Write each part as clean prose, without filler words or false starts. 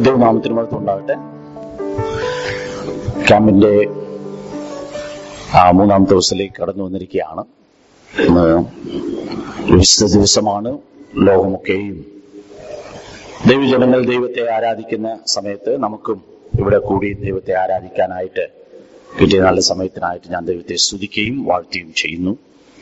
ദൈവനാമത്തിന് മഹത്വം ഉണ്ടാകട്ടെ. ക്യാമ്പിന്റെ മൂന്നാമത്തെ ദിവസത്തിലേക്ക് കടന്നു വന്നിരിക്കുകയാണ്. ഇന്ന് വിശുദ്ധ ദിവസമാണ്. ലോകമൊക്കെയും ദൈവജനങ്ങൾ ദൈവത്തെ ആരാധിക്കുന്ന സമയത്ത് നമുക്കും ഇവിടെ കൂടി ദൈവത്തെ ആരാധിക്കാനായിട്ട് കിട്ടിയ നല്ല സമയത്തിനായിട്ട് ഞാൻ ദൈവത്തെ സ്തുതിക്കുകയും വാഴ്ത്തുകയും ചെയ്യുന്നു.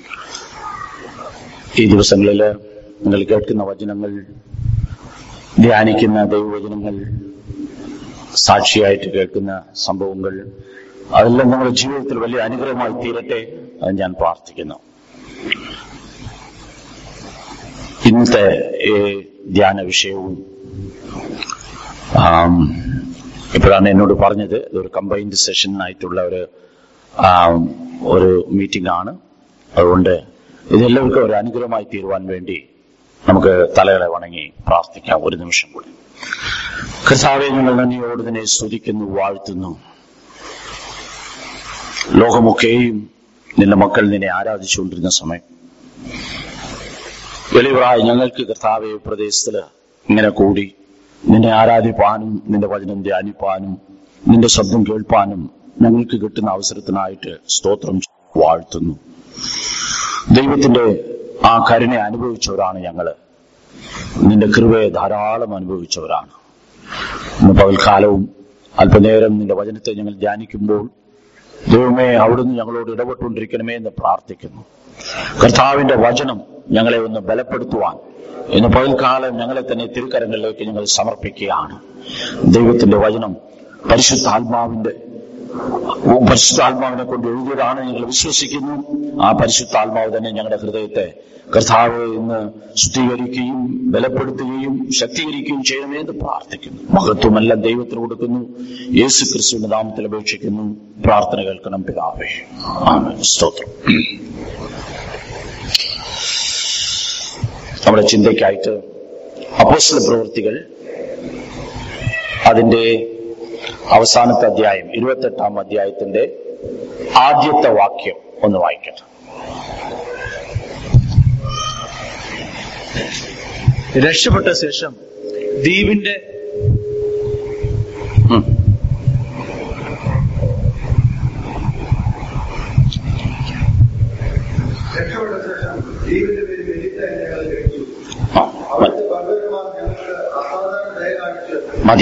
ഈ ദിവസങ്ങളിൽ നിങ്ങൾ കേൾക്കുന്ന വചനങ്ങൾ, ധ്യാനിക്കുന്ന ദൈവവചനങ്ങൾ, സാക്ഷിയായിട്ട് കേൾക്കുന്ന സംഭവങ്ങൾ, അതെല്ലാം നമ്മുടെ ജീവിതത്തിൽ വലിയ അനുഗ്രഹമായി തീരട്ടെ അത് ഞാൻ പ്രാർത്ഥിക്കുന്നു. ഇന്നത്തെ ധ്യാന വിഷയവും ഇപ്പോഴാണ് എന്നോട് പറഞ്ഞത്, ഇതൊരു കമ്പൈൻഡ് സെഷനായിട്ടുള്ള ഒരു മീറ്റിംഗ് ആണ്. അതുകൊണ്ട് ഇതെല്ലാവർക്കും ഒരു അനുഗ്രഹമായി തീരുവാൻ വേണ്ടി നമുക്ക് തലകളെ വണങ്ങി പ്രാർത്ഥിക്കാം. ഒരു നിമിഷം കൂടി. കർത്താവേ, ഞങ്ങൾ നന്ദിയോട് തന്നെ സ്തുതിക്കുന്നു, വാഴ്ത്തുന്നു. ലോകമൊക്കെയും നിന്റെ മക്കൾ നിന്നെ ആരാധിച്ചുകൊണ്ടിരുന്ന സമയം വലിയവരായി ഞങ്ങൾക്ക് കർത്താവെ പ്രദേശത്തില് ഇങ്ങനെ കൂടി നിന്നെ ആരാധിപ്പാനും നിന്റെ വചനം ധ്യാനിപ്പാനും നിന്റെ ശബ്ദം കേൾപ്പാനും ഞങ്ങൾക്ക് കിട്ടുന്ന അവസരത്തിനായിട്ട് സ്തോത്രം വാഴ്ത്തുന്നു. ദൈവത്തിന്റെ ആ കരുണ അനുഭവിച്ചവരാണ് ഞങ്ങള്. നിന്റെ കൃപയെ ധാരാളം അനുഭവിച്ചവരാണ്. ഇന്ന് പകൽക്കാലവും അല്പനേരം നിന്റെ വചനത്തെ ഞങ്ങൾ ധ്യാനിക്കുമ്പോൾ ദൈവമേ, അവിടുന്ന് ഞങ്ങളോട് ഇടപെട്ടുകൊണ്ടിരിക്കണമേ എന്ന് പ്രാർത്ഥിക്കുന്നു. കർത്താവിന്റെ വചനം ഞങ്ങളെ ഒന്ന് ബലപ്പെടുത്തുവാൻ ഇന്ന് പകൽക്കാലം ഞങ്ങളെ തന്നെ തിരുക്കരങ്ങളിലേക്ക് ഞങ്ങൾ സമർപ്പിക്കുകയാണ്. ദൈവത്തിന്റെ വചനം പരിശുദ്ധാത്മാവിനെ കൊണ്ട് എഴുതിയതാണ് ഞങ്ങൾ വിശ്വസിക്കുന്നു. ആ പരിശുദ്ധാത്മാവ് തന്നെ ഞങ്ങളുടെ ഹൃദയത്തെ കർത്താവെ ഇന്ന് ശുദ്ധീകരിക്കുകയും ബലപ്പെടുത്തുകയും ശക്തീകരിക്കുകയും ചെയ്യണമേ എന്ന് പ്രാർത്ഥിക്കുന്നു. മഹത്വമെല്ലാം ദൈവത്തിന് കൊടുക്കുന്നു. യേശു ക്രിസ്തുവിന്റെ നാമത്തിൽ അപേക്ഷിക്കുന്നു. പ്രാർത്ഥന കേൾക്കണം പിതാവേ. ആമേൻ. സ്തോത്രം. നമ്മുടെ ചിന്തയ്ക്കായിട്ട് അപ്പോസ്തല പ്രവൃത്തികൾ അതിന്റെ അവസാനത്തെ അധ്യായം 28-ാം അധ്യായത്തിന്റെ ആദ്യത്തെ വാക്യം ഒന്ന് വായിക്കട്ടെ. രക്ഷപ്പെട്ട ശേഷം ദ്വീപിന്റെ മതി.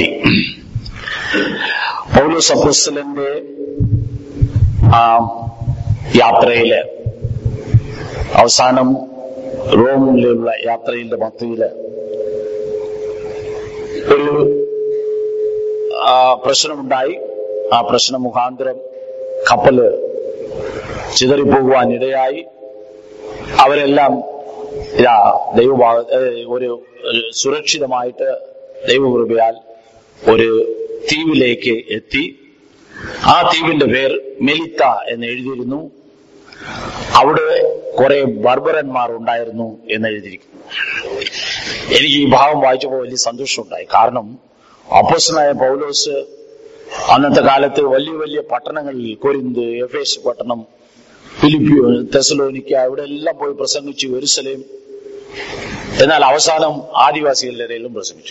പൗലോസ് അപ്പോസ്തലന്റെ ആ യാത്രയില് അവസാനം റോമിലുള്ള യാത്രയുടെ മധ്യയില് ഒരു പ്രശ്നമുണ്ടായി. ആ പ്രശ്നം മുഖാന്തരം കപ്പല് ചിതറിപ്പോകുവാൻ ഇടയായി. അവരെല്ലാം ഒരു സുരക്ഷിതമായിട്ട് ദൈവകൃപയാൽ ഒരു ദ്വീപിലേക്ക് എത്തി. ആ ദ്വീപിന്റെ പേർ മെലിത്ത എന്ന് എഴുതിയിരുന്നു. അവിടെ കുറെ ബർബരന്മാർ ഉണ്ടായിരുന്നു എന്ന് എഴുതിയിരിക്കുന്നു. എനിക്ക് ഈ ഭാഗം വായിച്ചപ്പോൾ വലിയ സന്തോഷമുണ്ടായി. കാരണം അപ്പോസ്തലനായ പൗലോസ് അന്നത്തെ കാലത്ത് വലിയ വലിയ പട്ടണങ്ങളിൽ, കൊരിന്ത്, എഫേസ് പട്ടണം, ഫിലിപ്പി, തെസലോനിക്ക, ഇവിടെ എല്ലാം പോയി പ്രസംഗിച്ചു. യെരുശലേം. എന്നാൽ അവസാനം ആദിവാസികളുടെ ഇടയിലും പ്രസംഗിച്ചു.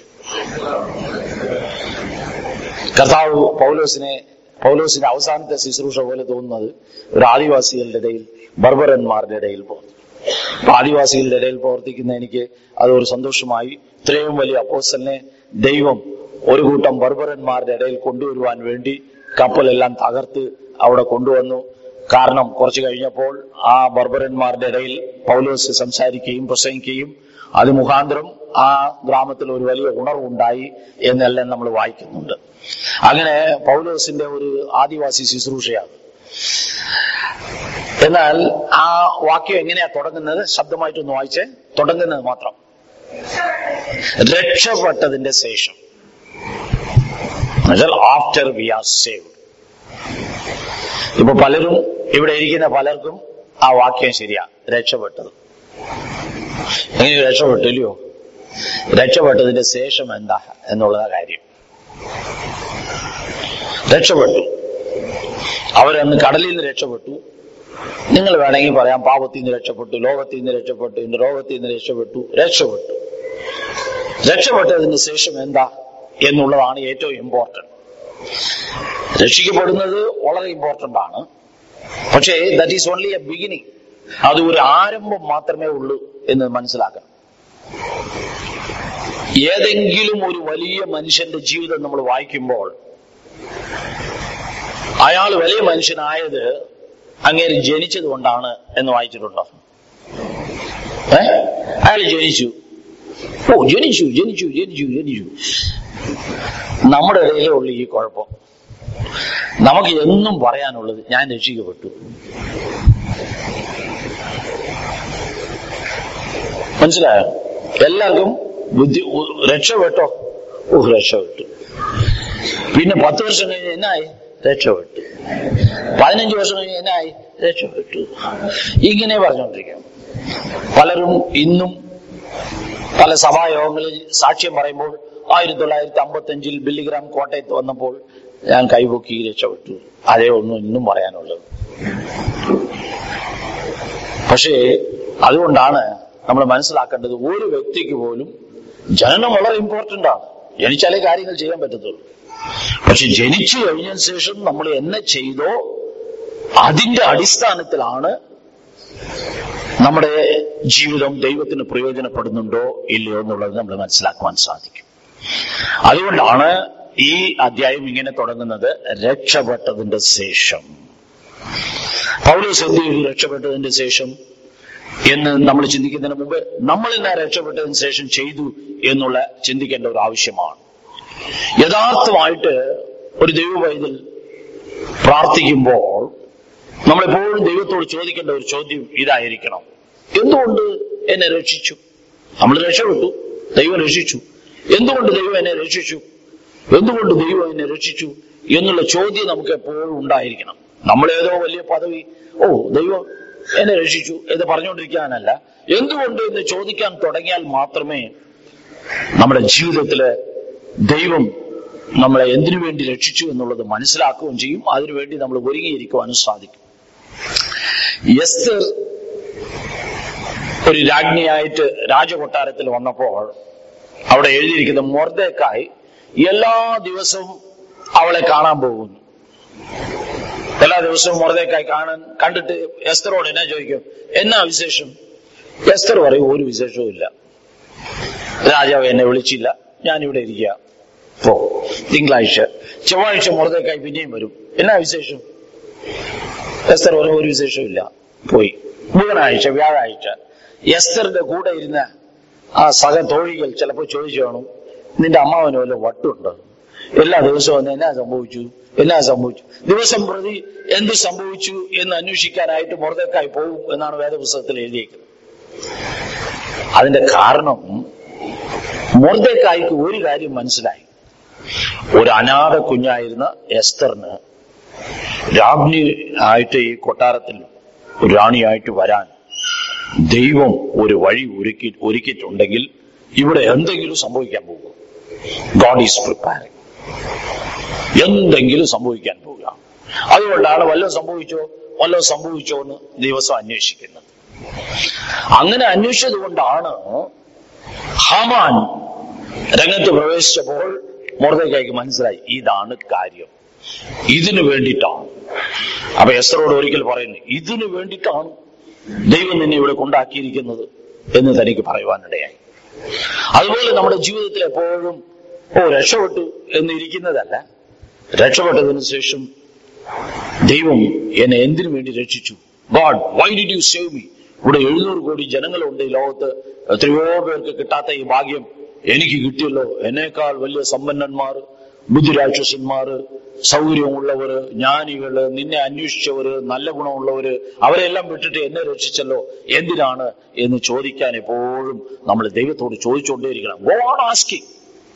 കർത്താവ് പൗലോസിന്റെ അവസാനത്തെ ശുശ്രൂഷ പോലെ തോന്നുന്നത് ഒരു ആദിവാസികളുടെ ഇടയിൽ, ബർബരന്മാരുടെ ഇടയിൽ പോകുന്നു. ആദിവാസികളുടെ ഇടയിൽ പ്രവർത്തിക്കുന്ന എനിക്ക് അതൊരു സന്തോഷമായി. ഇത്രയും വലിയ അപ്പോസ്തലനെ ദൈവം ഒരു കൂട്ടം ബർബരന്മാരുടെ ഇടയിൽ കൊണ്ടുവരുവാൻ വേണ്ടി കപ്പലെല്ലാം തകർത്ത് അവിടെ കൊണ്ടുവന്നു. കാരണം കുറച്ചു കഴിഞ്ഞപ്പോൾ ആ ബർബരന്മാരുടെ ഇടയിൽ പൗലോസ് സംസാരിക്കുകയും പ്രസംഗിക്കുകയും അത് മുഖാന്തരം ആ ഗ്രാമത്തിൽ ഒരു വലിയ ഉണർവുണ്ടായി എന്നെല്ലാം നമ്മൾ വായിക്കുന്നുണ്ട്. അങ്ങനെ പൗലോസിന്റെ ഒരു ആദിവാസി ശുശ്രൂഷയാണ്. എന്നാൽ ആ വാക്യം എങ്ങനെയാ തുടങ്ങുന്നത്? ശബ്ദമായിട്ടൊന്ന് വായിച്ചേ. തുടങ്ങുന്നത് മാത്രം രക്ഷപ്പെട്ടതിന്റെ ശേഷം, ആഫ്റ്റർ വി ആർ സേവ്ഡ്. ഇപ്പൊ പലരും ഇവിടെ ഇരിക്കുന്ന പലർക്കും ആ വാക്യം ശരിയാ, രക്ഷപ്പെട്ടത്. എങ്ങനെ രക്ഷപ്പെട്ടില്ലയോ? രക്ഷപ്പെട്ടതിന്റെ ശേഷം എന്താ എന്നുള്ളതാ കാര്യം. രക്ഷപ്പെട്ടു. അവരന്ന് കടലിൽ നിന്ന് രക്ഷപ്പെട്ടു. നിങ്ങൾ വേണമെങ്കിൽ പറയാം പാപത്തിൽ നിന്ന് രക്ഷപ്പെട്ടു, ലോകത്തിൽ നിന്ന് രക്ഷപ്പെട്ടു, രോഗത്തിൽ നിന്ന് രക്ഷപ്പെട്ടു. രക്ഷപ്പെട്ടതിന് ശേഷം എന്താ എന്നുള്ളതാണ് ഏറ്റവും ഇമ്പോർട്ടന്റ്. രക്ഷിക്കപ്പെടുന്നത് വളരെ ഇമ്പോർട്ടന്റ് ആണ്. പക്ഷേ that is only a beginning. അത് ഒരു ആരംഭം മാത്രമേ ഉള്ളൂ എന്ന് മനസ്സിലാക്കണം. ഏതെങ്കിലും ഒരു വലിയ മനുഷ്യന്റെ ജീവിതം നമ്മൾ വായിക്കുമ്പോൾ അയാൾ വലിയ മനുഷ്യനായത് അങ്ങേര് ജനിച്ചത് കൊണ്ടാണ് എന്ന് വായിച്ചിട്ടുണ്ടോ? അയാൾ ജനിച്ചു, ജനിച്ചു ജനിച്ചു ജനിച്ചു ജനിച്ചു. നമ്മുടെ ഇടയിലേ ഉള്ളു ഈ കുഴപ്പം. നമുക്ക് എന്നും പറയാനുള്ളത് ഞാൻ രക്ഷിക്കപ്പെട്ടു. മനസ്സിലായോ? എല്ലാവർക്കും രക്ഷപ്പെട്ടോ? രക്ഷപ്പെട്ടു. പിന്നെ 10 വർഷം കഴിഞ്ഞ് എന്നായി? രക്ഷപ്പെട്ടു. 15 വർഷം കഴിഞ്ഞ് എന്നായി? രക്ഷപ്പെട്ടു. ഇങ്ങനെ പറഞ്ഞുകൊണ്ടിരിക്കണം. പലരും ഇന്നും പല സഭായോഗങ്ങളിൽ സാക്ഷ്യം പറയുമ്പോൾ 1955 ബില്ലിഗ്രാം കോട്ടയത്ത് വന്നപ്പോൾ ഞാൻ കൈപൊക്കി രക്ഷപ്പെട്ടു, അതേ ഒന്നും ഇന്നും പറയാനുള്ളത്. പക്ഷേ അതുകൊണ്ടാണ് നമ്മൾ മനസ്സിലാക്കേണ്ടത്, ഒരു വ്യക്തിക്ക് പോലും ജനനം വളരെ ഇമ്പോർട്ടന്റ് ആണ്. ജനിച്ചാലേ കാര്യങ്ങൾ ചെയ്യാൻ പറ്റത്തുള്ളൂ. പക്ഷെ ജനിച്ചു കഴിഞ്ഞതിന് ശേഷം നമ്മൾ എന്നെ ചെയ്തോ അതിന്റെ അടിസ്ഥാനത്തിലാണ് നമ്മുടെ ജീവിതം ദൈവത്തിന് പ്രയോജനപ്പെടുന്നുണ്ടോ ഇല്ലയോ എന്നുള്ളത് നമ്മൾ മനസ്സിലാക്കുവാൻ സാധിക്കും. അതുകൊണ്ടാണ് ഈ അധ്യായം ഇങ്ങനെ തുടങ്ങുന്നത്, രക്ഷപ്പെട്ടതിന്റെ ശേഷം. പൗലോസ് എന്ത് ചെയ്തു രക്ഷപ്പെട്ടതിന്റെ ശേഷം എന്ന് നമ്മൾ ചിന്തിക്കുന്നതിന് മുമ്പ് നമ്മൾ എന്നാ രക്ഷപ്പെട്ടതിന് ശേഷം ചെയ്തു എന്നുള്ള ചിന്തിക്കേണ്ട ഒരു ആവശ്യമാണ്. യഥാർത്ഥമായിട്ട് ഒരു ദൈവവൈതൽ പ്രാർത്ഥിക്കുമ്പോൾ നമ്മളെപ്പോഴും ദൈവത്തോട് ചോദിക്കേണ്ട ഒരു ചോദ്യം ഇതായിരിക്കണം: എന്തുകൊണ്ട് എന്നെ രക്ഷിച്ചു? നമ്മൾ രക്ഷപ്പെട്ടു, ദൈവം രക്ഷിച്ചു. എന്തുകൊണ്ട് ദൈവം എന്നെ രക്ഷിച്ചു? എന്തുകൊണ്ട് ദൈവം എന്നെ രക്ഷിച്ചു എന്നുള്ള ചോദ്യം നമുക്ക് എപ്പോഴും ഉണ്ടായിരിക്കണം. നമ്മളേതോ വലിയ പദവി, ദൈവം എന്നെ രക്ഷിച്ചു എന്ന് പറഞ്ഞുകൊണ്ടിരിക്കാനല്ല, എന്തുകൊണ്ട് എന്ന് ചോദിക്കാൻ തുടങ്ങിയാൽ മാത്രമേ നമ്മുടെ ജീവിതത്തില് ദൈവം നമ്മളെ എന്തിനു വേണ്ടി രക്ഷിച്ചു എന്നുള്ളത് മനസ്സിലാക്കുകയും ചെയ്യും. അതിനുവേണ്ടി നമ്മൾ ഒരുങ്ങിയിരിക്കുവാനും സാധിക്കും. എസ്തർ ഒരു രാജ്ഞിയായിട്ട് രാജകൊട്ടാരത്തിൽ വന്നപ്പോൾ അവിടെ എഴുതിയിരിക്കുന്ന മൊർദെഖായി എല്ലാ ദിവസവും അവളെ കാണാൻ പോകുന്നു. എല്ലാ ദിവസവും മൊർദെഖായി കണ്ടിട്ട് എസ്തറോട് എന്നാ ചോദിക്കും, എന്നാ വിശേഷം? എസ്തർ പറയും, ഒരു വിശേഷവും ഇല്ല, രാജാവ് എന്നെ വിളിച്ചില്ല, ഞാനിവിടെ ഇരിക്കുക. തിങ്കളാഴ്ച ചൊവ്വാഴ്ച മൊർദെഖായി പിന്നെയും വരും, എന്നാ വിശേഷം? എസ്തർ പറയും, ഒരു വിശേഷവും ഇല്ല, പോയി. ബുധനാഴ്ച വ്യാഴാഴ്ച എസ്തറിന്റെ കൂടെ ഇരുന്ന ആ സഹതോഴികൾ ചിലപ്പോൾ ചോദിച്ചു കാണും, നിന്റെ അമ്മാവന് വല്ല വട്ടുണ്ടോ? എല്ലാ ദിവസവും എന്നാ സംഭവിച്ചു, എന്നാ സംഭവിച്ചു, ദിവസം പ്രതി എന്ത് സംഭവിച്ചു എന്ന് അന്വേഷിക്കാനായിട്ട് മൊർദെഖായി പോകും എന്നാണ് വേദപുസ്തകത്തിൽ എഴുതിയിരിക്കുന്നത്. അതിന്റെ കാരണം മൊർദെഖായിക്ക് ഒരു കാര്യം മനസ്സിലായി. ഒരു അനാഥ കുഞ്ഞായിരുന്ന എസ്തറിന് രാജ്ഞി ആയിട്ട് ഈ കൊട്ടാരത്തിൽ ഒരു റാണിയായിട്ട് വരാൻ ദൈവം ഒരു വഴി ഒരുക്കിയിട്ടുണ്ടെങ്കിൽ ഇവിടെ എന്തെങ്കിലും സംഭവിക്കാൻ പോകും. God is preparing. എന്തെങ്കിലും സംഭവിക്കാൻ പോവുക. അതുകൊണ്ടാണ് വല്ലതും സംഭവിച്ചോ എന്ന് ദിവസം അന്വേഷിക്കുന്നത്. അങ്ങനെ അന്വേഷിച്ചത് കൊണ്ടാണ് ഹാമാൻ രംഗത്ത് പ്രവേശിച്ചപ്പോൾ മൊർദെഖായിക്ക് മനസ്സിലായി, ഇതാണ് കാര്യം, ഇതിനു വേണ്ടിയിട്ടാണ്. അപ്പൊ എസ്തറോട് ഒരിക്കൽ പറയുന്നു, ഇതിനു വേണ്ടിയിട്ടാണ് ദൈവം നിന്നെ ഇവിടെ കൊണ്ടാക്കിയിരിക്കുന്നത് എന്ന് തനിക്ക് പറയുവാനിടയായി. അതുപോലെ നമ്മുടെ ജീവിതത്തിൽ എപ്പോഴും രക്ഷപ്പെട്ടു എന്നിരിക്കുന്നതല്ല, രക്ഷപ്പെട്ടതിന് ശേഷം ദൈവം എന്നെ എന്തിനു വേണ്ടി രക്ഷിച്ചു? God, why did you save me? ഇവിടെ 700 കോടി ജനങ്ങളുണ്ട് ഈ ലോകത്ത്. എത്രയോ പേർക്ക് കിട്ടാത്ത ഈ ഭാഗ്യം എനിക്ക് കിട്ടിയല്ലോ. എന്നേക്കാൾ വലിയ സമ്പന്നന്മാർ, ബുദ്ധിരാക്ഷസന്മാര്, സൗകര്യമുള്ളവര്, ജ്ഞാനികള്, നിന്നെ അന്വേഷിച്ചവര്, നല്ല ഗുണമുള്ളവര്, അവരെല്ലാം വിട്ടിട്ട് എന്നെ രക്ഷിച്ചല്ലോ, എന്തിനാണ് എന്ന് ചോദിക്കാൻ എപ്പോഴും നമ്മൾ ദൈവത്തോട് ചോദിച്ചുകൊണ്ടേയിരിക്കണം. Go on asking.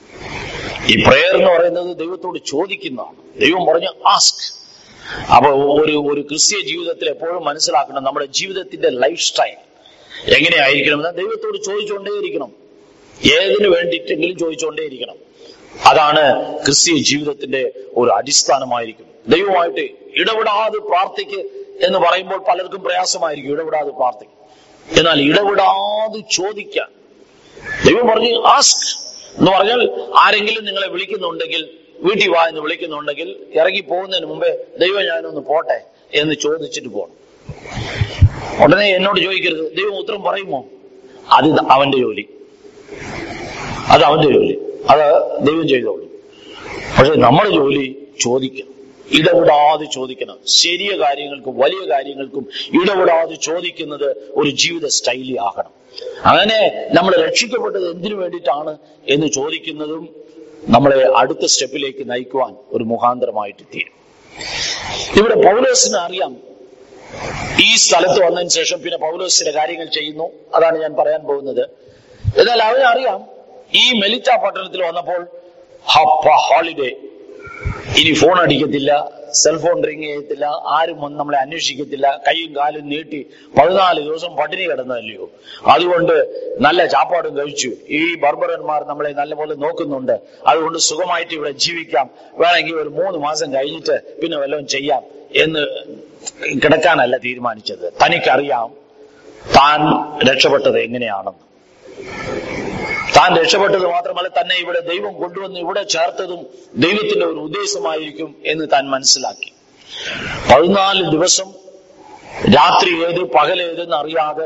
ഈ പ്രേയർ എന്ന് പറയുന്നത് ദൈവത്തോട് ചോദിക്കുന്നതാണ്. ദൈവം പറഞ്ഞു ആസ്ക്. അപ്പൊ ഒരു ക്രിസ്തീയ ജീവിതത്തിൽ എപ്പോഴും മനസ്സിലാക്കണം, നമ്മുടെ ജീവിതത്തിന്റെ ലൈഫ് സ്റ്റൈൽ എങ്ങനെയായിരിക്കണം? ദൈവത്തോട് ചോദിച്ചുകൊണ്ടേയിരിക്കണം. ഏതിനു വേണ്ടിയിട്ടെങ്കിലും ചോദിച്ചുകൊണ്ടേയിരിക്കണം. അതാണ് ക്രിസ്തീയ ജീവിതത്തിന്റെ ഒരു അടിസ്ഥാനമായിരിക്കും. ദൈവമായിട്ട് ഇടപെടാതെ പ്രാർത്ഥിക്ക് എന്ന് പറയുമ്പോൾ പലർക്കും പ്രയാസമായിരിക്കും, ഇടപെടാതെ പ്രാർത്ഥിക്കും. എന്നാൽ ഇടപെടാതെ ചോദിക്കാൻ ദൈവം പറഞ്ഞു ആസ്ക്. എന്ന് പറഞ്ഞാൽ ആരെങ്കിലും നിങ്ങളെ വിളിക്കുന്നുണ്ടെങ്കിൽ, വീട്ടിൽ വാ എന്ന് വിളിക്കുന്നുണ്ടെങ്കിൽ ഇറങ്ങി പോകുന്നതിന് മുമ്പേ ദൈവം ഞാനൊന്ന് പോട്ടെ എന്ന് ചോദിച്ചിട്ട് പോകണം. ഉടനെ എന്നോട് ചോദിക്കരുത് ദൈവം ഉത്തരം പറയുമോ. അത് അവന്റെ ജോലി, അത് അവന്റെ ജോലി, അത് ദൈവം ചെയ്തോളൂ. പക്ഷെ നമ്മുടെ ജോലി ചോദിക്കണം, ഇടപെടാതെ ചോദിക്കണം. ചെറിയ കാര്യങ്ങൾക്കും വലിയ കാര്യങ്ങൾക്കും ഇടപെടാതെ ചോദിക്കുന്നത് ഒരു ജീവിത ശൈലി ആകണം. അങ്ങനെ നമ്മൾ രക്ഷിക്കപ്പെട്ടത് എന്തിനു വേണ്ടിയിട്ടാണ് എന്ന് ചോദിക്കുന്നതും നമ്മളെ അടുത്ത സ്റ്റെപ്പിലേക്ക് നയിക്കുവാൻ ഒരു മുഖാന്തരമായിട്ട് തീരും. ഇവിടെ പൗലോസിന് അറിയാം, ഈ സ്ഥലത്ത് വന്നതിന് ശേഷം പിന്നെ പൗലോസിന്റെ കാര്യങ്ങൾ ചെയ്യുന്നു, അതാണ് ഞാൻ പറയാൻ പോകുന്നത്. എന്നാൽ അവനറിയാം, ഈ മെലിറ്റ പട്ടണത്തിൽ വന്നപ്പോൾ ഹോളിഡേ, ഇനി ഫോൺ അടിക്കത്തില്ല, സെൽഫോൺ റിങ് ചെയ്യത്തില്ല, ആരും വന്ന് നമ്മളെ അന്വേഷിക്കത്തില്ല, കൈയും കാലും നീട്ടി 14 ദിവസം പട്ടിണി കിടന്നതല്ലയോ, അതുകൊണ്ട് നല്ല ചാപ്പാടും കഴിച്ചു, ഈ ബർബറന്മാർ നമ്മളെ നല്ലപോലെ നോക്കുന്നുണ്ട്, അതുകൊണ്ട് സുഖമായിട്ട് ഇവിടെ ജീവിക്കാം, വേണമെങ്കിൽ ഒരു 3 മാസം കഴിഞ്ഞിട്ട് പിന്നെ വല്ലതും ചെയ്യാം എന്ന് കിടക്കാനല്ല തീരുമാനിച്ചത്. തനിക്കറിയാം താൻ രക്ഷപ്പെട്ടത് എങ്ങനെയാണെന്ന്. താൻ രക്ഷപ്പെട്ടത് മാത്രമല്ല, തന്നെ ഇവിടെ ദൈവം കൊണ്ടുവന്ന് ഇവിടെ ചേർത്തതും ദൈവത്തിന്റെ ഒരു ഉദ്ദേശമായിരിക്കും എന്ന് താൻ മനസ്സിലാക്കി. 14 ദിവസം രാത്രി ഏത് പകലേതെന്ന് അറിയാതെ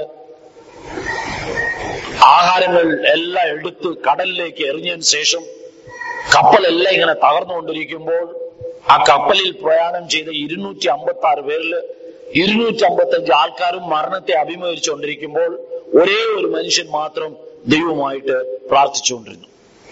ആഹാരങ്ങൾ എല്ലാം എടുത്ത് കടലിലേക്ക് എറിഞ്ഞതിന് ശേഷം കപ്പലെല്ലാം ഇങ്ങനെ തകർന്നുകൊണ്ടിരിക്കുമ്പോൾ, ആ കപ്പലിൽ പ്രയാണം ചെയ്ത 256 പേരിൽ 255 ആൾക്കാരും മരണത്തെ അഭിമുഖീകരിച്ചുകൊണ്ടിരിക്കുമ്പോൾ ഒരേ ഒരു മനുഷ്യൻ മാത്രം ദൈവമായിട്ട് പ്രാർത്ഥിച്ചുകൊണ്ടിരുന്നു.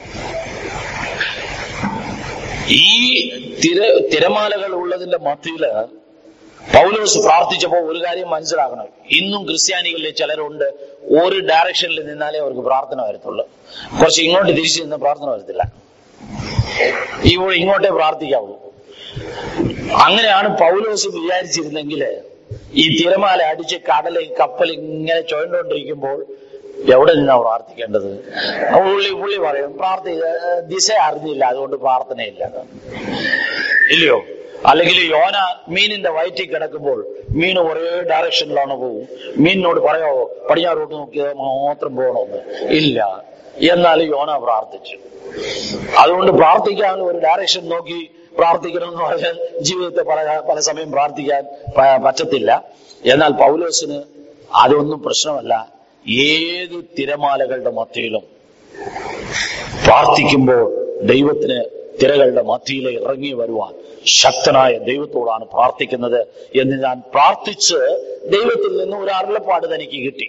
ഈ തിരമാലകൾ ഉള്ളതിന്റെ മധ്യയില് പൗലോസ് പ്രാർത്ഥിച്ചപ്പോൾ ഒരു കാര്യം മനസ്സിലാക്കണം. ഇന്നും ക്രിസ്ത്യാനികളിൽ ചിലരുണ്ട്, ഒരു ഡയറക്ഷനിൽ നിന്നാലേ അവർക്ക് പ്രാർത്ഥന വരത്തുള്ളൂ. കുറച്ച് ഇങ്ങോട്ട് തിരിച്ചു നിന്ന് പ്രാർത്ഥന വരത്തില്ല, ഇവിടെ ഇങ്ങോട്ടേ പ്രാർത്ഥിക്കാവുള്ളൂ. അങ്ങനെയാണ് പൗലോസ് വിചാരിച്ചിരുന്നെങ്കിൽ ഈ തിരമാല അടിച്ച് കപ്പൽ ഇങ്ങനെ ചുഴണ്ടോണ്ടിരിക്കുമ്പോൾ എവിടെ നിന്നാ പ്രാർത്ഥിക്കേണ്ടത്? പുള്ളി പറയും ദിശ അറിഞ്ഞില്ല, അതുകൊണ്ട് പ്രാർത്ഥനയില്ല, ഇല്ലയോ? അല്ലെങ്കിൽ യോന മീനിന്റെ വയറ്റിൽ കിടക്കുമ്പോൾ മീൻ ഒരേ ഡയറക്ഷനിലാണ് പോകും, മീനിനോട് പറയാവോ പടിഞ്ഞാറോട്ട് നോക്കിയത് മാത്രം പോകണമെന്ന്? ഇല്ല. എന്നാലും യോന പ്രാർത്ഥിച്ചു. അതുകൊണ്ട് പ്രാർത്ഥിക്കാൻ ഒരു ഡയറക്ഷൻ നോക്കി പ്രാർത്ഥിക്കണമെന്ന് പറഞ്ഞാൽ ജീവിതത്തെ പല സമയം പ്രാർത്ഥിക്കാൻ പറ്റത്തില്ല. എന്നാൽ പൗലോസിന് അതൊന്നും പ്രശ്നമല്ല. ഏത് തിരമാലകളുടെ മധ്യയിലും പ്രാർത്ഥിക്കുമ്പോൾ ദൈവത്തിന് തിരകളുടെ മധ്യയിലെ ഇറങ്ങി വരുവാൻ ശക്തനായ ദൈവത്തോടാണ് പ്രാർത്ഥിക്കുന്നത് എന്ന് ഞാൻ പ്രാർത്ഥിച്ച് ദൈവത്തിൽ നിന്ന് ഒരു അരുളപ്പാട് തനിക്ക് കിട്ടി.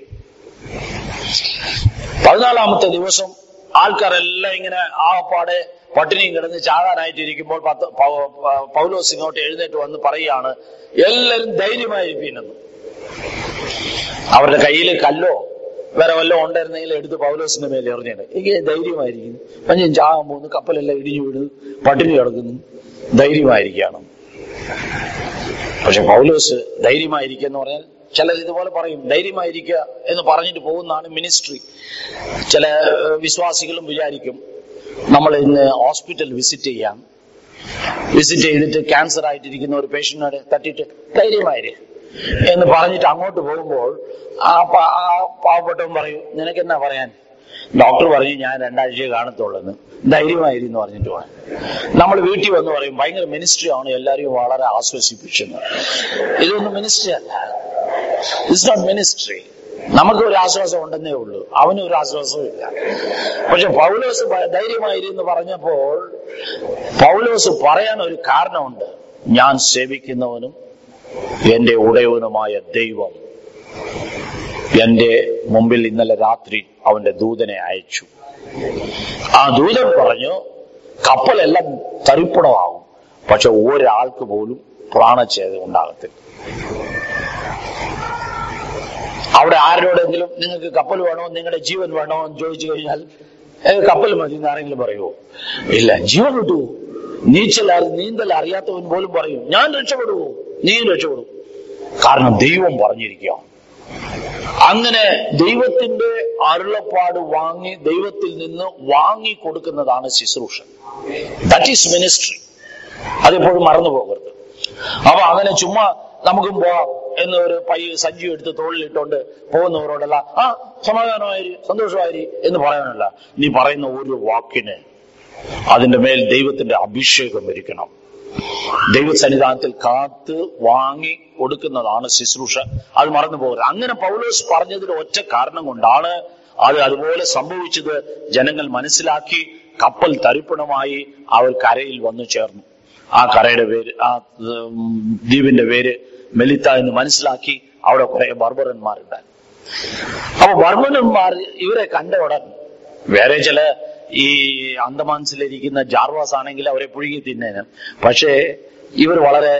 14-ാമത്തെ ദിവസം ആൾക്കാരെല്ലാം ഇങ്ങനെ ആകപ്പാടെ പട്ടിണിയും കിടന്ന് ചാകാനായിട്ടിരിക്കുമ്പോൾ പൗലോസ് ഇങ്ങോട്ട് എഴുന്നേറ്റ് വന്ന് പറയുകയാണ്, എല്ലാവരും ധൈര്യമായിരിക്കുന്നു. അവരുടെ കയ്യിൽ കല്ലോ വേറെ വല്ലോ ഉണ്ടായിരുന്നെങ്കിൽ എടുത്ത് പൗലോസിന്റെ മേലെ എറിഞ്ഞിട്ട് എനിക്ക് ധൈര്യമായിരിക്കുന്നു, ഞാൻ ചാകാൻ പോകുന്നു, കപ്പലെല്ലാം ഇടിഞ്ഞു വീണ് പട്ടിണി കിടക്കുന്നു, ധൈര്യമായിരിക്കുകയാണ്. പക്ഷെ പൗലോസ് ധൈര്യമായിരിക്കുക എന്ന് പറഞ്ഞാൽ, ചിലർ ഇതുപോലെ പറയും ധൈര്യമായിരിക്കുക എന്ന് പറഞ്ഞിട്ട് പോകുന്നതാണ് മിനിസ്ട്രി. ചില വിശ്വാസികളും വിചാരിക്കും നമ്മൾ ഇന്ന് ഹോസ്പിറ്റൽ വിസിറ്റ് ചെയ്തിട്ട് ക്യാൻസർ ആയിട്ടിരിക്കുന്ന ഒരു പേഷ്യന്റിനെ തട്ടിയിട്ട് ധൈര്യമായിരിക്കും എന്ന് പറഞ്ഞിട്ട് അങ്ങോട്ട് പോകുമ്പോൾ ആ പാവപ്പെട്ടവൻ പറയും, നിനക്കെന്നാ പറയാൻ, ഡോക്ടർ പറഞ്ഞു ഞാൻ 2 ആഴ്ചയെ കാണത്തുള്ളെന്ന്, ധൈര്യമായിരുന്നു പറഞ്ഞിട്ട് പോകാൻ. നമ്മൾ വീട്ടിൽ വന്ന് പറയും ഭയങ്കര മിനിസ്ട്രി ആണ്, എല്ലാവരെയും വളരെ ആശ്വസിപ്പിച്ചെന്ന്. ഇതൊന്നും മിനിസ്ട്രി അല്ല, ഇറ്റ്സ് നോട്ട് മിനിസ്ട്രി. നമുക്ക് ഒരു ആശ്വാസം ഉണ്ടെന്നേ ഉള്ളൂ, അവനും ഒരു ആശ്വാസവും ഇല്ല. പക്ഷെ പൗലോസ് ധൈര്യമായിരുന്നു പറഞ്ഞപ്പോൾ പൗലോസ് പറയാൻ ഒരു കാരണമുണ്ട്. ഞാൻ സേവിക്കുന്നവനും എന്റെ ഉടയവനുമായ ദൈവം എന്റെ മുമ്പിൽ ഇന്നലെ രാത്രി അവന്റെ ദൂതനെ അയച്ചു. ആ ദൂതൻ പറഞ്ഞു കപ്പലെല്ലാം തരിപ്പണമാകും, പക്ഷെ ഒരാൾക്ക് പോലും പ്രാണച്ഛേദം ഉണ്ടാകത്തില്ല. അവിടെ ആരോടെങ്കിലും നിങ്ങൾക്ക് കപ്പൽ വേണോ, നിങ്ങളുടെ ജീവൻ വേണോ എന്ന് ചോദിച്ചു കഴിഞ്ഞാൽ കപ്പൽ മതി എന്ന് ആരെങ്കിലും പറയുമോ? ഇല്ല. ജീവൻ വിട്ടു നീന്തൽ അറിയാത്തവൻ പോലും പറയും ഞാൻ രക്ഷപ്പെടുവോ, നീ രക്ഷപ്പെടും. കാരണം ദൈവം പറഞ്ഞിരിക്കുക. അങ്ങനെ ദൈവത്തിന്റെ അരുളപ്പാട് വാങ്ങി ദൈവത്തിൽ നിന്ന് വാങ്ങി കൊടുക്കുന്നതാണ് ശുശ്രൂഷ. That is ministry. അതെപ്പോഴും മറന്നു പോകരുത്. അപ്പൊ അങ്ങനെ ചുമ്മാ നമുക്കും പോവാം, എന്നൊരു സഞ്ചി എടുത്ത് തോളിലിട്ടുകൊണ്ട് പോകുന്നവരോടല്ല സമാധാനമായിരി, സന്തോഷമായിരി എന്ന് പറയാനല്ല. നീ പറയുന്ന ഒരു വാക്കിന് അതിന്റെ മേൽ ദൈവത്തിന്റെ അഭിഷേകം വരിക്കണം. ദൈവസന്നിധാനത്തിൽ കാത്ത് വാങ്ങി കൊടുക്കുന്നതാണ് ശുശ്രൂഷ. അത് മറന്നു പോകരുത്. അങ്ങനെ പൗലോസ് പറഞ്ഞതിന് ഒറ്റ കാരണം കൊണ്ടാണ് അത് അതുപോലെ സംഭവിച്ചത്. ജനങ്ങൾ മനസ്സിലാക്കി കപ്പൽ തരിപ്പണമായി അവർ കരയിൽ വന്നു ചേർന്നു. ആ കരയുടെ പേര്, ആ ദ്വീപിന്റെ പേര് മെലിത്ത എന്ന് മനസ്സിലാക്കി അവിടെ കുറെ ബർബറന്മാരുണ്ടായി. അപ്പൊ ബർബറന്മാർ ഇവരെ കണ്ട ഉടൻ വേറെ ചില ഈ അന്തമാൻസിലിരിക്കുന്ന ജാർവാസ് ആണെങ്കിൽ അവരെ പുഴുകി തിന്നേനും. പക്ഷേ ഇവർ വളരെ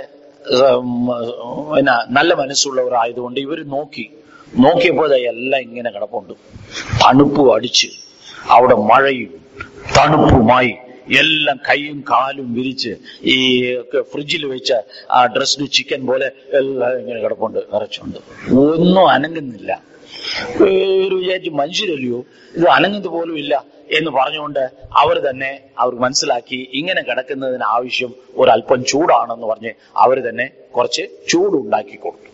നല്ല മനസ്സുള്ളവരായതുകൊണ്ട് ഇവർ നോക്കിയപ്പോൾ എല്ലാം ഇങ്ങനെ കിടപ്പുണ്ട്. തണുപ്പ് അടിച്ച് അവിടെ മഴയും തണുപ്പുമായി എല്ലാം കൈയും കാലും വിരിച്ച് ഈ ഫ്രിഡ്ജിൽ വെച്ച ആ ഡ്രസ്ഡ് ചിക്കൻ പോലെ എല്ലാം ഇങ്ങനെ കിടപ്പുണ്ട്, നിറച്ചുണ്ട്. ഒന്നും അനങ്ങുന്നില്ല. ഒരു വിചാരിച്ച് മനുഷ്യരല്ലയോ ഇത് അനങ്ങുന്നത് പോലും ഇല്ല എന്ന് പറഞ്ഞുകൊണ്ട് അവർ മനസ്സിലാക്കി ഇങ്ങനെ കിടക്കുന്നതിന് ആവശ്യം ഒരല്പം ചൂടാണെന്ന് പറഞ്ഞ് അവർ തന്നെ കുറച്ച് ചൂടുണ്ടാക്കി കൊടുത്തു.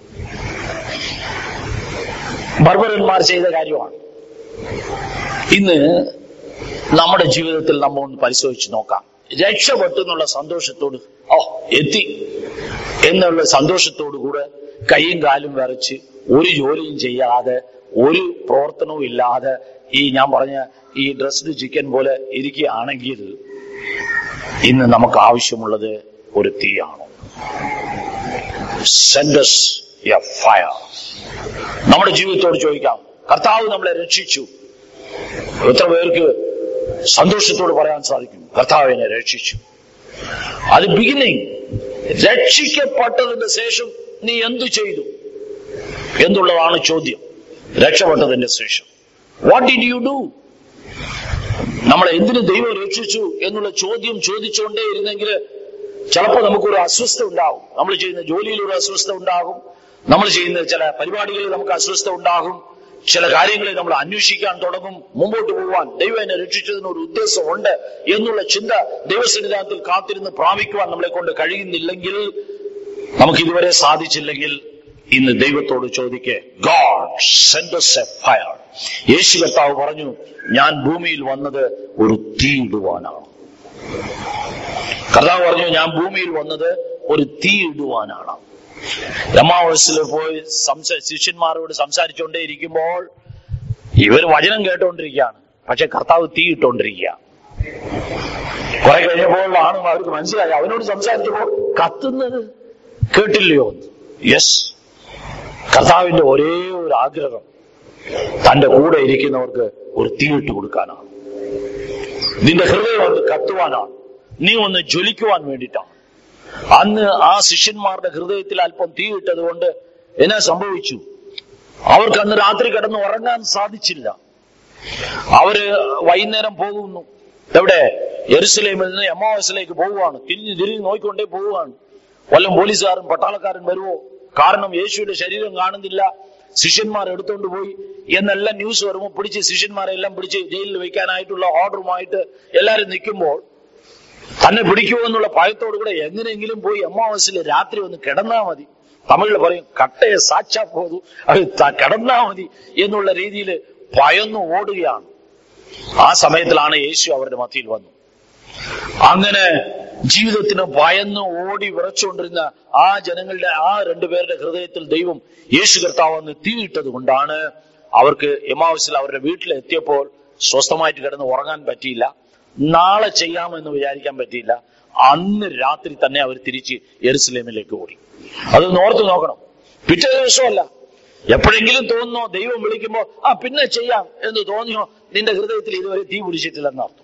ബർബറന്മാർ ചെയ്ത കാര്യമാണ്. ഇന്ന് നമ്മുടെ ജീവിതത്തിൽ നമ്മൾ ഒന്ന് പരിശോധിച്ച് നോക്കാം. രക്ഷപ്പെട്ടു എന്നുള്ള സന്തോഷത്തോട് എത്തി എന്നുള്ള സന്തോഷത്തോടു കൂടെ കൈയും കാലും വിറച്ച് ഒരു ജോലിയും ചെയ്യാതെ ഒരു പ്രവർത്തനവും ഇല്ലാതെ ഞാൻ പറഞ്ഞ ഈ ഡ്രസ്ഡ് ചിക്കൻ പോലെ ഇരിക്കുകയാണെങ്കിൽ ഇന്ന് നമുക്ക് ആവശ്യമുള്ളത് ഒരു തീയാണ്. Send us a fire. നമ്മുടെ ജീവിതത്തോട് ചോദിക്കാം, കർത്താവ് നമ്മളെ രക്ഷിച്ചു. എത്ര പേർക്ക് സന്തോഷത്തോട് പറയാൻ സാധിക്കും, കർത്താവ് എന്നെ രക്ഷിച്ചു? അത് ബിഗിനിങ്. രക്ഷിക്കപ്പെട്ടതിന്റെ ശേഷം നീ എന്തു ചെയ്തു എന്നുള്ളതാണ് ചോദ്യം. രക്ഷപ്പെട്ടതിന്റെ ശേഷം വാട്ട് ഡിഡ് യു ഡു? നമ്മളെ എന്തിനു ദൈവം രക്ഷിച്ചു എന്നുള്ള ചോദ്യം ചോദിച്ചുകൊണ്ടേ ഇരുന്നെങ്കിൽ ചിലപ്പോൾ നമുക്കൊരു അസ്വസ്ഥ ഉണ്ടാകും. നമ്മൾ ചെയ്യുന്ന ജോലിയിൽ ഒരു അസ്വസ്ഥ ഉണ്ടാകും, നമ്മൾ ചെയ്യുന്ന ചില പരിപാടികളിൽ നമുക്ക് അസ്വസ്ഥ ഉണ്ടാകും, ചില കാര്യങ്ങളെ നമ്മൾ അന്വേഷിക്കാൻ തുടങ്ങും. മുമ്പോട്ട് പോകാൻ ദൈവം എന്നെ രക്ഷിച്ചതിന് ഒരു ഉദ്ദേശമുണ്ട് എന്നുള്ള ചിന്ത ദൈവസന്നിധാനത്തിൽ കാത്തിരുന്ന് പ്രാപിക്കുവാൻ നമ്മളെ കൊണ്ട് കഴിയുന്നില്ലെങ്കിൽ, നമുക്ക് ഇതുവരെ സാധിച്ചില്ലെങ്കിൽ ഇന്ന് ദൈവത്തോട് ചോദിക്കേ, God send us a fire. യേശു കർത്താവ് പറഞ്ഞു, ഞാൻ ഭൂമിയിൽ വന്നത് ഒരു തീ ഇടുവാനാണ്. കർത്താവ് പറഞ്ഞു, ഞാൻ ഭൂമിയിൽ വന്നത് ഒരു തീ ഇടുവാനാണ്. എമ്മാവസിൽ പോയി ശിഷ്യന്മാരോട് സംസാരിച്ചുകൊണ്ടേ ഇരിക്കുമ്പോൾ ഇവർ വചനം കേട്ടോണ്ടിരിക്കുകയാണ്, പക്ഷെ കർത്താവ് തീ ഇട്ടോണ്ടിരിക്കുക. കുറെ കഴിഞ്ഞപ്പോൾ ആണ് അവർക്ക് മനസ്സിലായി, അവനോട് സംസാരിച്ചപ്പോൾ കത്തുന്നത് കേട്ടില്ലയോ? യെസ്, കർത്താവിന്റെ ഒരേ ഒരു ആഗ്രഹം തന്റെ കൂടെ ഇരിക്കുന്നവർക്ക് ഒരു തീയിട്ട് കൊടുക്കാനാണ്. നിന്റെ ഹൃദയം ഒന്ന് കത്തുവാനാണ്, നീ ഒന്ന് ജ്വലിക്കുവാൻ വേണ്ടിയിട്ടാണ്. അന്ന് ആ ശിഷ്യന്മാരുടെ ഹൃദയത്തിൽ അല്പം തീയിട്ടത് കൊണ്ട് എന്നാ സംഭവിച്ചു? അവർക്ക് അന്ന് രാത്രി കിടന്ന് ഉറങ്ങാൻ സാധിച്ചില്ല. അവര് വൈകുന്നേരം പോകുന്നു. എവിടെ? യെരുശലേമിൽ നിന്ന് എമ്മാവസിലേക്ക് പോവുകയാണ്. തിരിഞ്ഞ് നോക്കിക്കൊണ്ടേ പോവുകയാണ്. വല്ലതും പോലീസുകാരൻ പട്ടാളക്കാരൻ വരുവോ? കാരണം യേശുവിന്റെ ശരീരം കാണുന്നില്ല, ശിഷ്യന്മാർ എടുത്തോണ്ട് പോയി എന്നെല്ലാം ന്യൂസ് വരുമ്പോൾ പിടിച്ച് ശിഷ്യന്മാരെ എല്ലാം പിടിച്ച് ജയിലിൽ വെക്കാനായിട്ടുള്ള ഓർഡറുമായിട്ട് എല്ലാരും നിൽക്കുമ്പോൾ തന്നെ പിടിക്കുമോ എന്നുള്ള ഭയത്തോടുകൂടെ എങ്ങനെയെങ്കിലും പോയി എമ്മാവസിൽ രാത്രി ഒന്ന് കിടന്നാ മതി. തമിഴിൽ പറയും കട്ടയെ സാക്ഷാ പോതു, അത് കിടന്നാ മതി എന്നുള്ള രീതിയിൽ ഭയന്നു ഓടുകയാണ്. ആ സമയത്തിലാണ് യേശു അവരുടെ മധ്യയിൽ വന്നു. അങ്ങനെ ജീവിതത്തിന് ഭയന്ന് ഓടി വിറച്ചുകൊണ്ടിരുന്ന ആ ജനങ്ങളുടെ ആ രണ്ടുപേരുടെ ഹൃദയത്തിൽ ദൈവം യേശു കർത്താവ് വന്ന് തീയിട്ടത് കൊണ്ടാണ് അവർക്ക് എമ്മാവസിൽ അവരുടെ വീട്ടിലെത്തിയപ്പോൾ സ്വസ്ഥമായിട്ട് കിടന്ന് ഉറങ്ങാൻ പറ്റിയില്ല, നാളെ ചെയ്യാമെന്ന് വിചാരിക്കാൻ പറ്റിയില്ല. അന്ന് രാത്രി തന്നെ അവർ തിരിച്ച് യെരുശലേമിലേക്ക് ഓടി. അതൊന്ന് ഓർത്ത് നോക്കണം. പിറ്റേ ദിവസമല്ല, എപ്പോഴെങ്കിലും തോന്നുന്നോ ദൈവം വിളിക്കുമ്പോ പിന്നെ ചെയ്യാം എന്ന് തോന്നിയോ, നിന്റെ ഹൃദയത്തിൽ ഇതുവരെ തീ പിടിച്ചിട്ടില്ലെന്നർത്ഥം.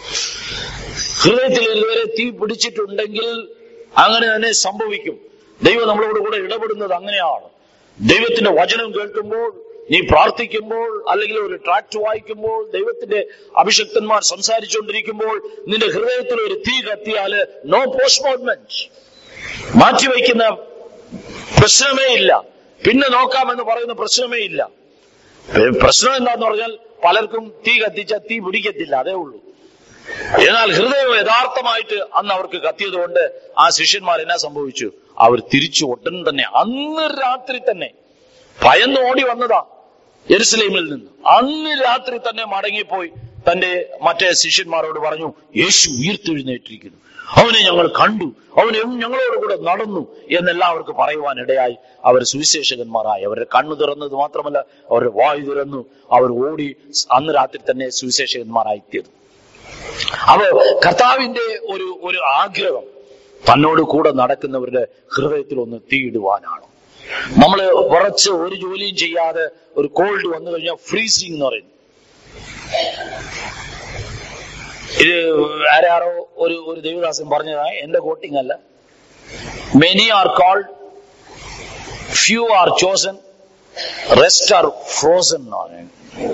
ഹൃദയത്തിൽ ഇതുവരെ തീ പിടിച്ചിട്ടുണ്ടെങ്കിൽ അങ്ങനെ തന്നെ സംഭവിക്കും. ദൈവം നമ്മളോട് കൂടെ ഇടപെടുന്നത് അങ്ങനെയാണ്. ദൈവത്തിന്റെ വചനം കേൾക്കുമ്പോൾ, നീ പ്രാർത്ഥിക്കുമ്പോൾ, അല്ലെങ്കിൽ ഒരു ട്രാക്ട് വായിക്കുമ്പോൾ, ദൈവത്തിന്റെ അഭിഷക്തന്മാർ സംസാരിച്ചുകൊണ്ടിരിക്കുമ്പോൾ നിന്റെ ഹൃദയത്തിൽ ഒരു തീ കത്തിയാല് നോ പോസ്റ്റ്പോൺമെന്റ്, മാറ്റിവെക്കുന്ന പ്രശ്നമേ ഇല്ല, പിന്നെ നോക്കാമെന്ന് പറയുന്ന പ്രശ്നമേ ഇല്ല. പ്രശ്നം എന്താന്ന് പറഞ്ഞാൽ പലർക്കും തീ കത്തിച്ച തീ പിടിക്കത്തില്ല, അതേ ഉള്ളൂ. എന്നാൽ ഹൃദയം യഥാർത്ഥമായിട്ട് അന്ന് അവർക്ക് കത്തിയത് കൊണ്ട് ആ ശിഷ്യന്മാർ എന്നാ സംഭവിച്ചു? അവർ തിരിച്ചു ഉടൻ തന്നെ അന്ന് രാത്രി തന്നെ ഭയന്ന് ഓടി വന്നതാ യെരുശലേമിൽ നിന്ന്. അന്ന് രാത്രി തന്നെ മടങ്ങിപ്പോയി തന്റെ മറ്റേ ശിഷ്യന്മാരോട് പറഞ്ഞു, യേശു ഉയർത്തെഴുന്നേറ്റിരിക്കുന്നു, അവനെ ഞങ്ങൾ കണ്ടു, അവനെ ഞങ്ങളോട് കൂടെ നടന്നു എന്നെല്ലാവർക്ക് പറയുവാൻ ഇടയായി. അവർ സുവിശേഷകന്മാരായി. അവരുടെ കണ്ണു തുറന്നത് മാത്രമല്ല, അവരുടെ വായു തുറന്നു. അവർ ഓടി അന്ന് രാത്രി തന്നെ സുവിശേഷകന്മാരായി തീർന്നു. അപ്പോ കർത്താവിന്റെ ഒരു ആഗ്രഹം തന്നോട് കൂടെ നടക്കുന്നവരുടെ ഹൃദയത്തിൽ ഒന്ന് തീയിടുവാനാണ്. നമ്മള് കുറച്ച് ഒരു ജോലിയും ചെയ്യാതെ ഒരു കോൾഡ് വന്നു കഴിഞ്ഞാൽ ഫ്രീസിങ് എന്ന് പറയുന്നു. ഇത് ആരാറോ ഒരു ദേവദാസൻ പറഞ്ഞതാണ്, എന്റെ കോട്ടിങ് അല്ല. Many are called, few are chosen, rest are frozen എന്ന് പറയുന്നത്.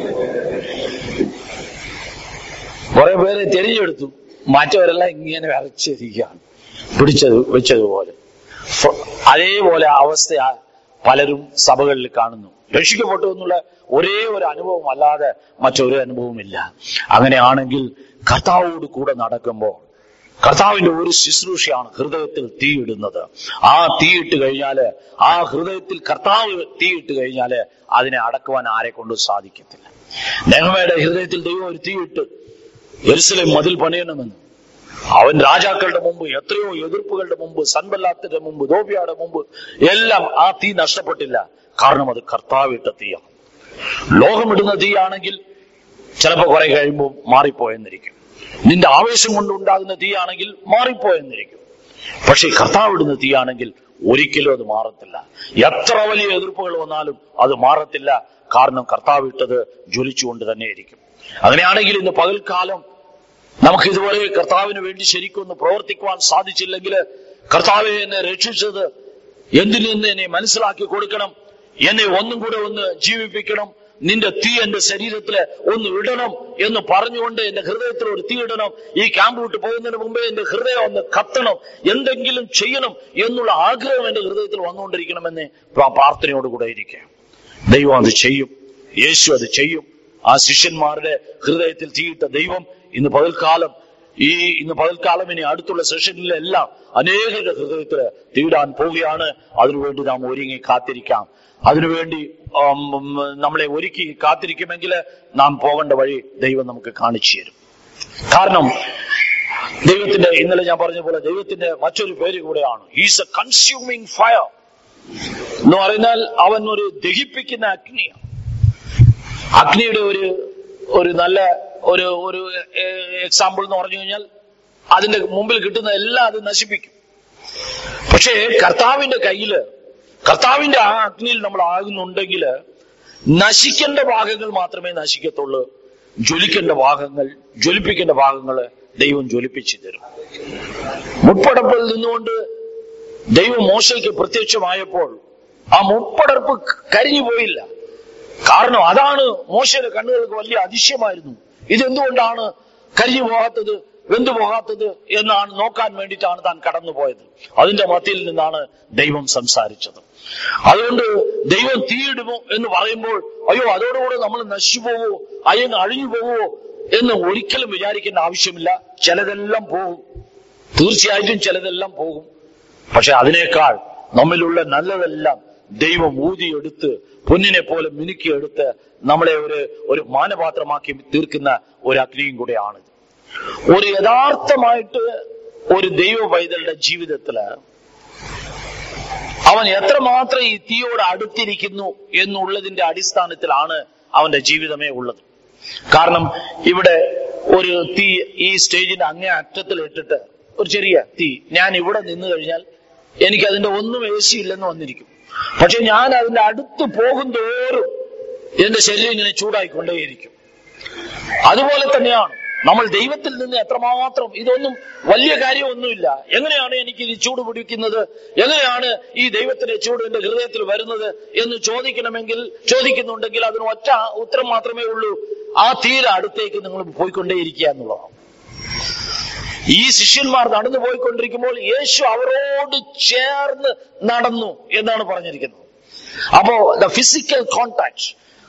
കുറെ പേരെ തിരഞ്ഞെടുത്തു, മറ്റവരെല്ലാം ഇങ്ങനെ വരച്ചിരിക്കുകയാണ് വെച്ചതുപോലെ. അതേപോലെ അവസ്ഥ പലരും സഭകളിൽ കാണുന്നു. രക്ഷിക്കപ്പെട്ടു എന്നുള്ള ഒരേ ഒരു അനുഭവം അല്ലാതെ മറ്റൊരു അനുഭവമില്ല. അങ്ങനെയാണെങ്കിൽ കർത്താവോട് കൂടെ നടക്കുമ്പോൾ കർത്താവിന്റെ ഒരു ശുശ്രൂഷയാണ് ഹൃദയത്തിൽ തീയിടുന്നത്. ആ തീയിട്ട് കഴിഞ്ഞാല്, ആ ഹൃദയത്തിൽ കർത്താവ് തീയിട്ട് കഴിഞ്ഞാല് അതിനെ അടക്കുവാൻ ആരെ കൊണ്ടും സാധിക്കത്തില്ല. നെഹെമ്യായുടെ ഹൃദയത്തിൽ ദൈവം ഒരു തീയിട്ട് യെരുശലേം മതിൽ പണിയണമെന്ന്. അവൻ രാജാക്കളുടെ മുമ്പ്, എത്രയോ എതിർപ്പുകളുടെ മുമ്പ്, സൻബല്ലാത്തിന്റെ മുമ്പ്, തോബിയയുടെ മുമ്പ് എല്ലാം ആ തീ നഷ്ടപ്പെട്ടില്ല. കാരണം അത് കർത്താവിട്ട തീയാണ്. ലോകമിടുന്ന തീയാണെങ്കിൽ ചിലപ്പോ കുറെ കഴിയുമ്പോൾ മാറിപ്പോയെന്നിരിക്കും. നിന്റെ ആവേശം കൊണ്ട് ഉണ്ടാകുന്ന തീയാണെങ്കിൽ മാറിപ്പോയെന്നിരിക്കും. പക്ഷെ കർത്താവിടുന്ന തീയാണെങ്കിൽ ഒരിക്കലും അത് മാറത്തില്ല. എത്ര വലിയ എതിർപ്പുകൾ വന്നാലും അത് മാറത്തില്ല. കാരണം കർത്താവിട്ടത് ജ്വലിച്ചുകൊണ്ട് തന്നെ ഇരിക്കും. അങ്ങനെയാണെങ്കിൽ ഇന്ന് പകൽക്കാലം നമുക്ക് ഇതുപോലെ കർത്താവിന് വേണ്ടി ശരിക്കൊന്ന് പ്രവർത്തിക്കുവാൻ സാധിച്ചില്ലെങ്കിൽ, കർത്താവെ എന്നെ രക്ഷിച്ചത് എന്തിനെന്ന് എന്നെ മനസ്സിലാക്കി കൊടുക്കണം, എന്നെ ഒന്നും കൂടെ ഒന്ന് ജീവിപ്പിക്കണം, നിന്റെ തീ എന്റെ ശരീരത്തില് ഒന്ന് ഇടണം എന്ന് പറഞ്ഞുകൊണ്ട് എന്റെ ഹൃദയത്തിൽ ഒരു തീ ഇടണം. ഈ ക്യാമ്പ് വിട്ട് പോകുന്നതിന് മുമ്പേ എന്റെ ഹൃദയം ഒന്ന് കത്തണം, എന്തെങ്കിലും ചെയ്യണം എന്നുള്ള ആഗ്രഹം എന്റെ ഹൃദയത്തിൽ വന്നുകൊണ്ടിരിക്കണമെന്ന് പ്രാർത്ഥനയോടുകൂടെ ഇരിക്കുക. ദൈവം അത് ചെയ്യും, യേശു അത് ചെയ്യും. ആ ശിഷ്യന്മാരുടെ ഹൃദയത്തിൽ തീയിട്ട ദൈവം ഇന്ന് പകൽക്കാലം ഇനി അടുത്തുള്ള സെഷനിലെല്ലാം അനേകരുടെ ഹൃദയത്തില് തീയിടാൻ പോവുകയാണ്. അതിനുവേണ്ടി നാം ഒരുങ്ങി കാത്തിരിക്കാം. അതിനുവേണ്ടി നമ്മളെ ഒരുക്കി കാത്തിരിക്കുമെങ്കിൽ നാം പോകേണ്ട വഴി ദൈവം നമുക്ക് കാണിച്ചു തരും. കാരണം ദൈവത്തിന്റെ, ഇന്നലെ ഞാൻ പറഞ്ഞ പോലെ, ദൈവത്തിന്റെ മറ്റൊരു പേര് കൂടെയാണ് ഹീസ് എ കൺസ്യൂമിങ് ഫയർ എന്ന് പറഞ്ഞാൽ അവൻ ഒരു ദഹിപ്പിക്കുന്ന അഗ്നിയാണ്. അഗ്നിയുടെ ഒരു നല്ല ഒരു എക്സാമ്പിൾ എന്ന് പറഞ്ഞു കഴിഞ്ഞാൽ അതിന്റെ മുമ്പിൽ കിട്ടുന്ന എല്ലാം അത് നശിപ്പിക്കും. പക്ഷേ കർത്താവിന്റെ കയ്യില്, കർത്താവിന്റെ ആ അഗ്നിയിൽ നമ്മൾ ആകുന്നുണ്ടെങ്കിൽ നശിക്കേണ്ട ഭാഗങ്ങൾ മാത്രമേ നശിക്കത്തുള്ളൂ. ജ്വലിപ്പിക്കേണ്ട ഭാഗങ്ങള് ദൈവം ജ്വലിപ്പിച്ചു തരും. മുപ്പടപ്പിൽ നിന്നുകൊണ്ട് ദൈവം മോശയ്ക്ക് പ്രത്യക്ഷമായപ്പോൾ ആ മുപ്പടർപ്പ് കരിഞ്ഞു പോയില്ല. കാരണം അതാണ് മോശയുടെ കണ്ണുകൾക്ക് വലിയ അതിശയമായിരുന്നു. ഇതെന്തുകൊണ്ടാണ് കരിഞ്ഞു പോകാത്തത്, വെന്തു പോകാത്തത് എന്നാണ് നോക്കാൻ വേണ്ടിയിട്ടാണ് താൻ കടന്നുപോയത്. അതിന്റെ മധ്യയിൽ നിന്നാണ് ദൈവം സംസാരിച്ചത്. അതുകൊണ്ട് ദൈവം തീയിടുമോ എന്ന് പറയുമ്പോൾ അയ്യോ അതോടുകൂടെ നമ്മൾ നശിച്ചു പോവോ, അഴിഞ്ഞു പോവോ എന്ന് ഒരിക്കലും വിചാരിക്കേണ്ട ആവശ്യമില്ല. ചിലതെല്ലാം പോകും, തീർച്ചയായിട്ടും ചിലതെല്ലാം പോകും. പക്ഷെ അതിനേക്കാൾ നമ്മിലുള്ള നല്ലതെല്ലാം ദൈവം ഊതിയെടുത്ത് പൊന്നിനെ പോലെ മിനുക്കിയെടുത്ത് നമ്മളെ ഒരു മാനപാത്രമാക്കി തീർക്കുന്ന ഒരു അഗ്നിയും കൂടെയാണ്. ഒരു യഥാർത്ഥമായിട്ട് ഒരു ദൈവ പൈതലുടെ ജീവിതത്തില് അവൻ എത്രമാത്രം ഈ തീയോട് അടുത്തിരിക്കുന്നു എന്നുള്ളതിന്റെ അടിസ്ഥാനത്തിലാണ് അവന്റെ ജീവിതമേ ഉള്ളത്. കാരണം ഇവിടെ ഒരു തീ ഈ സ്റ്റേജിന്റെ അങ്ങേ അറ്റത്തിൽ ഇട്ടിട്ട് ഒരു ചെറിയ തീ ഞാൻ ഇവിടെ നിന്ന് കഴിഞ്ഞാൽ എനിക്ക് അതിന്റെ ഒന്നും ഏശിയില്ലെന്ന് വന്നിരിക്കും. പക്ഷെ ഞാൻ അതിന്റെ അടുത്ത് പോകും തോറും എന്റെ ശരീരം ഇങ്ങനെ ചൂടായിക്കൊണ്ടേയിരിക്കും. അതുപോലെ തന്നെയാണ് നമ്മൾ ദൈവത്തിൽ നിന്ന് എത്രമാത്രം, ഇതൊന്നും വലിയ കാര്യമൊന്നുമില്ല, എങ്ങനെയാണ് എനിക്ക് ഇത് ചൂട് പിടിക്കുന്നത്, എങ്ങനെയാണ് ഈ ദൈവത്തിന്റെ ചൂട് എന്റെ ഹൃദയത്തിൽ വരുന്നത് എന്ന് ചോദിക്കുന്നുണ്ടെങ്കിൽ അതിന് ഒറ്റ ഉത്തരം മാത്രമേ ഉള്ളൂ, ആ തീരെ അടുത്തേക്ക് നിങ്ങൾ പോയിക്കൊണ്ടേയിരിക്കുക എന്നുള്ളതാണ്. ഈ ശിഷ്യന്മാർ നടന്നു പോയിക്കൊണ്ടിരിക്കുമ്പോൾ യേശു അവരോട് ചേർന്ന് നടന്നു എന്നാണ് പറഞ്ഞിരിക്കുന്നത്. അപ്പോ ദ ഫിസിക്കൽ കോണ്ടാക്ട്,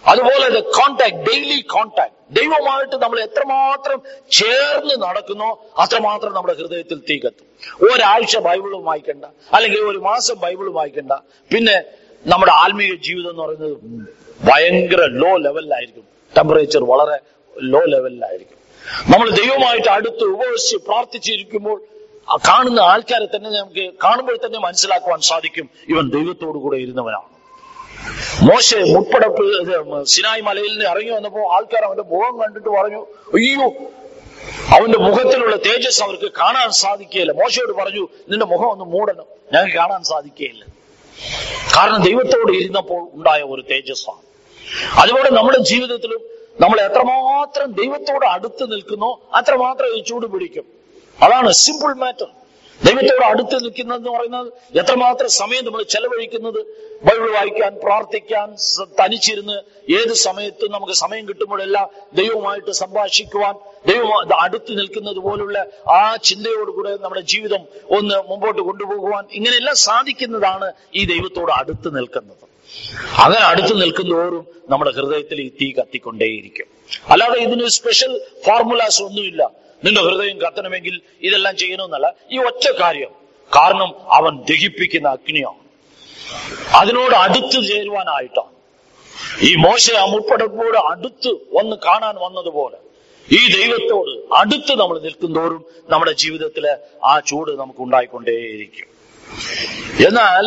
അതുപോലെ കോണ്ടാക്ട്, ഡെയിലി കോണ്ടാക്ട്. ദൈവമായിട്ട് നമ്മൾ എത്രമാത്രം ചേർന്ന് നടക്കുന്നോ അത്രമാത്രം നമ്മുടെ ഹൃദയത്തിൽ തീ കത്തും. ഒരാഴ്ച ബൈബിളും വായിക്കണ്ട, അല്ലെങ്കിൽ ഒരു മാസം ബൈബിളും വായിക്കണ്ട, പിന്നെ നമ്മുടെ ആത്മീയ ജീവിതം എന്ന് പറയുന്നത് ഭയങ്കര ലോ ലെവലിലായിരിക്കും. ടെമ്പറേച്ചർ വളരെ ലോ ലെവലിലായിരിക്കും. നമ്മൾ ദൈവമായിട്ട് അടുത്ത് ഉപവസിച്ച് പ്രാർത്ഥിച്ചിരിക്കുമ്പോൾ കാണുന്ന ആൾക്കാരെ തന്നെ നമുക്ക് കാണുമ്പോൾ തന്നെ മനസ്സിലാക്കുവാൻ സാധിക്കും, ഇവൻ ദൈവത്തോടു കൂടെ ഇരുന്നവനാണ്. മോശെ മുപ്പടപ്പ് സിനായ് മലയിൽ നിന്ന് ഇറങ്ങി വന്നപ്പോ ആൾക്കാർ അവന്റെ മുഖം കണ്ടിട്ട് പറഞ്ഞു, അയ്യോ, അവന്റെ മുഖത്തിലുള്ള തേജസ് അവർക്ക് കാണാൻ സാധിക്കുകയില്ല. മോശയോട് പറഞ്ഞു, നിന്റെ മുഖം ഒന്ന് മൂടണം, ഞങ്ങൾക്ക് കാണാൻ സാധിക്കുകയില്ല. കാരണം ദൈവത്തോട് ഇരുന്നപ്പോൾ ഉണ്ടായ ഒരു തേജസ്സാണ്. അതുപോലെ നമ്മുടെ ജീവിതത്തിലും നമ്മൾ എത്രമാത്രം ദൈവത്തോട് അടുത്ത് നിൽക്കുന്നോ അത്രമാത്രം ഈ ചൂട് പിടിക്കും. അതാണ് സിമ്പിൾ മാറ്റർ. ദൈവത്തോട് അടുത്ത് നിൽക്കുന്നത് എന്ന് പറയുന്നത് എത്രമാത്രം സമയം നമ്മൾ ചെലവഴിക്കുന്നത് ബൈബിൾ വായിക്കാൻ, പ്രാർത്ഥിക്കാൻ, തനിച്ചിരുന്ന് ഏത് സമയത്തും നമുക്ക് സമയം കിട്ടുമ്പോഴെല്ലാം ദൈവവുമായിട്ട് സംഭാഷിക്കുവാൻ, ദൈവം അടുത്ത് നിൽക്കുന്നത് പോലുള്ള ആ ചിന്തയോടുകൂടെ നമ്മുടെ ജീവിതം ഒന്ന് മുമ്പോട്ട് കൊണ്ടുപോകുവാൻ ഇങ്ങനെയെല്ലാം സാധിക്കുന്നതാണ് ഈ ദൈവത്തോട് അടുത്ത് നിൽക്കുന്നത്. അങ്ങനെ അടുത്ത് നിൽക്കുന്നതോറും നമ്മുടെ ഹൃദയത്തിൽ ഈ തീ കത്തിക്കൊണ്ടേയിരിക്കും. അല്ലാതെ ഇതിന് സ്പെഷ്യൽ ഫോർമുലാസ് ഒന്നുമില്ല. നിന്റെ ഹൃദയം കത്തണമെങ്കിൽ ഇതെല്ലാം ചെയ്യണമെന്നല്ല. ഈ ഒറ്റ കാര്യം, കാരണം അവൻ ദഹിപ്പിക്കുന്ന അഗ്നിയാണ്. അതിനോട് അടുത്ത് ചേരുവാനായിട്ടാണ്. ഈ മോശ ആ മുൾപ്പടപ്പോട് അടുത്ത് ഒന്ന് കാണാൻ വന്നതുപോലെ ഈ ദൈവത്തോട് അടുത്ത് നമ്മൾ നിൽക്കുന്തോറും നമ്മുടെ ജീവിതത്തില് ആ ചൂട് നമുക്ക് ഉണ്ടായിക്കൊണ്ടേയിരിക്കും. എന്നാൽ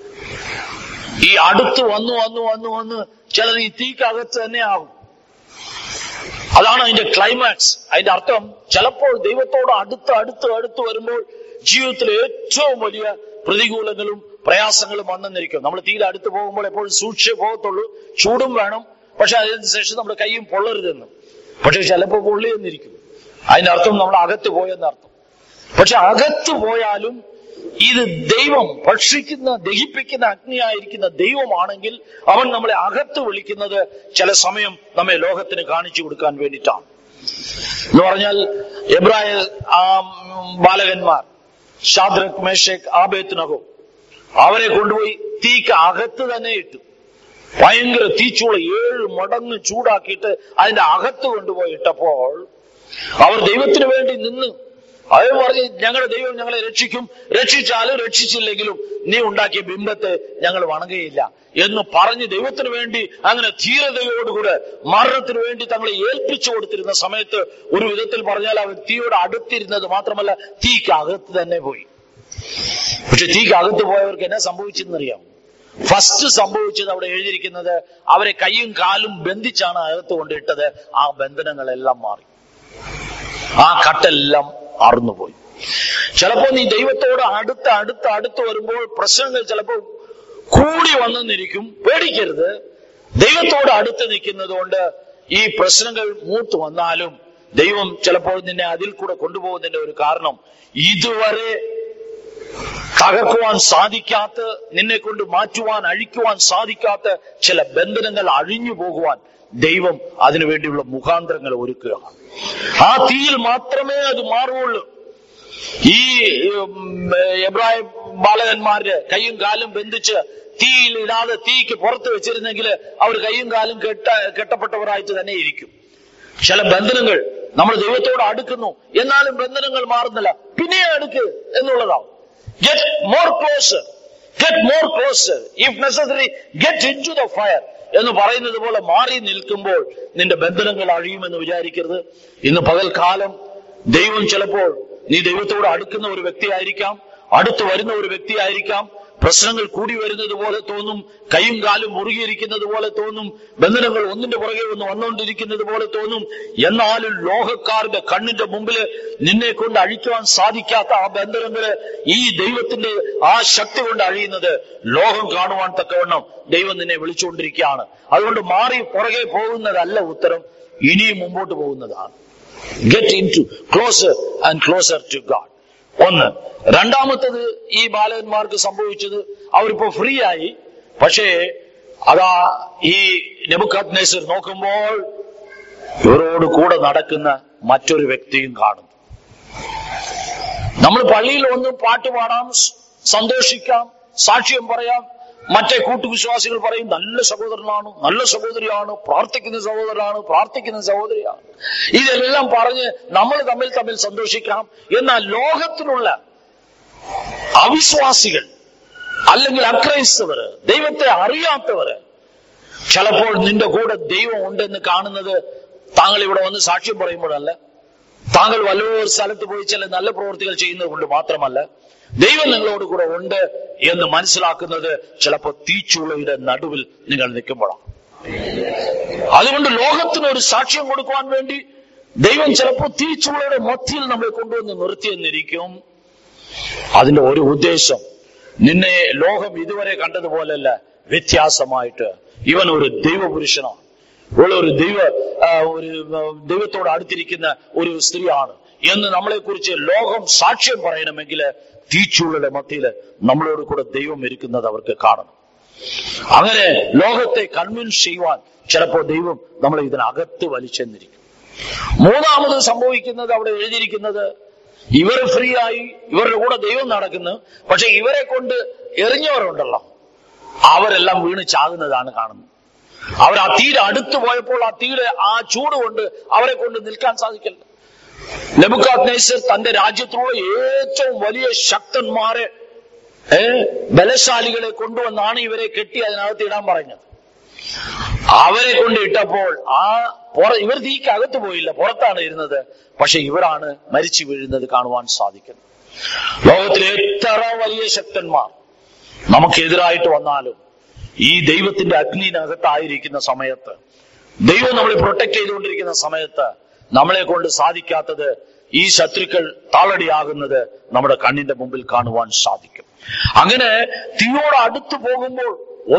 ഈ അടുത്ത് വന്ന് ചിലർ ഈ തീക്കകത്ത് തന്നെ ആകും. അതാണ് അതിന്റെ ക്ലൈമാക്സ്. അതിന്റെ അർത്ഥം, ചിലപ്പോൾ ദൈവത്തോട് അടുത്ത് വരുമ്പോൾ ജീവിതത്തിലെ ഏറ്റവും വലിയ പ്രതികൂലങ്ങളും പ്രയാസങ്ങളും വന്നെന്നിരിക്കും. നമ്മൾ തീരെ അടുത്ത് പോകുമ്പോൾ എപ്പോഴും സൂക്ഷിച്ചേ പോകത്തുള്ളൂ. ചൂടും വേണം, പക്ഷെ അതിനുശേഷം നമ്മുടെ കൈയും പൊള്ളരുതെന്ന്. പക്ഷെ ചിലപ്പോൾ പൊള്ളിയെന്നിരിക്കും. അതിന്റെ അർത്ഥം നമ്മൾ അകത്ത് പോയെന്നർത്ഥം. പക്ഷെ അകത്ത് പോയാലും ഇത് ദൈവം ഭക്ഷിക്കുന്ന, ദഹിപ്പിക്കുന്ന അഗ്നിയായിരിക്കുന്ന ദൈവമാണെങ്കിൽ അവൻ നമ്മളെ അകത്ത് വിളിക്കുന്നത് ചില സമയം നമ്മെ ലോകത്തിന് കാണിച്ചു കൊടുക്കാൻ വേണ്ടിയിട്ടാണ്. എന്ന് പറഞ്ഞാൽ എബ്രായ ബാലകന്മാർ ശാദ്രക്, മേശക്, ആബേദ്നഗോ അവരെ കൊണ്ടുപോയി തീക്ക് അകത്ത് തന്നെ ഇട്ടു. ഭയങ്കര തീച്ചൂള 7 മടങ്ങ് ചൂടാക്കിയിട്ട് അതിന്റെ അകത്ത് കൊണ്ടുപോയി ഇട്ടപ്പോൾ അവർ ദൈവത്തിന് വേണ്ടി നിന്ന് അത് പറഞ്ഞ്, ഞങ്ങളുടെ ദൈവം ഞങ്ങളെ രക്ഷിക്കും, രക്ഷിച്ചാലും രക്ഷിച്ചില്ലെങ്കിലും നീ ഉണ്ടാക്കിയ ബിംബത്തെ ഞങ്ങൾ വണങ്ങുകയില്ല എന്ന് പറഞ്ഞ് ദൈവത്തിന് വേണ്ടി അങ്ങനെ ധീരതയോടുകൂടെ മരണത്തിന് വേണ്ടി തങ്ങളെ ഏൽപ്പിച്ചു കൊടുത്തിരുന്ന സമയത്ത് ഒരു വിധത്തിൽ പറഞ്ഞാൽ അവർ തീയോട് അടുത്തിരുന്നത് മാത്രമല്ല, തീക്കകത്ത് തന്നെ പോയി. പക്ഷെ തീക്കകത്ത് പോയവർക്ക് എന്നാ സംഭവിച്ചെന്നറിയാം? ഫസ്റ്റ് സംഭവിച്ചത് അവിടെ എഴുതിയിരിക്കുന്നത്, അവരെ കൈയും കാലും ബന്ധിച്ചാണ് അകത്ത് കൊണ്ടിട്ടത്. ആ ബന്ധനങ്ങളെല്ലാം മാറി, ആ കട്ടെല്ലാം അറുന്നുപോയി. ചിലപ്പോ നീ ദൈവത്തോട് അടുത്ത് വരുമ്പോൾ പ്രശ്നങ്ങൾ ചിലപ്പോൾ കൂടി വന്നെന്നിരിക്കും. പേടിക്കരുത്. ദൈവത്തോട് അടുത്ത് നിൽക്കുന്നത് കൊണ്ട് ഈ പ്രശ്നങ്ങൾ മൂത്ത് വന്നാലും ദൈവം ചിലപ്പോൾ നിന്നെ അതിൽ കൂടെ കൊണ്ടുപോകുന്നതിന്റെ ഒരു കാരണം, ഇതുവരെ തകർക്കുവാൻ സാധിക്കാത്ത, നിന്നെ കൊണ്ട് മാറ്റുവാൻ, അഴിക്കുവാൻ സാധിക്കാത്ത ചില ബന്ധനങ്ങൾ അഴിഞ്ഞു പോകുവാൻ ദൈവം അതിനുവേണ്ടിയുള്ള മുഖാന്തരങ്ങൾ ഒരുക്കുകയാണ്. ആ തീയിൽ മാത്രമേ അത് മാറുകയുള്ളൂ. ഈ എബ്രായ ബാലകന്മാര് കൈയും കാലും ബന്ധിച്ച് തീയിൽ ഇടാതെ തീക്ക് പുറത്ത് വെച്ചിരുന്നെങ്കിൽ അവർ കൈയും കാലും കെട്ടപ്പെട്ടവരായിട്ട് തന്നെ ഇരിക്കും. ചില ബന്ധനങ്ങൾ നമ്മൾ ദൈവത്തോട് അടുക്കുന്നു, എന്നാലും ബന്ധനങ്ങൾ മാറുന്നില്ല. പിന്നെ അടുക്ക് എന്നുള്ളതാണ്. Get more closer, get more closer. If necessary, get into the fire എന്ന് പറയുന്നത് പോലെ മാറി നിൽക്കുമ്പോൾ നിന്റെ ബന്ധനങ്ങൾ അഴിയുമെന്ന് വിചാരിക്കരുത്. ഇന്ന് പകൽക്കാലം ദൈവം ചിലപ്പോൾ, നീ ദൈവത്തോട് അടുക്കുന്ന ഒരു വ്യക്തിയായിരിക്കാം, അടുത്ത് വരുന്ന ഒരു വ്യക്തിയായിരിക്കാം. പ്രശ്നങ്ങൾ കൂടി വരുന്നത് പോലെ തോന്നും, കൈയും കാലും മുറുകിയിരിക്കുന്നത് പോലെ തോന്നും, ബന്ധനങ്ങൾ ഒന്നിന്റെ പുറകെ ഒന്ന് വന്നുകൊണ്ടിരിക്കുന്നത് പോലെ തോന്നും. എന്നാലും ലോകക്കാരുടെ കണ്ണിന്റെ മുമ്പില് നിന്നെ കൊണ്ട് അഴിക്കുവാൻ സാധിക്കാത്ത ആ ബന്ധനങ്ങള് ഈ ദൈവത്തിന്റെ ആ ശക്തി കൊണ്ട് അഴിയുന്നത് ലോകം കാണുവാൻ തക്കവണ്ണം ദൈവം നിന്നെ വിളിച്ചുകൊണ്ടിരിക്കുകയാണ്. അതുകൊണ്ട് മാറി പുറകെ പോകുന്നതല്ല ഉത്തരം, ഇനിയും മുമ്പോട്ട് പോകുന്നതാണ്. Get in to closer and closer to God. ഒന്ന്. രണ്ടാമത്തത്, ഈ ബാലകന്മാർക്ക് സംഭവിച്ചത്, അവരിപ്പോ ഫ്രീ ആയി. പക്ഷേ അതാ ഈ നെബൂഖദ്നേസർ നോക്കുമ്പോൾ ഇവരോട് കൂടെ നടക്കുന്ന മറ്റൊരു വ്യക്തിയും കാണുന്നു. നമ്മൾ പള്ളിയിൽ വന്ന് പാട്ട് പാടാം, സന്തോഷിക്കാം, സാക്ഷ്യം പറയാം, മറ്റേ കൂട്ടുവിശ്വാസികൾ പറയും നല്ല സഹോദരനാണ്, നല്ല സഹോദരിയാണ്, പ്രാർത്ഥിക്കുന്ന സഹോദരനാണ്, പ്രാർത്ഥിക്കുന്ന സഹോദരിയാണ്. ഇതെല്ലാം പറഞ്ഞ് നമ്മൾ തമ്മിൽ സന്തോഷിക്കാം. എന്നാൽ ലോകത്തിലുള്ള അവിശ്വാസികൾ അല്ലെങ്കിൽ അക്രൈസ്തവര്, ദൈവത്തെ അറിയാത്തവര്, ചിലപ്പോൾ നിന്റെ കൂടെ ദൈവം ഉണ്ടെന്ന് കാണുന്നത് താങ്കൾ ഇവിടെ വന്ന് സാക്ഷ്യം പറയുമ്പോഴല്ല, താങ്കൾ വല്ലൊരു സ്ഥലത്ത് പോയി ചില നല്ല പ്രവൃത്തികൾ ചെയ്യുന്നത് കൊണ്ട് മാത്രമല്ല, ദൈവം നിങ്ങളോട് കൂടെ ഉണ്ട് എന്ന് മനസ്സിലാക്കുന്നത് ചിലപ്പോൾ തീച്ചൂളയുടെ നടുവിൽ നിങ്ങൾ നിൽക്കുമ്പോഴാണ്. അതുകൊണ്ട് ലോകത്തിന് ഒരു സാക്ഷ്യം കൊടുക്കുവാൻ വേണ്ടി ദൈവം ചിലപ്പോൾ തീച്ചൂളയുടെ മധ്യയിൽ നമ്മളെ കൊണ്ടുവന്ന് നിർത്തിയെന്നിരിക്കും. അതിന്റെ ഒരു ഉദ്ദേശം, നിന്നെ ലോകം ഇതുവരെ കണ്ടതുപോലെയല്ല, വ്യത്യാസമായിട്ട് ഇവൻ ഒരു ദൈവപുരുഷനാണ്, ഒരു ദൈവത്തോട് അടുത്തിരിക്കുന്ന ഒരു സ്ത്രീയാണ് എന്ന് നമ്മളെ കുറിച്ച് ലോകം സാക്ഷ്യം പറയണമെങ്കിൽ തീച്ചൂളയുടെ മധ്യയില് നമ്മളോട് കൂടെ ദൈവം ഇരിക്കുന്നത് അവർക്ക് കാണണം. അങ്ങനെ ലോകത്തെ കൺവിൻസ് ചെയ്യുവാൻ ചിലപ്പോൾ ദൈവം നമ്മളെ ഇതിനകത്ത് വലിച്ചെന്നിരിക്കും. മൂന്നാമത് സംഭവിക്കുന്നത്, അവിടെ എഴുതിയിരിക്കുന്നത്, ഇവർ ഫ്രീ ആയി ഇവരുടെ കൂടെ ദൈവം നടക്കുന്നു, പക്ഷെ ഇവരെ കൊണ്ട് എറിഞ്ഞവരുണ്ടല്ലോ അവരെല്ലാം വീണ് ചാകുന്നതാണ് കാണുന്നത്. അവർ ആ തീരെ അടുത്ത് പോയപ്പോൾ ആ തീരെ ആ ചൂട് കൊണ്ട് അവരെ കൊണ്ട് നിൽക്കാൻ സാധിക്കില്ല. നെബൂഖദ്നേസർ തന്റെ രാജ്യത്തിലുള്ള ഏറ്റവും വലിയ ശക്തന്മാരെ, ബലശാലികളെ കൊണ്ടുവന്നാണ് ഇവരെ കെട്ടി അതിനകത്ത് ഇടാൻ പറഞ്ഞത്. അവരെ കൊണ്ട് ഇട്ടപ്പോൾ ഇവർ തീക്കകത്ത് പോയില്ല, പുറത്താണ് ഇരുന്നത്. പക്ഷെ ഇവരാണ് മരിച്ചു വീഴുന്നത് കാണുവാൻ സാധിക്കുന്നത്. ലോകത്തിലെ എത്ര വലിയ ശക്തന്മാർ നമുക്കെതിരായിട്ട് വന്നാലും ഈ ദൈവത്തിന്റെ അഗ്നിനകത്തായിരിക്കുന്ന സമയത്ത്, ദൈവം നമ്മളെ പ്രൊട്ടക്ട് ചെയ്തുകൊണ്ടിരിക്കുന്ന സമയത്ത് നമ്മളെ കൊണ്ട് സാധിക്കാത്തത്, ഈ ശത്രുക്കൾ താളടിയാകുന്നത് നമ്മുടെ കണ്ണിന്റെ മുമ്പിൽ കാണുവാൻ സാധിക്കും. അങ്ങനെ തീയോട് അടുത്ത് പോകുമ്പോൾ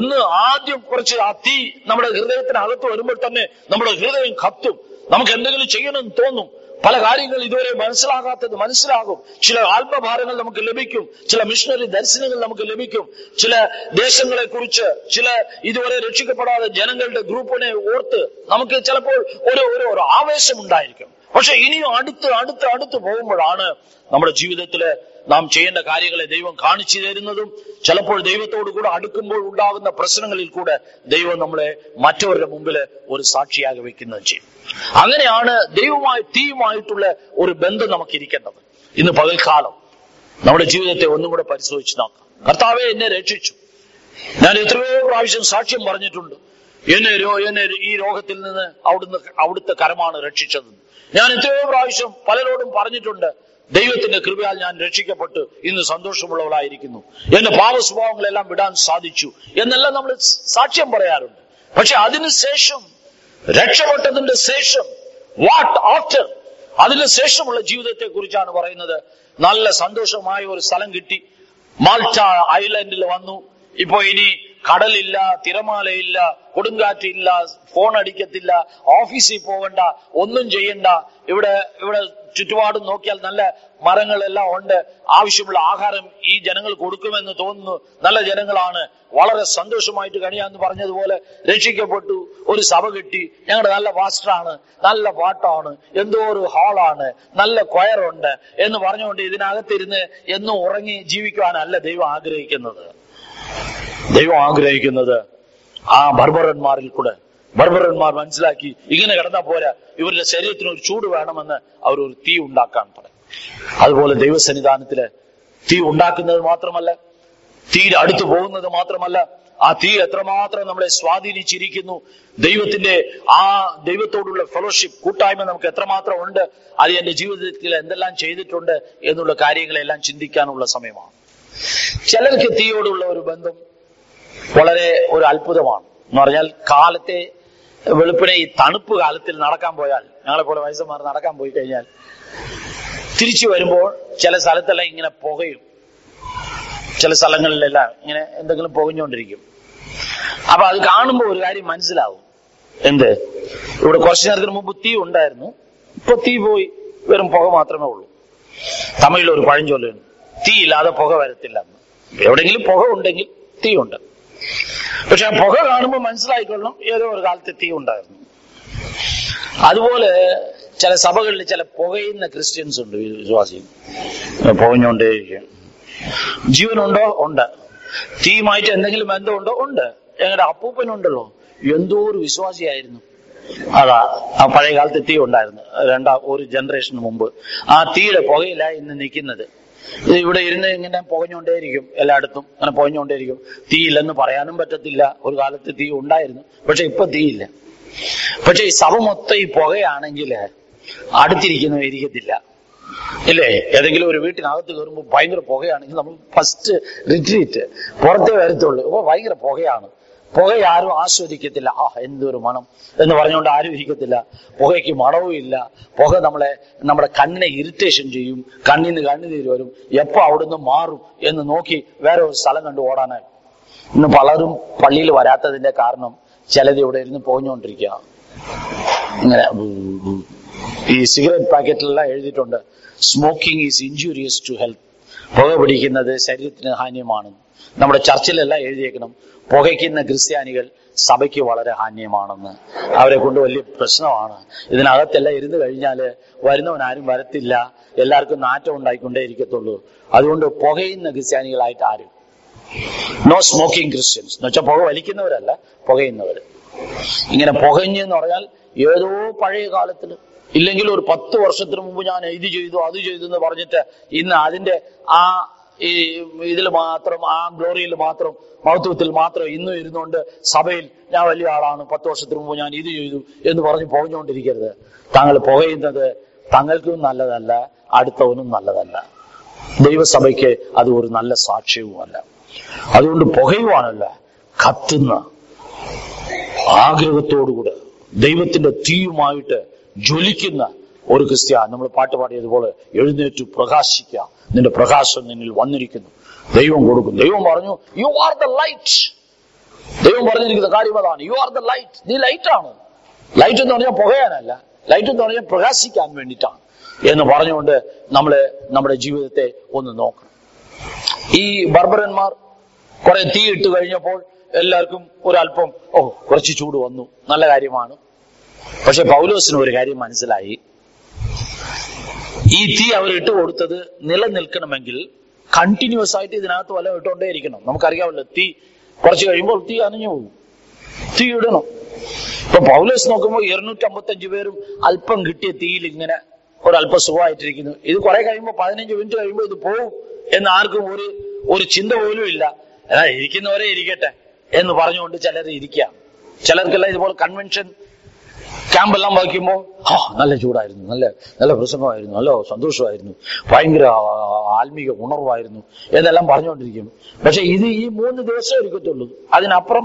ആദ്യം കുറച്ച് ആ തീ നമ്മുടെ ഹൃദയത്തിനകത്ത് വരുമ്പോൾ തന്നെ നമ്മുടെ ഹൃദയം കത്തും. നമുക്ക് എന്തെങ്കിലും ചെയ്യണമെന്ന് തോന്നും. പല കാര്യങ്ങൾ ഇതുവരെ മനസ്സിലാകാത്തത് മനസ്സിലാകും. ചില ആത്മഭാരങ്ങൾ നമുക്ക് ലഭിക്കും, ചില മിഷണറി ദർശനങ്ങൾ നമുക്ക് ലഭിക്കും, ചില ദേശങ്ങളെ കുറിച്ച്, ചില ഇതുവരെ രക്ഷിക്കപ്പെടാതെ ജനങ്ങളുടെ ഗ്രൂപ്പിനെ ഓർത്ത് നമുക്ക് ചിലപ്പോൾ ഒരു ആവേശം ഉണ്ടായിരിക്കും. പക്ഷെ ഇനിയും അടുത്ത് പോകുമ്പോഴാണ് നമ്മുടെ ജീവിതത്തില് നാം ചെയ്യേണ്ട കാര്യങ്ങളെ ദൈവം കാണിച്ചു തരുന്നതും, ചിലപ്പോൾ ദൈവത്തോടു കൂടെ അടുക്കുമ്പോൾ ഉണ്ടാകുന്ന പ്രശ്നങ്ങളിൽ കൂടെ ദൈവം നമ്മളെ മറ്റവരുടെ മുമ്പില് ഒരു സാക്ഷിയാಗಿ വെക്കുന്നതും ചെയ്യും. അങ്ങനെയാണ് തീയുമായിട്ടുള്ള ഒരു ബന്ധം നമുക്കിരിക്കേണ്ടത്. ഇന്ന് പകൽക്കാലം നമ്മുടെ ജീവിതത്തെ ഒന്നും കൂടെ പരിശോധിച്ച് നോക്കാം. കർത്താവേ, എന്നെ രക്ഷിച്ചു. ഞാൻ എത്രയോ പ്രാവശ്യം സാക്ഷ്യം പറഞ്ഞിട്ടുണ്ട്, എന്നെ ഈ രോഗത്തിൽ നിന്ന് അവിടുത്തെ കരമാണ് രക്ഷിച്ചത്. ഞാൻ എത്രയോ പ്രാവശ്യം പലരോടും പറഞ്ഞിട്ടുണ്ട്, ദൈവത്തിന്റെ കൃപയാൽ ഞാൻ രക്ഷിക്കപ്പെട്ട് ഇന്ന് സന്തോഷമുള്ളവളായിരിക്കുന്നു, എന്റെ പാപ സ്വഭാവങ്ങളെല്ലാം വിടാൻ സാധിച്ചു എന്നെല്ലാം നമ്മൾ സാക്ഷ്യം പറയാറുണ്ട്. പക്ഷെ അതിനുശേഷം, രക്ഷപ്പെട്ടതിന്റെ ശേഷം, വാട്ട് ആഫ്റ്റർ, അതിന് ശേഷമുള്ള ജീവിതത്തെ കുറിച്ചാണ് പറയുന്നത്. നല്ല സന്തോഷമായ ഒരു സ്ഥലം കിട്ടി, മാൾട്ട ഐലൻഡിൽ വന്നു. ഇപ്പൊ ഇനി കടലില്ല, തിരമാലയില്ല, കൊടുങ്കാറ്റില്ല, ഫോൺ അടിക്കത്തില്ല, ഓഫീസിൽ പോകണ്ട, ഒന്നും ചെയ്യണ്ട. ഇവിടെ ചുറ്റുപാടും നോക്കിയാൽ നല്ല മരങ്ങളെല്ലാം ഉണ്ട്, ആവശ്യമുള്ള ആഹാരം ഈ ജനങ്ങൾ കൊടുക്കുമെന്ന് തോന്നുന്നു, നല്ല ജനങ്ങളാണ്, വളരെ സന്തോഷമായിട്ട് കഴിയാന്ന് പറഞ്ഞതുപോലെ രക്ഷിക്കപ്പെട്ടു. ഒരു സഭ കിട്ടി, ഞങ്ങളുടെ നല്ല പാസ്റ്ററാണ്, നല്ല പാട്ടാണ്, എന്തോ ഒരു ഹാളാണ്, നല്ല കൊയറുണ്ട് എന്ന് പറഞ്ഞുകൊണ്ട് ഇതിനകത്തിരുന്ന് എന്നും ഉറങ്ങി ജീവിക്കുവാനല്ല ദൈവം ആഗ്രഹിക്കുന്നത്. ദൈവം ആഗ്രഹിക്കുന്നത് ആ ബർബറന്മാരിൽ കൂടെ, ബർബറന്മാർ മനസ്സിലാക്കി ഇങ്ങനെ കിടന്നാ പോരാ, ഇവരുടെ ശരീരത്തിന് ഒരു ചൂട് വേണമെന്ന് അവർ ഒരു തീ ഉണ്ടാക്കാൻ തുടങ്ങി. അതുപോലെ ദൈവസന്നിധാനത്തില് തീ ഉണ്ടാക്കുന്നത് മാത്രമല്ല, തീയുടെ അടുത്ത് പോകുന്നത് മാത്രമല്ല, ആ തീ എത്രമാത്രം നമ്മളെ സ്വാധീനിച്ചിരിക്കുന്നു, ദൈവത്തോടുള്ള ഫെലോഷിപ്പ്, കൂട്ടായ്മ നമുക്ക് എത്രമാത്രം ഉണ്ട്, അത് എന്റെ ജീവിതത്തിൽ എന്തെല്ലാം ചെയ്തിട്ടുണ്ട് എന്നുള്ള കാര്യങ്ങളെല്ലാം ചിന്തിക്കാനുള്ള സമയമാണ്. ചിലർക്ക് തീയോടുള്ള ഒരു ബന്ധം വളരെ ഒരു അത്ഭുതമാണ്. എന്ന് പറഞ്ഞാൽ, കാലത്തെ വെളുപ്പിനെ ഈ തണുപ്പ് കാലത്തിൽ നടക്കാൻ പോയാൽ, ഞങ്ങളെപ്പോലെ വയസ്സന്മാർ നടക്കാൻ പോയി കഴിഞ്ഞാൽ തിരിച്ചു വരുമ്പോൾ ചില സ്ഥലത്തെല്ലാം ഇങ്ങനെ പുകയും, ചില സ്ഥലങ്ങളിലെല്ലാം ഇങ്ങനെ എന്തെങ്കിലും പുകഞ്ഞുകൊണ്ടിരിക്കും. അപ്പൊ അത് കാണുമ്പോൾ ഒരു കാര്യം മനസ്സിലാവും. എന്ത്, ഇവിടെ കുറച്ചു നേരത്തിന് മുമ്പ് തീ ഉണ്ടായിരുന്നു, ഇപ്പൊ തീ പോയി, വെറും പുക മാത്രമേ ഉള്ളൂ. തമിഴിൽ ഒരു പഴഞ്ചൊല്ലുണ്ട്, തീ ഇല്ലാതെ പുക വരത്തില്ല. എവിടെയെങ്കിലും പുക ഉണ്ടെങ്കിൽ തീ ഉണ്ട്. പക്ഷെ ആ പുക കാണുമ്പോൾ മനസ്സിലായിക്കൊള്ളണം, ഏതോ ഒരു കാലത്ത് തീ ഉണ്ടായിരുന്നു. അതുപോലെ ചില സഭകളിൽ ചില പുകയുന്ന ക്രിസ്ത്യൻസ് ഉണ്ട്, വിശ്വാസികൾ പുകഞ്ഞുകൊണ്ടേയിരിക്കും. ജീവനുണ്ടോ? ഉണ്ട്. തീയുമായിട്ട് എന്തെങ്കിലും ബന്ധമുണ്ടോ? ഉണ്ട്. ഞങ്ങളുടെ അപ്പൂപ്പനുണ്ടല്ലോ, എന്തോ ഒരു വിശ്വാസിയായിരുന്നു. അതാ ആ പഴയ കാലത്ത് തീ ഉണ്ടായിരുന്നു, ഒരു ജനറേഷന് മുമ്പ്. ആ തീയുടെ പുകയില ഇന്ന് നിൽക്കുന്നത്. ഇവിടെ ഇരുന്ന് ഇങ്ങനെ പുകഞ്ഞുകൊണ്ടേയിരിക്കും, എല്ലായിടത്തും അങ്ങനെ പുകഞ്ഞുകൊണ്ടേയിരിക്കും. തീയില്ലെന്ന് പറയാനും പറ്റത്തില്ല. ഒരു കാലത്ത് തീ ഉണ്ടായിരുന്നു, പക്ഷെ ഇപ്പൊ തീയില്ല. പക്ഷെ ഈ സഭ മൊത്തം ഈ പുകയാണെങ്കിൽ അടുത്തിരിക്കുന്നവ ഇരിക്കത്തില്ല, ഇല്ലേ? ഏതെങ്കിലും ഒരു വീട്ടിനകത്ത് കയറുമ്പോൾ ഭയങ്കര പുകയാണെങ്കിൽ നമ്മൾ ഫസ്റ്റ് റിട്രീറ്റ്, പുറത്തേ വരത്തുള്ളൂ. ഭയങ്കര പുകയാണ്, പുക ആരും ആസ്വദിക്കത്തില്ല. എന്തൊരു മണം എന്ന് പറഞ്ഞുകൊണ്ട് ആരും ഇരിക്കത്തില്ല. പുകയ്ക്ക് മണവും ഇല്ല. പുക നമ്മുടെ കണ്ണിനെ ഇറിറ്റേഷൻ ചെയ്യും, കണ്ണിന് കണ്ണുനീര് വരും. എപ്പോ അവിടുന്ന് മാറും എന്ന് നോക്കി വേറെ ഒരു സ്ഥലം കണ്ടു ഓടാനായി. ഇന്ന് പലരും പള്ളിയിൽ വരാത്തതിന്റെ കാരണം ചിലത് ഇവിടെ ഇരുന്ന് പോഞ്ഞുകൊണ്ടിരിക്കുക. ഇങ്ങനെ ഈ സിഗരറ്റ് പാക്കറ്റിലെല്ലാം എഴുതിയിട്ടുണ്ട്, smoking is injurious to health. പുക പിടിക്കുന്നത് ശരീരത്തിന് ഹാനിയമാണ്. നമ്മുടെ ചർച്ചിലെല്ലാം എഴുതിയേക്കണം, പുകയ്ക്കുന്ന ക്രിസ്ത്യാനികൾ സഭയ്ക്ക് വളരെ ഹാന്യമാണെന്ന്. അവരെ കൊണ്ട് വലിയ പ്രശ്നമാണ്. ഇതിനകത്തെല്ലാം ഇരുന്ന് കഴിഞ്ഞാല് വരുന്നവനാരും വരത്തില്ല, എല്ലാവർക്കും നാറ്റം ഉണ്ടായിക്കൊണ്ടേ ഇരിക്കത്തുള്ളൂ. അതുകൊണ്ട് പുകയുന്ന ക്രിസ്ത്യാനികളായിട്ട് ആരും, നോ സ്മോക്കിംഗ് ക്രിസ്ത്യൻസ് എന്ന് വെച്ചാൽ പുക വലിക്കുന്നവരല്ല, പുകയുന്നവര്. ഇങ്ങനെ പുകഞ്ഞെന്ന് പറഞ്ഞാൽ ഏതോ പഴയ കാലത്തില്, ഇല്ലെങ്കിൽ ഒരു 10 വർഷത്തിന് മുമ്പ് ഞാൻ ഇത് ചെയ്തു അത് ചെയ്തു എന്ന് പറഞ്ഞിട്ട് ഇന്ന് അതിന്റെ ആ ഇതിൽ മാത്രം, ആ ഗ്ലോറിയിൽ മാത്രം, മഹത്വത്തിൽ മാത്രം ഇന്നും ഇരുന്നുകൊണ്ട് സഭയിൽ ഞാൻ വലിയ ആളാണ്, 10 വർഷത്തിന് മുമ്പ് ഞാൻ ഇത് ചെയ്തു എന്ന് പറഞ്ഞ് പുകഞ്ഞുകൊണ്ടിരിക്കരുത്. താങ്കൾ പുകയുന്നത് തങ്ങൾക്കും നല്ലതല്ല, അടുത്തവനും നല്ലതല്ല, ദൈവസഭയ്ക്ക് അത് ഒരു നല്ല സാക്ഷ്യവുമല്ല. അതുകൊണ്ട് പുകയുവാനല്ല, കത്തുന്ന ആഗ്രഹത്തോടുകൂടെ ദൈവത്തിന്റെ തീയുമായിട്ട് ജ്വലിക്കുന്ന ഒരു ക്രിസ്ത്യാൻ, നമ്മൾ പാട്ട് പാടിയതുപോലെ എഴുന്നേറ്റു പ്രകാശിക്കുക, നിന്റെ പ്രകാശം നിന്നിൽ വന്നിരിക്കുന്നു, ദൈവം കൊടുക്കും. ദൈവം പറഞ്ഞു യു ആർ ദ ലൈറ്റ്. ദൈവം പറഞ്ഞിരിക്കുന്ന കാര്യം അതാണ്, യു ആർ ദ ലൈറ്റ്. നീ ലൈറ്റാണ്. ലൈറ്റ് എന്ന് പറഞ്ഞാൽ പുകയാനല്ല, ലൈറ്റ് എന്ന് പറഞ്ഞാൽ പ്രകാശിക്കാൻ വേണ്ടിയിട്ടാണ് എന്ന് പറഞ്ഞുകൊണ്ട് നമ്മുടെ ജീവിതത്തെ ഒന്ന് നോക്കണം. ഈ ബർബരന്മാർ കുറെ തീ ഇട്ട് കഴിഞ്ഞപ്പോൾ എല്ലാവർക്കും ഒരല്പം കുറച്ച് ചൂട് വന്നു, നല്ല കാര്യമാണ്. പക്ഷെ പൗലോസിന് ഒരു കാര്യം മനസ്സിലായി, ഈ തീ അവർ ഇട്ട് കൊടുത്തത് നിലനിൽക്കണമെങ്കിൽ കണ്ടിന്യൂസ് ആയിട്ട് ഇതിനകത്ത് വല്ലതും ഇട്ടുകൊണ്ടേ ഇരിക്കണം. നമുക്കറിയാമല്ലോ, തീ കുറച്ച് കഴിയുമ്പോൾ തീ അണഞ്ഞു പോകും, തീ ഇടണം. ഇപ്പൊ പൗലോസ് നോക്കുമ്പോൾ 255 പേരും അല്പം കിട്ടിയ തീയിൽ ഇങ്ങനെ ഒരല്പം സുഖമായിട്ടിരിക്കുന്നു. ഇത് കുറെ കഴിയുമ്പോൾ 15 മിനിറ്റ് കഴിയുമ്പോൾ ഇത് പോകും എന്ന് ആർക്കും ഒരു ചിന്ത പോലും ഇല്ല. ഇരിക്കുന്നവരെ ഇരിക്കട്ടെ എന്ന് പറഞ്ഞുകൊണ്ട് ചിലർ ഇരിക്കുക. ചിലർക്കെല്ലാം ഇതുപോലെ കൺവെൻഷൻ ക്യാമ്പെല്ലാം വയ്ക്കുമ്പോൾ നല്ല ചൂടായിരുന്നു, നല്ല പ്രസംഗമായിരുന്നു, നല്ല സന്തോഷമായിരുന്നു, ഭയങ്കര ആത്മീക ഉണർവായിരുന്നു എന്നെല്ലാം പറഞ്ഞുകൊണ്ടിരിക്കും. പക്ഷെ ഇത് ഈ 3 ദിവസം എടുക്കത്തുള്ളൂ. അതിനപ്പുറം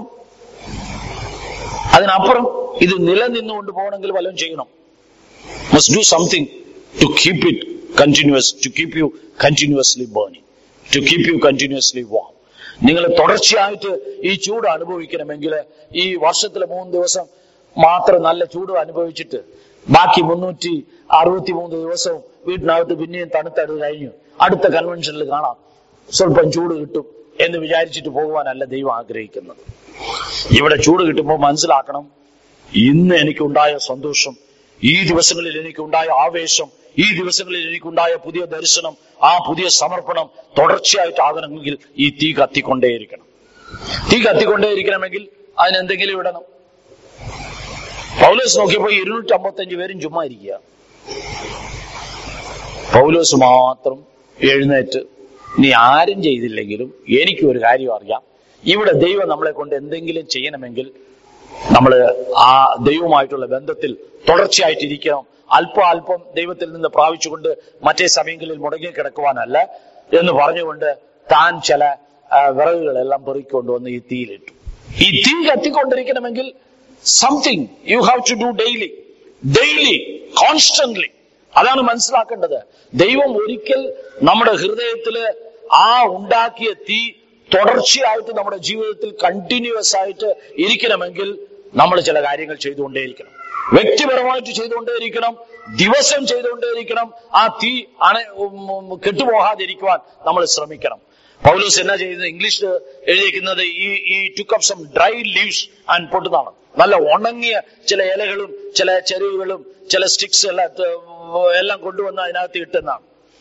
ഇത് നിലനിന്നുകൊണ്ട് പോകണമെങ്കിൽ വല്ലതും ചെയ്യണം. Must do something to keep it continuous, to keep you continuously burning, to keep you continuously warm. നിങ്ങൾ തുടർച്ചയായിട്ട് ഈ ചൂട് അനുഭവിക്കണമെങ്കിൽ ഈ വർഷത്തിലെ 3 ദിവസം മാത്രം നല്ല ചൂട് അനുഭവിച്ചിട്ട് ബാക്കി 363 ദിവസവും വീട്ടിനകത്ത് പിന്നെയും തണുത്തത് കഴിഞ്ഞു അടുത്ത കൺവെൻഷനിൽ കാണാം, സ്വല്പം ചൂട് കിട്ടും എന്ന് വിചാരിച്ചിട്ട് പോകുവാനല്ല ദൈവം ആഗ്രഹിക്കുന്നത്. ഇവിടെ ചൂട് കിട്ടുമ്പോൾ മനസ്സിലാക്കണം, ഇന്ന് എനിക്കുണ്ടായ സന്തോഷം, ഈ ദിവസങ്ങളിൽ എനിക്കുണ്ടായ ആവേശം, ഈ ദിവസങ്ങളിൽ എനിക്കുണ്ടായ പുതിയ ദർശനം, ആ പുതിയ സമർപ്പണം തുടർച്ചയായിട്ടാകണമെങ്കിൽ ഈ തീ കത്തിക്കൊണ്ടേയിരിക്കണം. തീ കത്തിക്കൊണ്ടേയിരിക്കണമെങ്കിൽ അതിനെന്തെങ്കിലും ഇടണം. പൗലോസ് നോക്കിയപ്പോ 255 പേരും ചുമ്മാ ഇരിക്കുക. പൗലോസ് മാത്രം എഴുന്നേറ്റ്, നീ ആരും ചെയ്തില്ലെങ്കിലും എനിക്ക് ഒരു കാര്യം അറിയാം, ഇവിടെ ദൈവം നമ്മളെ കൊണ്ട് എന്തെങ്കിലും ചെയ്യണമെങ്കിൽ നമ്മൾ ആ ദൈവമായിട്ടുള്ള ബന്ധത്തിൽ തുടർച്ചയായിട്ടിരിക്കണം. അല്പം ദൈവത്തിൽ നിന്ന് പ്രാപിച്ചുകൊണ്ട് മറ്റേ സമയങ്ങളിൽ മുടങ്ങി കിടക്കുവാനല്ല എന്ന് പറഞ്ഞുകൊണ്ട് താൻ ചില വിറകുകളെല്ലാം പെറുക്കിക്കൊണ്ടുവന്ന് ഈ തീയിലിട്ടു. ഈ തീ കത്തിക്കൊണ്ടിരിക്കണമെങ്കിൽ something you have to do daily constantly. അതാണ് മനസ്സിലാക്കേണ്ടത്. ദൈവം ഒരിക്കൽ നമ്മുടെ ഹൃദയത്തില് ആ ഉണ്ടാക്കിയ തീ തുടർച്ചയായിട്ട് നമ്മുടെ ജീവിതത്തിൽ കണ്ടിന്യൂസ് ആയിട്ട് ഇരിക്കണമെങ്കിൽ നമ്മൾ ചില കാര്യങ്ങൾ ചെയ്തുകൊണ്ടേയിരിക്കണം. വ്യക്തിപരമായിട്ട് ചെയ്തുകൊണ്ടേയിരിക്കണം, ദിവസം ചെയ്തുകൊണ്ടേയിരിക്കണം. ആ തീ കെട്ടുപോകാതിരിക്കുവാൻ നമ്മൾ ശ്രമിക്കണം. പൗലോസ് എന്നാ ചെയ്യുന്നത്? ഇംഗ്ലീഷ് എഴുതിയിരിക്കുന്നത് ഈ took up some dry leaves and പൊട്ടുന്നതാണ്. നല്ല ഉണങ്ങിയ ചില ഇലകളും ചില ചെരുവുകളും ചില സ്റ്റിക്സ് എല്ലാം കൊണ്ടുവന്ന് അതിനകത്ത് ഇട്ടെന്നാണ്.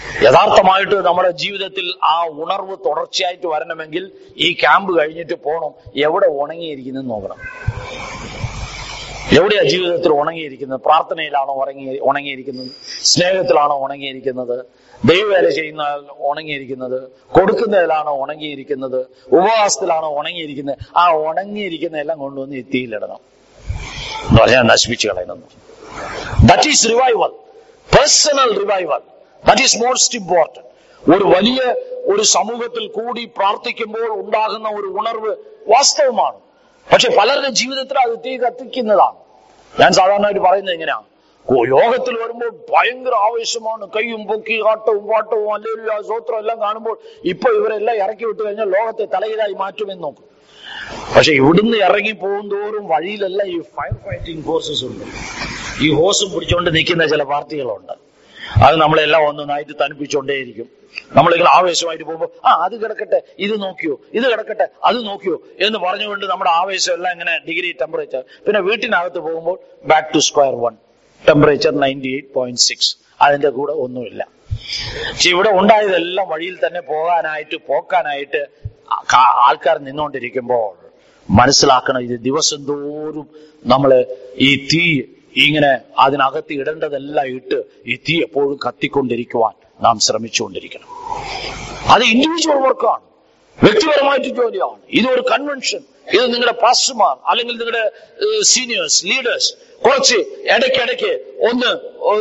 യഥാർത്ഥമായിട്ട് നമ്മുടെ ജീവിതത്തിൽ ആ ഉണർവ് തുടർച്ചയായിട്ട് വരണമെങ്കിൽ ഈ ക്യാമ്പ് കഴിഞ്ഞിട്ട് പോകണം. എവിടെ ഉണങ്ങിയിരിക്കുന്നെന്ന് നോക്കണം. എവിടെയാ ജീവിതത്തിൽ ഉണങ്ങിയിരിക്കുന്നത്? പ്രാർത്ഥനയിലാണോ ഉണങ്ങിയിരിക്കുന്നത്? സ്നേഹത്തിലാണോ ഉണങ്ങിയിരിക്കുന്നത്? ദൈവവേല ചെയ്യുന്ന ഉണങ്ങിയിരിക്കുന്നത്? കൊടുക്കുന്നതിലാണോ ഉണങ്ങിയിരിക്കുന്നത്? ഉപവാസത്തിലാണോ ഉണങ്ങിയിരിക്കുന്നത്? ആ ഉണങ്ങിയിരിക്കുന്ന എല്ലാം കൊണ്ടുവന്ന് ഈ തീയിലിടണം എന്ന് പറഞ്ഞാൽ നശിപ്പിച്ചു കളയുന്നു. That is revival, personal revival. That is most important. ഒരു വലിയ ഒരു സമൂഹത്തിൽ കൂടി പ്രാർത്ഥിക്കുമ്പോൾ ഉണ്ടാകുന്ന ഒരു ഉണർവ് വാസ്തവമാണ്. പക്ഷെ പലരുടെ ജീവിതത്തിൽ അത് തീ കത്തിക്കുന്നതാണ്. ഞാൻ സാധാരണയായിട്ട് പറയുന്നത് എങ്ങനെയാണ്, യോഗത്തിൽ വരുമ്പോൾ ഭയങ്കര ആവേശമാണ്, കൈയും പൊക്കി ആട്ടവും പാട്ടവും ഹല്ലേലൂയ സ്തോത്രം എല്ലാം കാണുമ്പോൾ ഇപ്പൊ ഇവരെല്ലാം ഇറക്കി വിട്ടു കഴിഞ്ഞാൽ ലോകത്തെ തലകീഴായി മാറ്റുമെന്ന് നോക്കും. പക്ഷെ ഇവിടുന്ന് ഇറങ്ങി പോകും തോറും വഴിയിലെല്ലാം ഈ ഫയർ ഫൈറ്റിംഗ് ഫോഴ്സസ് ഉണ്ട്. ഈ ഹോസും പിടിച്ചുകൊണ്ട് നിൽക്കുന്ന ചില പാർട്ടികളുണ്ട്. അത് നമ്മളെല്ലാം ഒന്നൊന്നായിട്ട് തണുപ്പിച്ചുകൊണ്ടേയിരിക്കും. നമ്മളിങ്ങനെ ആവേശമായിട്ട് പോകുമ്പോൾ അത് കിടക്കട്ടെ, ഇത് നോക്കിയോ, ഇത് കിടക്കട്ടെ, അത് നോക്കിയോ എന്ന് പറഞ്ഞുകൊണ്ട് നമ്മുടെ ആവേശം എല്ലാം ഇങ്ങനെ ഡിഗ്രി ടെമ്പറേച്ചർ. പിന്നെ വീട്ടിനകത്ത് പോകുമ്പോൾ back to square one, temperature 98.6. അതിന്റെ കൂടെ ഒന്നുമില്ല. പക്ഷെ ഇവിടെ ഉണ്ടായതെല്ലാം വഴിയിൽ തന്നെ പോക്കാനായിട്ട് ആൾക്കാർ നിന്നുകൊണ്ടിരിക്കുമ്പോൾ മനസ്സിലാക്കണം, ഇത് ദിവസം തോറും നമ്മള് ഈ തീ ഇങ്ങനെ അതിനകത്ത് ഇടേണ്ടതെല്ലാം ഇട്ട് ഈ തീ എപ്പോഴും കത്തിക്കൊണ്ടിരിക്കുവാൻ നാം ശ്രമിച്ചുകൊണ്ടിരിക്കണം. അത് ഇൻഡിവിജ്വൽ വർക്കാണ്, വ്യക്തിപരമായിട്ട് ജോലിയാണ്. ഇതൊരു കൺവെൻഷൻ. ഇത് നിങ്ങളുടെ പാസ്റ്റർമാർ അല്ലെങ്കിൽ നിങ്ങളുടെ സീനിയേഴ്സ്, ലീഡേഴ്സ് കുറച്ച് ഇടയ്ക്കിടയ്ക്ക് ഒന്ന്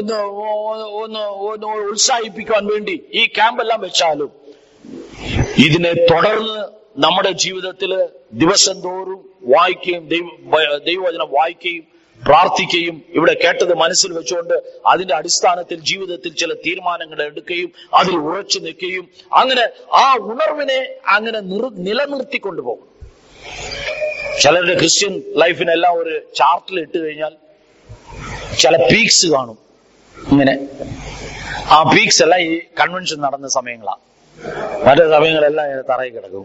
ഉത്സാഹിപ്പിക്കാൻ വേണ്ടി ഈ ക്യാമ്പെല്ലാം വെച്ചാലും ഇതിനെ തുടർന്ന് നമ്മുടെ ജീവിതത്തിൽ ദിവസം തോറും വായിക്കുകയും ദൈവവചനം വായിക്കുകയും പ്രാർത്ഥിക്കുകയും ഇവിടെ കേട്ടത് മനസ്സിൽ വെച്ചുകൊണ്ട് അതിന്റെ അടിസ്ഥാനത്തിൽ ജീവിതത്തിൽ ചില തീരുമാനങ്ങൾ എടുക്കുകയും അതിൽ ഉറച്ചു നിൽക്കുകയും അങ്ങനെ ആ ഉണർവിനെ അങ്ങനെ നിലനിർത്തിക്കൊണ്ടുപോകും. ചിലരുടെ ക്രിസ്ത്യൻ ലൈഫിനെല്ലാം ഒരു ചാർട്ടിൽ ഇട്ട് കഴിഞ്ഞാൽ ചില പീക്സ് കാണും. ഇങ്ങനെ ആ പീക്സ് എല്ലാം ഈ കൺവെൻഷൻ നടന്ന സമയങ്ങളാണ്. മറ്റേ സമയങ്ങളെല്ലാം തറയിൽ കിടക്കും.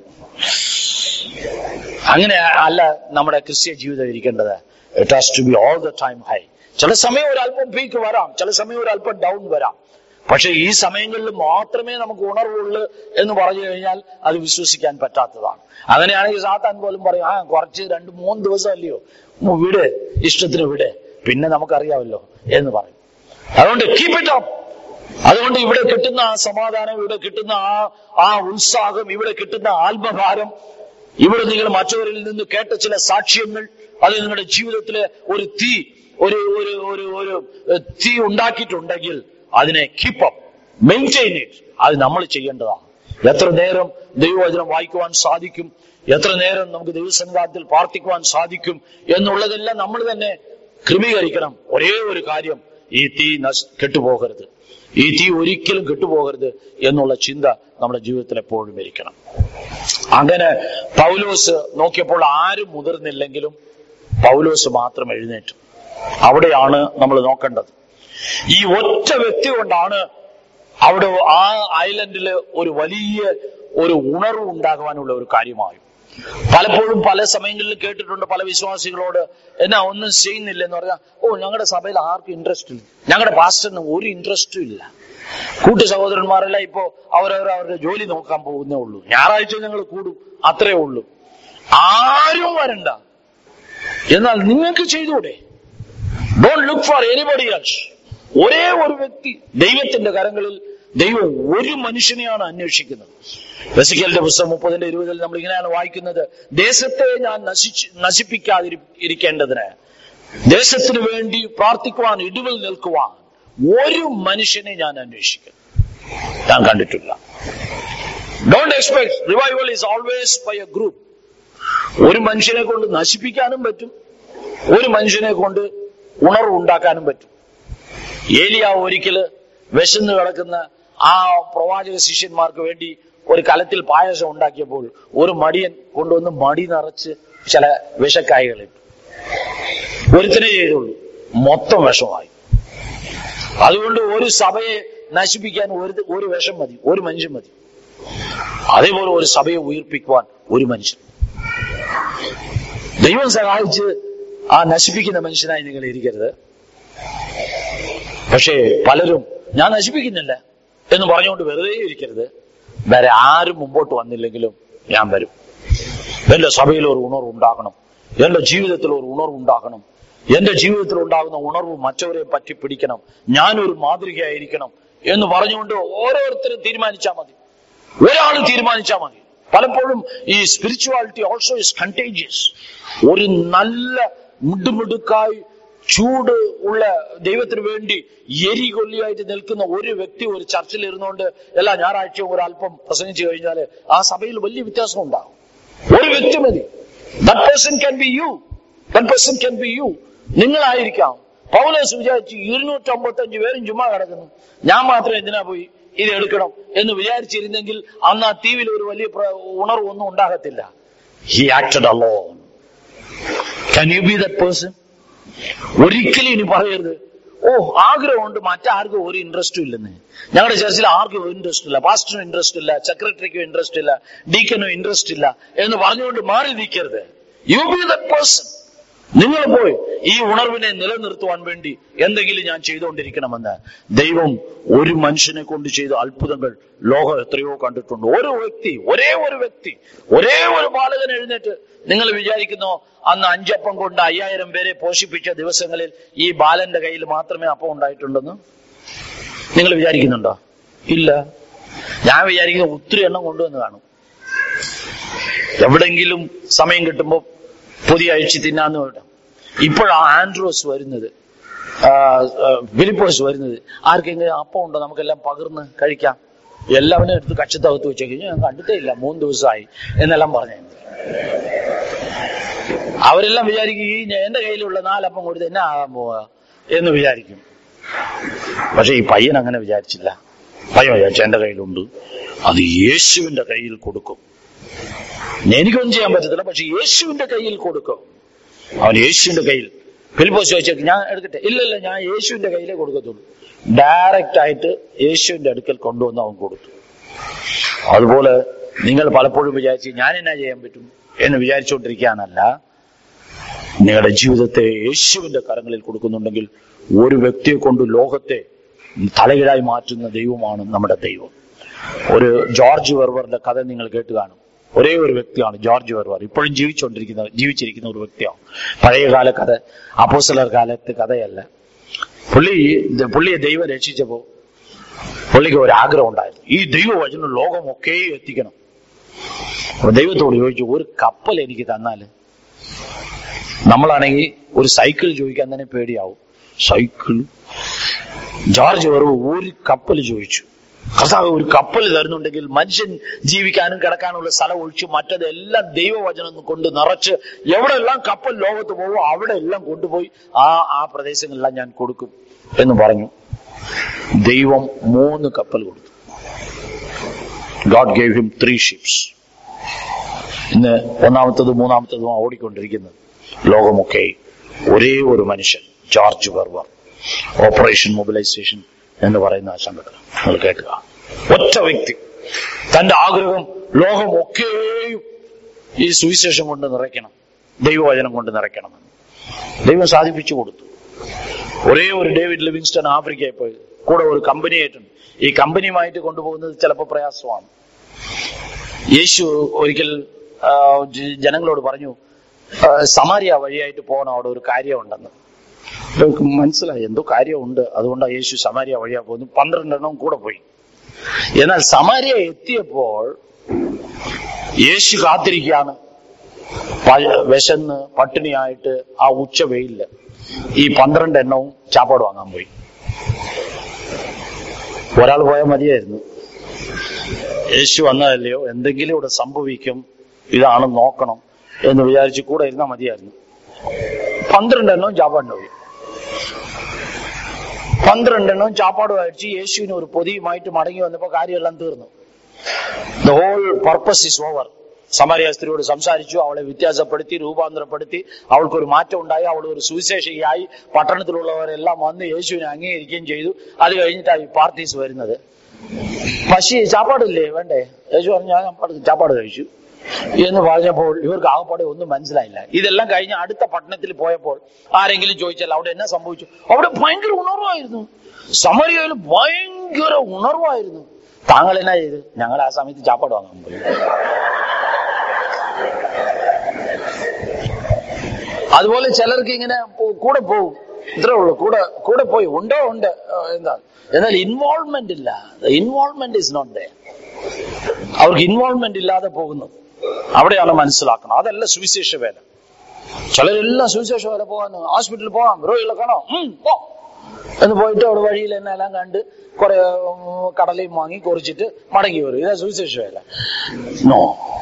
അങ്ങനെ അല്ല നമ്മുടെ ക്രിസ്ത്യൻ ജീവിതം ഇരിക്കേണ്ടത്. It has to be all the time high. ചില സമയം ഒരല്പം പീക്ക് വരാം, ചില സമയം ഒരല്പം ഡൗൺ വരാം. പക്ഷെ ഈ സമയങ്ങളിൽ മാത്രമേ നമുക്ക് ഉണർവുള്ളൂ എന്ന് പറഞ്ഞു കഴിഞ്ഞാൽ അത് വിശ്വസിക്കാൻ പറ്റാത്തതാണ്. അങ്ങനെയാണെങ്കിൽ സാത്താൻ പോലും പറയും, കുറച്ച് 2-3 ദിവസം അല്ലയോ, വിട്, ഇഷ്ടത്തിന് വിട്, പിന്നെ നമുക്കറിയാമല്ലോ എന്ന് പറയും. അതുകൊണ്ട് കീപ് ഇറ്റ് അപ്പ്. അതുകൊണ്ട് ഇവിടെ കിട്ടുന്ന ആ സമാധാനം, ഇവിടെ കിട്ടുന്ന ആ ഉത്സാഹം, ഇവിടെ കിട്ടുന്ന ആത്മഭാരം, ഇവിടെ നിങ്ങൾ മറ്റവരിൽ നിന്ന് കേട്ട ചില സാക്ഷ്യങ്ങൾ, അത് നിങ്ങളുടെ ജീവിതത്തിലെ ഒരു തീ ഉണ്ടാക്കിയിട്ടുണ്ടെങ്കിൽ അതിനെ കീപ്പ് അപ്പ്, മെയിൻറ്റെയിൻ ഇറ്റ്. അത് നമ്മൾ ചെയ്യേണ്ടതാണ്. എത്ര നേരം ദൈവവചനം വായിക്കുവാൻ സാധിക്കും, എത്ര നേരം നമുക്ക് ദൈവസന്നിധാനത്തിൽ പ്രാർത്ഥിക്കുവാൻ സാധിക്കും എന്നുള്ളതെല്ലാം നമ്മൾ തന്നെ ക്രമീകരിക്കണം. ഒരേ ഒരു കാര്യം, ഈ തീ കെട്ടുപോകരുത്, ഈ തീ ഒരിക്കലും കെട്ടുപോകരുത് എന്നുള്ള ചിന്ത നമ്മുടെ ജീവിതത്തിൽ എപ്പോഴും ഇരിക്കണം. അങ്ങനെ പൗലോസ് നോക്കിയപ്പോൾ ആരും മുതിർന്നില്ലെങ്കിലും പൗലോസ് മാത്രം എഴുന്നേറ്റു. അവിടെയാണ് നമ്മൾ നോക്കേണ്ടത്. ഈ ഒറ്റ വ്യക്തി കൊണ്ടാണ് അവിടെ ആ ഐലൻഡില് ഒരു വലിയ ഒരു ഉണർവ് ഉണ്ടാകുവാനുള്ള ഒരു കാര്യമായി. പലപ്പോഴും പല സമയങ്ങളിൽ കേട്ടിട്ടുണ്ട് പല വിശ്വാസികളോട്, എന്നാ ഒന്നും ചെയ്യുന്നില്ല എന്ന് പറഞ്ഞാൽ, ഞങ്ങളുടെ സഭയിൽ ആർക്കും ഇൻട്രസ്റ്റ് ഇല്ല, ഞങ്ങളുടെ പാസ്റ്ററിന് ഒരു ഇൻട്രസ്റ്റും ഇല്ല, കൂട്ടു സഹോദരന്മാരെല്ലാം ഇപ്പോ അവരവരുടെ ജോലി നോക്കാൻ പോകുന്നേ ഉള്ളൂ, ഞായറാഴ്ച ഞങ്ങൾ കൂടും, അത്രേ ഉള്ളൂ, ആരും വരണ്ട. എന്നാൽ നിങ്ങൾക്ക് ചെയ്തൂടെ? Don't look for anybody else. ഒരേ ഒരു വ്യക്തി, ദൈവത്തിന്റെ കരങ്ങളിൽ ദൈവം ഒരു മനുഷ്യനെയാണ് അന്വേഷിക്കുന്നത്. എസെക്കിയേലിന്റെ പുസ്തകം 30:20 നമ്മൾ ഇങ്ങനെയാണ് വായിക്കുന്നത്, ദേശത്തെ ഞാൻ നശിപ്പിക്കാതിരിക്കേണ്ടതിന്, ദേശത്തിന് വേണ്ടി പ്രാർത്ഥിക്കുവാൻ, ഇടിവിൽ നിൽക്കുവാൻ ഒരു മനുഷ്യനെ ഞാൻ അന്വേഷിക്കുന്നു, ഞാൻ കണ്ടിട്ടില്ല. Don't expect. Revival is always by a group. ഒരു മനുഷ്യനെ കൊണ്ട് നശിപ്പിക്കാനും പറ്റും, ഒരു മനുഷ്യനെ കൊണ്ട് ഉണർവ് ഉണ്ടാക്കാനും പറ്റും. ഏലിയ ഒരിക്കല് വിശന്ന് കിടക്കുന്ന ആ പ്രവാചക ശിഷ്യന്മാർക്ക് വേണ്ടി ഒരു കലത്തിൽ പായസം ഉണ്ടാക്കിയപ്പോൾ ഒരു മടിയൻ കൊണ്ടുവന്ന് മടി നിറച്ച് ചില വിഷക്കായികളിട്ടു. ഒരുത്തിനെ ചെയ്തുള്ളൂ, മൊത്തം വിഷമായി. അതുകൊണ്ട് ഒരു സഭയെ നശിപ്പിക്കാൻ ഒരു വിഷം മതി, ഒരു മനുഷ്യൻ മതി. അതേപോലെ ഒരു സഭയെ ഉയർപ്പിക്കുവാൻ ഒരു മനുഷ്യൻ. ദൈവം സഹായിച്ച് ആ നശിപ്പിക്കുന്ന മനുഷ്യനായി നിങ്ങൾ ഇരിക്കരുത്. പക്ഷേ പലരും ഞാൻ നശിപ്പിക്കുന്നില്ല, എന്ന് പറഞ്ഞുകൊണ്ട് വെറുതെ ഇരിക്കരുത്. വേറെ ആരും മുമ്പോട്ട് വന്നില്ലെങ്കിലും ഞാൻ വരും. എന്റെ സഭയിൽ ഒരു ഉണർവ് ഉണ്ടാകണം, എന്റെ ജീവിതത്തിൽ ഒരു ഉണർവ് ഉണ്ടാകണം, എന്റെ ജീവിതത്തിൽ ഉണ്ടാകുന്ന ഉണർവ് മറ്റവരെ പറ്റി പിടിക്കണം, ഞാനൊരു മാതൃകയായിരിക്കണം എന്ന് പറഞ്ഞുകൊണ്ട് ഓരോരുത്തരും തീരുമാനിച്ചാൽ മതി. ഒരാൾ തീരുമാനിച്ചാൽ മതി. പലപ്പോഴും ഈ സ്പിരിച്വാലിറ്റി ഓൾസോ ഇസ് കണ്ടേജിയസ്. ഒരു നല്ല മുടുമുടുക്കായി ചൂട് ഉള്ള ദൈവത്തിന് വേണ്ടി എരികൊല്ലിയായിട്ട് നിൽക്കുന്ന ഒരു വ്യക്തി ഒരു ചർച്ചിൽ ഇരുന്നുകൊണ്ട് എല്ലാ ഞായറാഴ്ചയും ഒരല്പം പ്രസംഗിച്ചു കഴിഞ്ഞാൽ ആ സഭയിൽ വലിയ വ്യത്യാസം ഉണ്ടാകും. ഒരു വ്യക്തി മതി. That person can be you. That person can be you. നിങ്ങളായിരിക്കാം. പൗലോസ് വിചാരിച്ചു 255 പേരും ചുമ്മാ കിടക്കുന്നു, ഞാൻ മാത്രം എന്തിനാ പോയി ഇത് എടുക്കണം എന്ന് വിചാരിച്ചിരുന്നെങ്കിൽ അന്ന് ആ തീവിൽ ഒരു വലിയ ഉണർവൊന്നും ഉണ്ടാകത്തില്ല. He acted alone. Can you be that person? ഒരിക്കലും ഇനി പറയരുത്, ഓ ആഗ്രഹമുണ്ട്, മറ്റാർക്കും ഒരു ഇൻട്രസ്റ്റും ഇല്ലെന്ന്. ഞങ്ങളുടെ ചർച്ചിൽ ആർക്കും ഒരു ഇൻട്രസ്റ്റ് ഇല്ല, പാസ്റ്ററിനും ഇൻട്രസ്റ്റ് ഇല്ല, സെക്രട്ടറിക്കും ഇൻട്രസ്റ്റ് ഇല്ല, ഡീക്കനും ഇൻട്രസ്റ്റ് ഇല്ല എന്ന് പറഞ്ഞുകൊണ്ട് മാറി നിൽക്കരുത്. You be that person. നിങ്ങൾ പോയി ഈ ഉണർവിനെ നിലനിർത്തുവാൻ വേണ്ടി എന്തെങ്കിലും ഞാൻ ചെയ്തുകൊണ്ടിരിക്കണമെന്ന്. ദൈവം ഒരു മനുഷ്യനെ കൊണ്ട് ചെയ്ത അത്ഭുതങ്ങൾ ലോകം എത്രയോ കണ്ടിട്ടുണ്ട്. ഒരു വ്യക്തി, ഒരേ ഒരു ബാലകൻ എഴുന്നേറ്റ്, നിങ്ങൾ വിചാരിക്കുന്നോ അന്ന് 5 അപ്പം കൊണ്ട് 5000 പേരെ പോഷിപ്പിച്ച ദിവസങ്ങളിൽ ഈ ബാലന്റെ കയ്യിൽ മാത്രമേ അപ്പം ഉണ്ടായിട്ടുണ്ടെന്ന് നിങ്ങൾ വിചാരിക്കുന്നുണ്ടോ? ഇല്ല. ഞാൻ വിചാരിക്കുന്ന ഒത്തിരി എണ്ണം കൊണ്ടുവന്ന് കാണും. എവിടെങ്കിലും സമയം കിട്ടുമ്പോ പുതിയ അഴിച്ച് തിന്നാന്ന് വേണ്ട. ഇപ്പോഴാണ് ആൻഡ്രോസ് വരുന്നത്, ഫിലിപ്പോസ് വരുന്നത്. ആർക്കെങ്കിലും അപ്പം ഉണ്ടോ, നമുക്കെല്ലാം പകർന്ന് കഴിക്കാം, എല്ലാവരും എടുത്ത് കച്ചത്തകത്ത് വെച്ചേക്കും. ഞാൻ കണ്ടിട്ടേ ഇല്ല, 3 ദിവസമായി എന്നെല്ലാം പറഞ്ഞു. അവരെല്ലാം വിചാരിക്കും ഈ എന്റെ കയ്യിലുള്ള 4 അപ്പം കൊടുത്ത് എന്നെ ആകാൻ പോവാ എന്ന് വിചാരിക്കും. പക്ഷെ ഈ പയ്യൻ അങ്ങനെ വിചാരിച്ചില്ല. പയ്യൻ വിചാരിച്ചു എന്റെ കയ്യിലുണ്ട്, അത് യേശുവിന്റെ കയ്യിൽ കൊടുക്കും. എനിക്കൊന്നും ചെയ്യാൻ പറ്റത്തില്ല, പക്ഷെ യേശുവിന്റെ കയ്യിൽ കൊടുക്കും. അവൻ യേശുവിന്റെ കയ്യിൽ. ഫിലിപ്പോസ് ചോദിച്ചേക്ക്, ഞാൻ എടുക്കട്ടെ? ഇല്ലല്ല, ഞാൻ യേശുവിന്റെ കയ്യിലേ കൊടുക്കത്തുള്ളൂ. ഡയറക്റ്റ് ആയിട്ട് യേശുവിന്റെ അടുക്കൽ കൊണ്ടുവന്ന് അവൻ കൊടുത്തു. അതുപോലെ നിങ്ങൾ പലപ്പോഴും വിചാരിച്ച് ഞാൻ എന്നാ ചെയ്യാൻ പറ്റും എന്ന് വിചാരിച്ചുകൊണ്ടിരിക്കാനല്ല, നിങ്ങളുടെ ജീവിതത്തെ യേശുവിന്റെ കരങ്ങളിൽ കൊടുക്കുന്നുണ്ടെങ്കിൽ ഒരു വ്യക്തിയെ കൊണ്ട് ലോകത്തെ തലകീഴായി മാറ്റുന്ന ദൈവമാണ് നമ്മുടെ ദൈവം. ഒരു ജോർജ് വെർവറിന്റെ കഥ നിങ്ങൾ കേട്ട് കാണും. ഒരേ ഒരു വ്യക്തിയാണ് ജോർജ് വെർവർ. ഇപ്പോഴും ജീവിച്ചിരിക്കുന്ന ഒരു വ്യക്തിയാണ്. പഴയകാല കഥ, അപ്പോസ്തലർ കാലത്തെ കഥയല്ല. പുള്ളിയെ ദൈവം രക്ഷിച്ചപ്പോ പുള്ളിക്ക് ഒരു ആഗ്രഹം ഉണ്ടായിരുന്നു, ഈ ദൈവവചനം ലോകമൊക്കെ എത്തിക്കണം. അപ്പൊ ദൈവത്തോട് ചോദിച്ചു, ഒരു കപ്പൽ എനിക്ക് തന്നാല്. നമ്മളാണെങ്കിൽ ഒരു സൈക്കിൾ ചോദിക്കാൻ തന്നെ പേടിയാവും. സൈക്കിൾ? ജോർജ് വെർവർ ഒരു കപ്പൽ ചോദിച്ചു. കർത്താവ് ഒരു കപ്പൽ തരുന്നുണ്ടെങ്കിൽ മനുഷ്യൻ ജീവിക്കാനും കിടക്കാനുള്ള സ്ഥലം ഒഴിച്ച് മറ്റതെല്ലാം ദൈവവചനം കൊണ്ട് നിറച്ച് എവിടെയെല്ലാം കപ്പൽ ലോകത്ത് പോകുമോ അവിടെ എല്ലാം കൊണ്ടുപോയി ആ പ്രദേശങ്ങളെല്ലാം ഞാൻ കൊടുക്കും എന്ന് പറഞ്ഞു. ദൈവം 3 കപ്പൽ കൊടുത്തു. God gave him 3 ships. ഇന്ന് 1ാമത്തതും 3ാമത്തതും ഓടിക്കൊണ്ടിരിക്കുന്നത് ലോകമൊക്കെ ഒരേ ഒരു മനുഷ്യൻ, ജോർജ് വെർവർ. ഓപ്പറേഷൻ മൊബിലൈസേഷൻ എന്ന് പറയുന്ന ആ സംഘടന നിങ്ങൾ കേട്ടുക. ഒറ്റ വ്യക്തി തന്റെ ആഗ്രഹം ലോകമൊക്കെയും ഈ സുവിശേഷം കൊണ്ട് നിറയ്ക്കണം, ദൈവവചനം കൊണ്ട് നിറയ്ക്കണമെന്ന് ദൈവം സാധിപ്പിച്ചു കൊടുത്തു. ഒരേ ഒരു ഡേവിഡ് ലിവിങ്സ്റ്റൺ ആഫ്രിക്കയിൽ പോയി, കൂടെ ഒരു കമ്പനി ആയിട്ടുണ്ട്. ഈ കമ്പനിയുമായിട്ട് കൊണ്ടുപോകുന്നത് ചിലപ്പോൾ പ്രയാസമാണ്. യേശു ഒരിക്കൽ ജനങ്ങളോട് പറഞ്ഞു, സമാരിയ വഴിയായിട്ട് പോകണം, അവിടെ ഒരു കാര്യമുണ്ടെന്ന്. മനസ്സിലായി, എന്തോ കാര്യമുണ്ട്, അതുകൊണ്ടാണ് യേശു സമാരിയ വഴിയാ പോകുന്നു. 12 എണ്ണവും കൂടെ പോയി. എന്നാൽ സമാരിയ എത്തിയപ്പോൾ യേശു കാത്തിരിക്കുകയാണ്, വിശന്ന് പട്ടിണിയായിട്ട് ആ ഉച്ച വെയിലില്. ഈ 12 എണ്ണവും ചാപ്പാട് വാങ്ങാൻ പോയി. ഒരാൾ പോയാൽ മതിയായിരുന്നു. യേശു വന്നതല്ലയോ, എന്തെങ്കിലും ഇവിടെ സംഭവിക്കും, ഇതാണ് നോക്കണം എന്ന് വിചാരിച്ച് കൂടെ ഇരുന്നാൽ മതിയായിരുന്നു. 12 എണ്ണവും ചാപ്പാടിന് പോയി. 12 എണ്ണവും ചാപ്പാട് കഴിച്ച് യേശുവിന് ഒരു പൊതിയുമായിട്ട് മടങ്ങി വന്നപ്പോ കാര്യമെല്ലാം തീർന്നു. The whole purpose is over. Samaria സ്ത്രീയോട് സംസാരിച്ചു, അവളെ വ്യത്യാസപ്പെടുത്തി, രൂപാന്തരപ്പെടുത്തി, അവൾക്കൊരു മാറ്റം ഉണ്ടായി, അവൾ ഒരു സുവിശേഷയായി. പട്ടണത്തിലുള്ളവരെല്ലാം വന്ന് യേശുവിനെ അംഗീകരിക്കുകയും ചെയ്തു. അത് കഴിഞ്ഞിട്ടായി പാർട്ടീസ് വരുന്നത്. ചാപ്പാടില്ലേ വേണ്ടേ? യേശു പറഞ്ഞു, ഞാൻ ചാപ്പാട് കഴിച്ചു. എന്ന് പറഞ്ഞപ്പോൾ ഇവർക്ക് ആകപ്പാടെ ഒന്നും മനസ്സിലായില്ല. ഇതെല്ലാം കഴിഞ്ഞ് അടുത്ത പട്ടണത്തിൽ പോയപ്പോൾ ആരെങ്കിലും ചോദിച്ചാൽ അവിടെ എന്നാ സംഭവിച്ചു? അവിടെ ഭയങ്കര ഉണർവായിരുന്നു. സമരിയയിൽ ഭയങ്കര ഉണർവായിരുന്നു. താങ്കൾ എന്നാ ചെയ്ത്? ഞങ്ങൾ ആ സമയത്ത് ചാപ്പാട് വാങ്ങാൻ പോയി. അതുപോലെ ചിലർക്ക് ഇങ്ങനെ കൂടെ പോകും, ഇത്രേ ഉള്ളൂ, കൂടെ പോയി ഉണ്ട് എന്താ, എന്നാൽ ഇൻവോൾവ്മെന്റ് ഇല്ല. Involvement is not there. അവർക്ക് ഇൻവോൾവ്മെന്റ് ഇല്ലാതെ പോകുന്നു. അവിടെയാണ് മനസ്സിലാക്കണം. അതല്ല സുവിശേഷ വേല. ചിലരെല്ലാം സുവിശേഷ വേല പോകാൻ, ഹോസ്പിറ്റലിൽ പോകാം, രോഗികളെ കാണാം, പോ എന്ന് പോയിട്ട് അവിടെ വഴിയിൽ എന്നെല്ലാം കണ്ട് കുറെ കടലയും വാങ്ങി കുറിച്ചിട്ട് മടങ്ങി വരും. ഇതാ സുവിശേഷ വേല. നോ.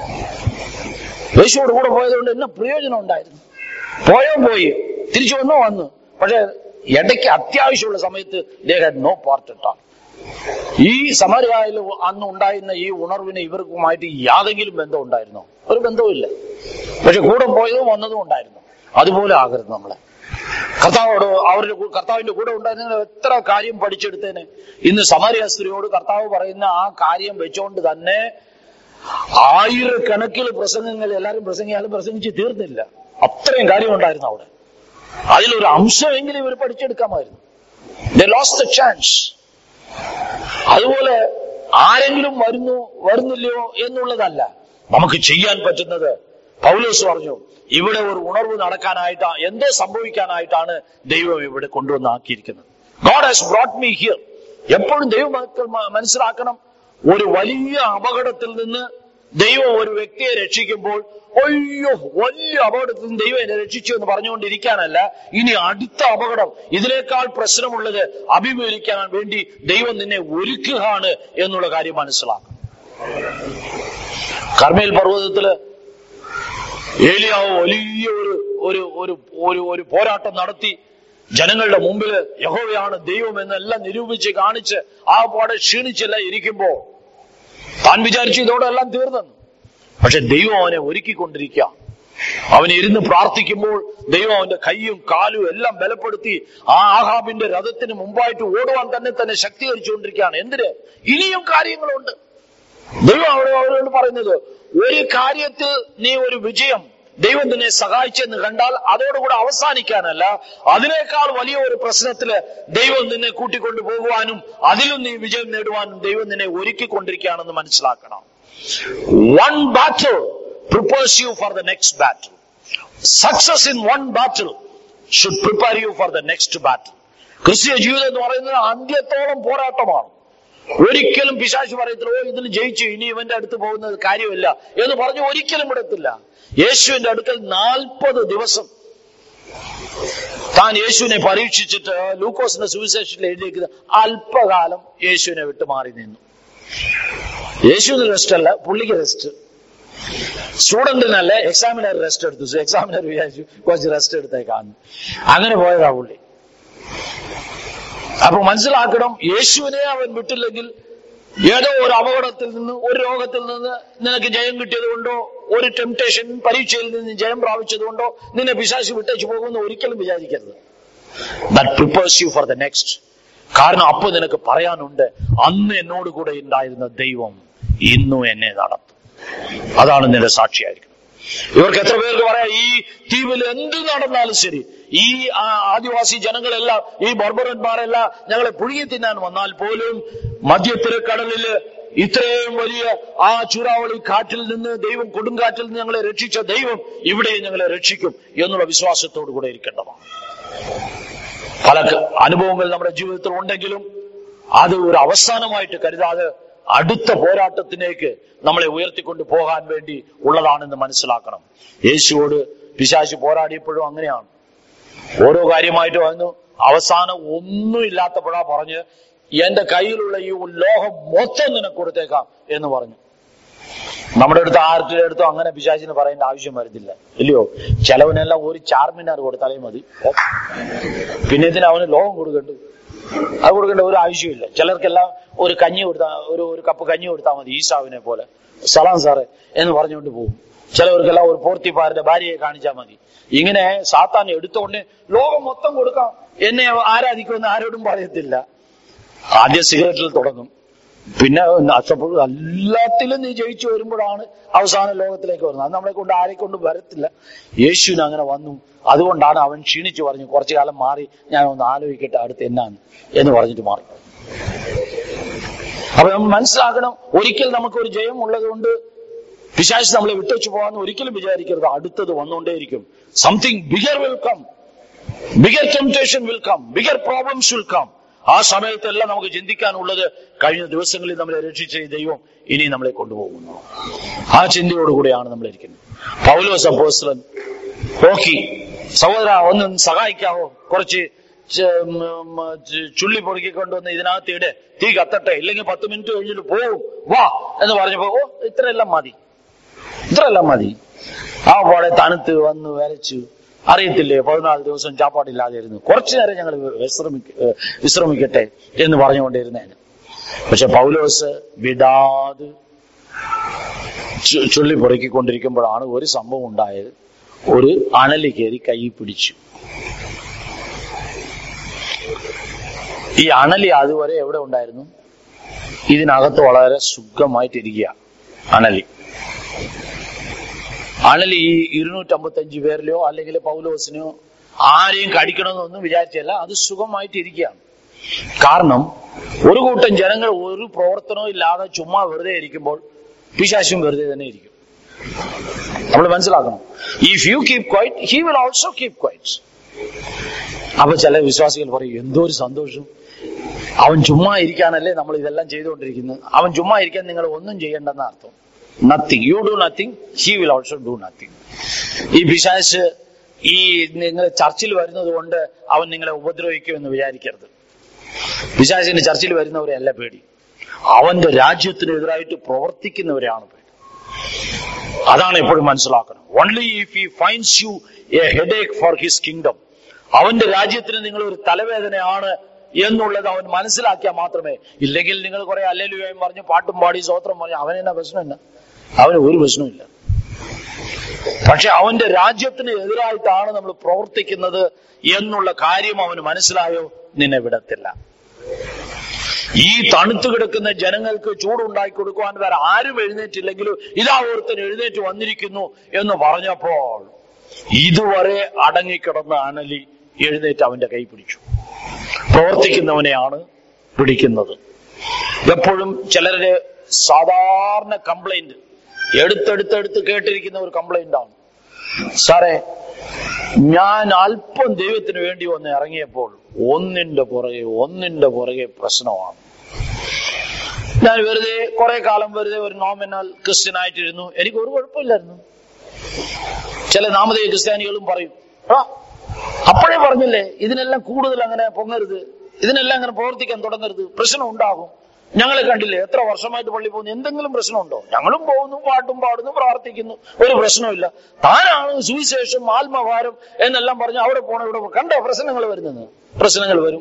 യേശുവോട് കൂടെ പോയതുകൊണ്ട് എന്നെ പ്രയോജനം ഉണ്ടായിരുന്നു. പോയി തിരിച്ചു വന്നു. പക്ഷെ ഇടയ്ക്ക് അത്യാവശ്യമുള്ള സമയത്ത് they had no part at all. ഈ സമരയിൽ അന്ന് ഉണ്ടായിരുന്ന ഈ ഉണർവിന് ഇവർക്കുമായിട്ട് യാതെങ്കിലും ബന്ധം ഉണ്ടായിരുന്നോ? ഒരു ബന്ധവുമില്ല. പക്ഷെ കൂടെ പോയതും വന്നതും ഉണ്ടായിരുന്നു. അതുപോലെ ആകരുത് നമ്മളെ. കർത്താവിന്റെ കൂടെ ഉണ്ടായിരുന്ന എത്ര കാര്യം പഠിച്ചെടുത്തേനെ. ഇന്ന് സമരിയ സ്ത്രീയോട് കർത്താവ് പറയുന്ന ആ കാര്യം വെച്ചുകൊണ്ട് തന്നെ ആയിരക്കണക്കിന് പ്രസംഗങ്ങൾ എല്ലാവരും പ്രസംഗിച്ച് തീർന്നില്ല. അത്രയും കാര്യം ഉണ്ടായിരുന്നു അവിടെ. അതിലൊരു അംശമെങ്കിലും ഇവർ പഠിച്ചെടുക്കാമായിരുന്നു. They lost the chance. അതുപോലെ ആരെങ്കിലും വരുന്നില്ലയോ എന്നുള്ളതല്ല നമുക്ക് ചെയ്യാൻ പറ്റുന്നത്. പൗലോസ് പറഞ്ഞു, ഇവിടെ ഒരു ഉണർവ് നടക്കാനായിട്ട്, എന്തോ സംഭവിക്കാനായിട്ടാണ് ദൈവം ഇവിടെ കൊണ്ടുവന്നാക്കിയിരിക്കുന്നത്. God has brought me here. എപ്പോഴും ദൈവമക്കൾ മനസ്സിലാക്കണം, ഒരു വലിയ അപകടത്തിൽ നിന്ന് ദൈവം ഒരു വ്യക്തിയെ രക്ഷിക്കുമ്പോൾ അയ്യോ വലിയ അപകടത്തിൽ നിന്ന് ദൈവം എന്നെ രക്ഷിച്ചു എന്ന് പറഞ്ഞുകൊണ്ടിരിക്കാനല്ല, ഇനി അടുത്ത അപകടം ഇതിനേക്കാൾ പ്രശ്നമുള്ളത് അഭിമുഖീകരിക്കാൻ വേണ്ടി ദൈവം നിന്നെ ഒരുക്കുകയാണ് എന്നുള്ള കാര്യം മനസ്സിലാക്കണം. കർമ്മേൽ പർവ്വതത്തില് ഏലിയാവ് വലിയ ഒരു പോരാട്ടം നടത്തി ജനങ്ങളുടെ മുമ്പില് യഹോവയാണ് ദൈവം എന്നെല്ലാം നിരൂപിച്ച് കാണിച്ച് ആ പാടെ ക്ഷീണിച്ചെല്ലാം ഇരിക്കുമ്പോൾ താൻ വിചാരിച്ചു ഇതോടെ എല്ലാം തീർന്നെന്ന്. പക്ഷെ ദൈവം അവനെ ഒരുക്കിക്കൊണ്ടിരിക്കുക. അവന് ഇരുന്ന് പ്രാർത്ഥിക്കുമ്പോൾ ദൈവം അവന്റെ കൈയും കാലും എല്ലാം ബലപ്പെടുത്തി ആ ആഹാബിന്റെ രഥത്തിന് മുമ്പായിട്ട് ഓടുവാൻ തന്നെ ശക്തീകരിച്ചുകൊണ്ടിരിക്കുകയാണ്. എന്തിന്? ഇനിയും കാര്യങ്ങളുണ്ട്. ദൈവം അവരോട് പറയുന്നത്, ഒരു കാര്യത്തിൽ നീ ഒരു വിജയം ദൈവം നിന്നെ സഹായിച്ചെന്ന് കണ്ടാൽ അതോടുകൂടെ അവസാനിക്കാനല്ല, അതിനേക്കാൾ വലിയ ഒരു പ്രശ്നത്തില് ദൈവം നിന്നെ കൂട്ടിക്കൊണ്ടു പോകുവാനും അതിലും നീ വിജയം നേടുവാനും ദൈവം നിന്നെ ഒരുക്കിക്കൊണ്ടിരിക്കുകയാണെന്ന് മനസ്സിലാക്കണം. One battle prepares you for the next battle. Success in one battle should prepare you for the next battle. ക്രിസ്തീയ ജീവിതം എന്ന് പറയുന്നത് അന്ത്യത്തോളം പോരാട്ടമാണ്. ഒരിക്കലും പിശാച് പറയത്തില്ല, ഇതിന് ജയിച്ചു ഇനി ഇവന്റെ അടുത്ത് പോകുന്നത് കാര്യമില്ല എന്ന് പറഞ്ഞു ഒരിക്കലും വിടത്തില്ല. യേശുവിന്റെ അടുക്കൽ 40 ദിവസം താൻ യേശുവിനെ പരീക്ഷിച്ചിട്ട് ലൂക്കോസിന്റെ സുവിശേഷത്തിൽ എഴുതിയിരിക്കുന്നത് അല്പകാലം യേശുവിനെ വിട്ടുമാറി നിന്നു. യേശുവിന് റെസ്റ്റ് അല്ല, പുള്ളിക്ക് റെസ്റ്റ്. സ്റ്റുഡന്റിനല്ല, എക്സാമിനർ റെസ്റ്റ് എടുത്തു. എക്സാമിനർ വിചാരിച്ചു കുറച്ച് റെസ്റ്റ് എടുത്തേക്കാന്ന്. അങ്ങനെ പോയതാ പുള്ളി. അപ്പൊ മനസ്സിലാക്കണം, യേശുവിനെ അവൻ വിട്ടില്ലെങ്കിൽ ഏതോ ഒരു അപകടത്തിൽ നിന്ന്, ഒരു രോഗത്തിൽ നിന്ന് നിനക്ക് ജയം കിട്ടിയത് കൊണ്ടോ, ഒരു ടെംപ്ടേഷൻ പരീക്ഷയിൽ നിന്ന് ജയം പ്രാപിച്ചത് കൊണ്ടോ നിന്നെ പിശാച് വിട്ടേച്ചു പോകുമെന്ന് ഒരിക്കലും വിചാരിക്കരുത്. That prepares you for the next. കാരണം അപ്പൊ നിനക്ക് പറയാനുണ്ട്, അന്ന് എന്നോട് കൂടെ ഉണ്ടായിരുന്ന ദൈവം ഇന്നും എന്നെ നടത്തും. അതാണ് നിന്റെ സാക്ഷിയായിരിക്കണം. ഇവർക്ക് എത്ര പേർക്ക് പറയാം, ഈ ദ്വീപിൽ എന്ത് നടന്നാലും ശരി, ഈ ആദിവാസി ജനങ്ങളെല്ലാം, ഈ ബർബറന്മാരെല്ലാം ഞങ്ങളെ പുഴുങ്ങി തിന്നാൻ വന്നാൽ പോലും മധ്യത്തിരക്കടലില് ഇത്രയും വലിയ ആ ചൂറാവളി കാറ്റിൽ നിന്ന് ദൈവം, കൊടുങ്കാറ്റിൽ നിന്ന് ഞങ്ങളെ രക്ഷിച്ച ദൈവം ഇവിടെയും ഞങ്ങളെ രക്ഷിക്കും എന്നുള്ള വിശ്വാസത്തോടു കൂടെ ഇരിക്കേണ്ടതാണ്. പല അനുഭവങ്ങൾ നമ്മുടെ ജീവിതത്തിൽ ഉണ്ടെങ്കിലും അത് ഒരു അവസാനമായിട്ട് കരുതാതെ അടുത്ത പോരാട്ടത്തിലേക്ക് നമ്മളെ ഉയർത്തിക്കൊണ്ട് പോകാൻ വേണ്ടി ഉള്ളതാണെന്ന് മനസ്സിലാക്കണം. യേശുവോട് പിശാച് പോരാടിയപ്പോഴും അങ്ങനെയാണ്. ഓരോ കാര്യമായിട്ട് വന്നു, അവസാനം ഒന്നുമില്ലാത്തപ്പോഴാ പറഞ്ഞ്, എന്റെ കയ്യിലുള്ള ഈ ലോകം മൊത്തം നിനക്ക് കൊടുത്തേക്കാം എന്ന് പറഞ്ഞു. നമ്മുടെ അടുത്ത് ആരുടെ അടുത്തും അങ്ങനെ പിശാചിന് പറയേണ്ട ആവശ്യം വരുന്നില്ല, ഇല്ലയോ? ചിലവനെല്ലാം ഒരു ചാർമിനാർ കൊടുത്താലേ മതി. പിന്നെ ഇതിന് അവന് ലോകം കൊടുക്കണ്ടു? അത് കൊടുക്കേണ്ട ഒരു ആവശ്യമില്ല. ചിലർക്കെല്ലാം ഒരു കഞ്ഞി കൊടുത്താൽ, ഒരു കപ്പ് കഞ്ഞി കൊടുത്താൽ മതി, ഈശാവിനെ പോലെ സലാം സാറേ എന്ന് പറഞ്ഞുകൊണ്ട് പോകും. ചിലവർക്കെല്ലാം ഒരു പോർത്തിപ്പാരുടെ ഭാര്യയെ കാണിച്ചാൽ മതി. ഇങ്ങനെ സാത്താൻ എടുത്തുകൊണ്ട് ലോകം മൊത്തം കൊടുക്കാം, എന്നെ ആരാധിക്കുമെന്ന് ആരോടും പറയത്തില്ല. ആദ്യം സിഗരറ്റിൽ തുടങ്ങും, പിന്നെ അപ്പോഴും എല്ലാത്തിലും നീ ജയിച്ചു വരുമ്പോഴാണ് അവസാന ലോകത്തിലേക്ക് വരുന്നത്. അത് നമ്മളെ കൊണ്ട് ആരെ കൊണ്ട് വരത്തില്ല. യേശുവിന് അങ്ങനെ വന്നു. അതുകൊണ്ടാണ് അവൻ ക്ഷീണിച്ചു പറഞ്ഞു, കുറച്ചു കാലം മാറി ഞാൻ ഒന്ന് ആലോചിക്കട്ടെ അടുത്ത് എന്നാണ് എന്ന് പറഞ്ഞിട്ട് മാറി. അപ്പൊ നമ്മൾ മനസ്സിലാക്കണം, ഒരിക്കൽ നമുക്കൊരു ജയം ഉള്ളത് കൊണ്ട് പിശാച് നമ്മളെ വിട്ടുവെച്ച് പോകാന്ന് ഒരിക്കലും വിചാരിക്കരുത്. അടുത്തത് വന്നുകൊണ്ടേയിരിക്കും. Something bigger will come, bigger temptation will come, bigger problems will come. ആ സമയത്തെല്ലാം നമുക്ക് ചിന്തിക്കാനുള്ളത് കഴിഞ്ഞ ദിവസങ്ങളിൽ നമ്മളെ രക്ഷിച്ച ഈ ദൈവം ഇനി നമ്മളെ കൊണ്ടുപോകുന്നു. ആ ചിന്തയോടുകൂടിയാണ് നമ്മളിരിക്കുന്നത്. പൗലോസ് അപ്പോസ്തലൻ നോക്കി, സഹോദര ഒന്ന് സഹായിക്കാവോ, കുറച്ച് ചുള്ളി പൊറുക്കി കൊണ്ടുവന്ന് ഇതിനകത്ത് ഇട്, തീ കത്തട്ടെ, ഇല്ലെങ്കിൽ 10 മിനിറ്റ് കഴിഞ്ഞിട്ട് പോവും, വാ എന്ന് പറഞ്ഞപ്പോ ഇത്രയെല്ലാം മതി, ഇത്രയെല്ലാം മതി. ആ പാടെ തണുത്ത് വന്ന് വരച്ചു. അറിയത്തില്ലേ 14 ദിവസം ചാപ്പാടില്ലാതെ ഇരുന്നു, കുറച്ചു നേരം ഞങ്ങൾ വിശ്രമിക്കട്ടെ എന്ന് പറഞ്ഞുകൊണ്ടിരുന്നേന്. പക്ഷെ പൗലോസ് വിടാതെ ചുള്ളി പൊറുക്കിക്കൊണ്ടിരിക്കുമ്പോഴാണ് ഒരു സംഭവം ഉണ്ടായത്. ഒരു അണലി കയറി കൈ പിടിച്ചു. ഈ അണലി അതുവരെ എവിടെ ഉണ്ടായിരുന്നു? ഇതിനകത്ത് വളരെ സുഖമായിട്ടിരിക്കുക അണലി. അണലി ഈ 255 പേരിലോ അല്ലെങ്കിൽ പൗലോസിനോ ആരെയും കടിക്കണമെന്നൊന്നും വിചാരിച്ചല്ല, അത് സുഖമായിട്ടിരിക്കുകയാണ്. കാരണം ഒരു കൂട്ടം ജനങ്ങൾ ഒരു പ്രവർത്തനവും ഇല്ലാതെ ചുമ്മാ വെറുതെ ഇരിക്കുമ്പോൾ പിശാചും വെറുതെ തന്നെ ഇരിക്കും. നമ്മൾ മനസ്സിലാക്കണം, if you keep quiet he will also keep quiet. അപ്പൊ ചില വിശ്വാസികൾ പറയും, എന്തോ ഒരു സന്തോഷം, അവൻ ചുമ്മാ ഇരിക്കാനല്ലേ നമ്മൾ ഇതെല്ലാം ചെയ്തുകൊണ്ടിരിക്കുന്നത്, അവൻ ചുമ്മാ ഇരിക്കാൻ നിങ്ങൾ ഒന്നും ചെയ്യേണ്ടെന്ന അർത്ഥം. Nothing, you do nothing, he will also do nothing. ഈ പിശാച് ഈ നിങ്ങൾ ചർച്ചിൽ വരുന്നത് കൊണ്ട് അവൻ നിങ്ങളെ ഉപദ്രവിക്കുമെന്ന് വിചാരിക്കരുത്. പിശാചിന് ചർച്ചിൽ വരുന്നവരെ അല്ല പേടി, അവന്റെ രാജ്യത്തിനെതിരായിട്ട് പ്രവർത്തിക്കുന്നവരെയാണ് പേടി. അതാണ് എപ്പോഴും മനസ്സിലാക്കണം. Only if he finds you a headache for his kingdom, അവന്റെ രാജ്യത്തിന് നിങ്ങൾ ഒരു തലവേദനയാണ് എന്നുള്ളത് അവൻ മനസ്സിലാക്കിയാൽ മാത്രമേ. ഇല്ലെങ്കിൽ നിങ്ങൾ കുറെ ഹല്ലേലൂയയും പറഞ്ഞ് പാട്ടും പാടി സ്തോത്രം പറഞ്ഞ് അവനെന്നാ പ്രശ്നമില്ല, അവന് ഒരു പ്രശ്നമില്ല. പക്ഷെ അവന്റെ രാജ്യത്തിന് എതിരായിട്ടാണ് നമ്മൾ പ്രവർത്തിക്കുന്നത് എന്നുള്ള കാര്യം അവന് മനസ്സിലായോ, നിന്നെ വിടത്തില്ല. ഈ തണുത്തു കിടക്കുന്ന ജനങ്ങൾക്ക് ചൂടുണ്ടാക്കി കൊടുക്കുവാൻ വേറെ ആരും എഴുന്നേറ്റില്ലെങ്കിലും ഇതാ ഒരുത്തൻ എഴുന്നേറ്റ് വന്നിരിക്കുന്നു എന്ന് പറഞ്ഞപ്പോൾ ഇതുവരെ അടങ്ങിക്കിടന്ന അണലി എഴുന്നേറ്റ് അവന്റെ കൈ പിടിച്ചു. പ്രവർത്തിക്കുന്നവനെയാണ് പിടിക്കുന്നത്. എപ്പോഴും ചിലരുടെ സാധാരണ കംപ്ലൈന്റ് എടുത്തെടുത്തെടുത്ത് കേട്ടിരിക്കുന്ന ഒരു കംപ്ലൈന്റ് ആണ്, സാറേ ഞാൻ അല്പം ദൈവത്തിന് വേണ്ടി ഒന്ന് ഇറങ്ങിയപ്പോൾ ഒന്നിന്റെ പുറകെ പ്രശ്നമാണ്. ഞാൻ വെറുതെ കുറെ കാലം വെറുതെ ഒരു നോമിനൽ ക്രിസ്ത്യൻ ആയിട്ടിരുന്നു, എനിക്ക് ഒരു കുഴപ്പമില്ലായിരുന്നു. ചില നാമധേയ ക്രിസ്ത്യാനികളും പറയും, അപ്പോഴേ പറഞ്ഞില്ലേ ഇതിനെല്ലാം കൂടുതൽ അങ്ങനെ പൊങ്ങരുത്, ഇതിനെല്ലാം അങ്ങനെ പ്രവർത്തിക്കാൻ തുടങ്ങരുത്, പ്രശ്നം ഉണ്ടാകും. ഞങ്ങളെ കണ്ടില്ലേ എത്ര വർഷമായിട്ട് പള്ളി പോകുന്നു, എന്തെങ്കിലും പ്രശ്നമുണ്ടോ? ഞങ്ങളും പോകുന്നു, പാട്ടും പാടുന്നു, പ്രാർത്ഥിക്കുന്നു, ഒരു പ്രശ്നമില്ല. താനാണ് സുവിശേഷം ആത്മഭാരം എന്നെല്ലാം പറഞ്ഞ് അവിടെ പോണം ഇവിടെ കണ്ടോ പ്രശ്നങ്ങൾ വരുന്നത്? പ്രശ്നങ്ങൾ വരും.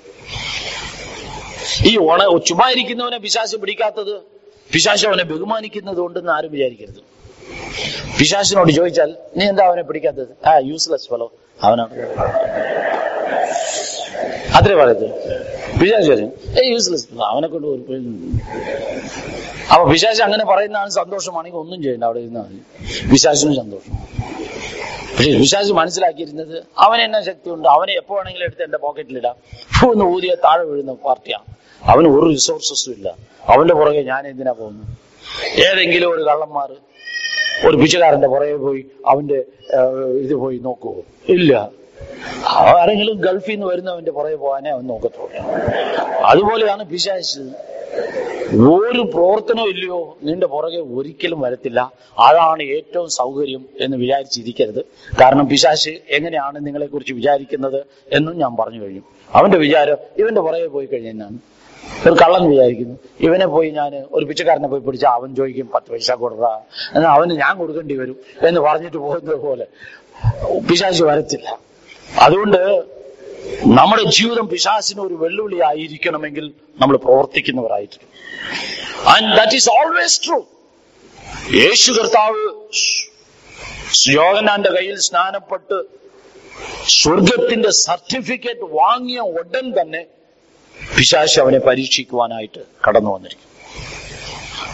ഈ ചുമ്മാ ഇരിക്കുന്നവനെ പിശാച് പിടിക്കാത്തത് പിശാച് അവനെ ബഹുമാനിക്കുന്നത് കൊണ്ടെന്ന് ആരും വിചാരിക്കരുത്. പിശാചിനോട് ചോദിച്ചാൽ നീ എന്താ അവനെ പിടിക്കാത്തത്? യൂസ്ലെസ് ഫെലോ, അവനാണ് അത്രേ പറയത്ത്. പിശാച് പറയും യൂസ്ലെസ്, അവനെ കൊണ്ട് ഒരു പ്രയോജനം. അപ്പൊ പിശാച് അങ്ങനെ പറയുന്നതാണ് സന്തോഷമാണെങ്കിൽ ഒന്നും ചെയ്യണ്ട, അവിടെ ഇരുന്നാൽ മതി, പിശാചിനും സന്തോഷം. പക്ഷെ പിശാച് മനസ്സിലാക്കിയിരുന്നത് അവന് എന്നാ ശക്തിയുണ്ട്, അവനെ എപ്പോ വേണമെങ്കിലും എടുത്ത് എന്റെ പോക്കറ്റിലിടാം, ഒന്ന് ഊതിയ താഴെ വീഴുന്ന പാർട്ടിയാണ്, അവന് ഒരു റിസോഴ്സസും ഇല്ല, അവന്റെ പുറകെ ഞാൻ എന്തിനാ പോകുന്നു? ഏതെങ്കിലും ഒരു കള്ളന്മാർ ഒരു പിച്ചക്കാരന്റെ പുറകെ പോയി അവന്റെ ഇത് പോയി നോക്കുവോ? ഇല്ല. ആരെങ്കിലും ഗൾഫിൽ നിന്ന് വരുന്നവന്റെ പുറകെ പോകാനേ അവൻ നോക്കത്തുള്ളൂ. അതുപോലെയാണ് പിശാച്. ഒരു പ്രവർത്തനവും ഇല്ലയോ നിന്റെ പുറകെ ഒരിക്കലും വരത്തില്ല. അതാണ് ഏറ്റവും സൗകര്യം എന്ന് വിചാരിച്ചിരിക്കരുത്. കാരണം പിശാച് എങ്ങനെയാണ് നിങ്ങളെ കുറിച്ച് വിചാരിക്കുന്നത് എന്നും ഞാൻ പറഞ്ഞു കഴിഞ്ഞു. അവന്റെ വിചാരം ഇവന്റെ പുറകെ പോയി കഴിഞ്ഞാണ് ഒരു കള്ളൻ വിചാരിക്കുന്നു, ഇവനെ പോയി ഞാൻ ഒരു പിച്ചക്കാരനെ പോയി പിടിച്ചാൽ അവൻ ചോദിക്കും 10 പൈസ കൊടുക്കുക, എന്നാൽ അവന് ഞാൻ കൊടുക്കേണ്ടി വരും എന്ന് പറഞ്ഞിട്ട് പോകുന്നത് പോലെ പിശാച് വരത്തില്ല. അതുകൊണ്ട് നമ്മുടെ ജീവിതം പിശാചിന് ഒരു വെല്ലുവിളി ആയിരിക്കണമെങ്കിൽ നമ്മൾ പ്രവർത്തിക്കുന്നവരായിരിക്കും. And that is always true. യേശു കർത്താവ് യോഹന്നാന്റെ കയ്യിൽ സ്നാനപ്പെട്ട് സ്വർഗത്തിന്റെ സർട്ടിഫിക്കറ്റ് വാങ്ങിയ ഉടൻ തന്നെ പിശാച് അവനെ പരീക്ഷിക്കുവാനായിട്ട് കടന്നു വന്നിരിക്കും.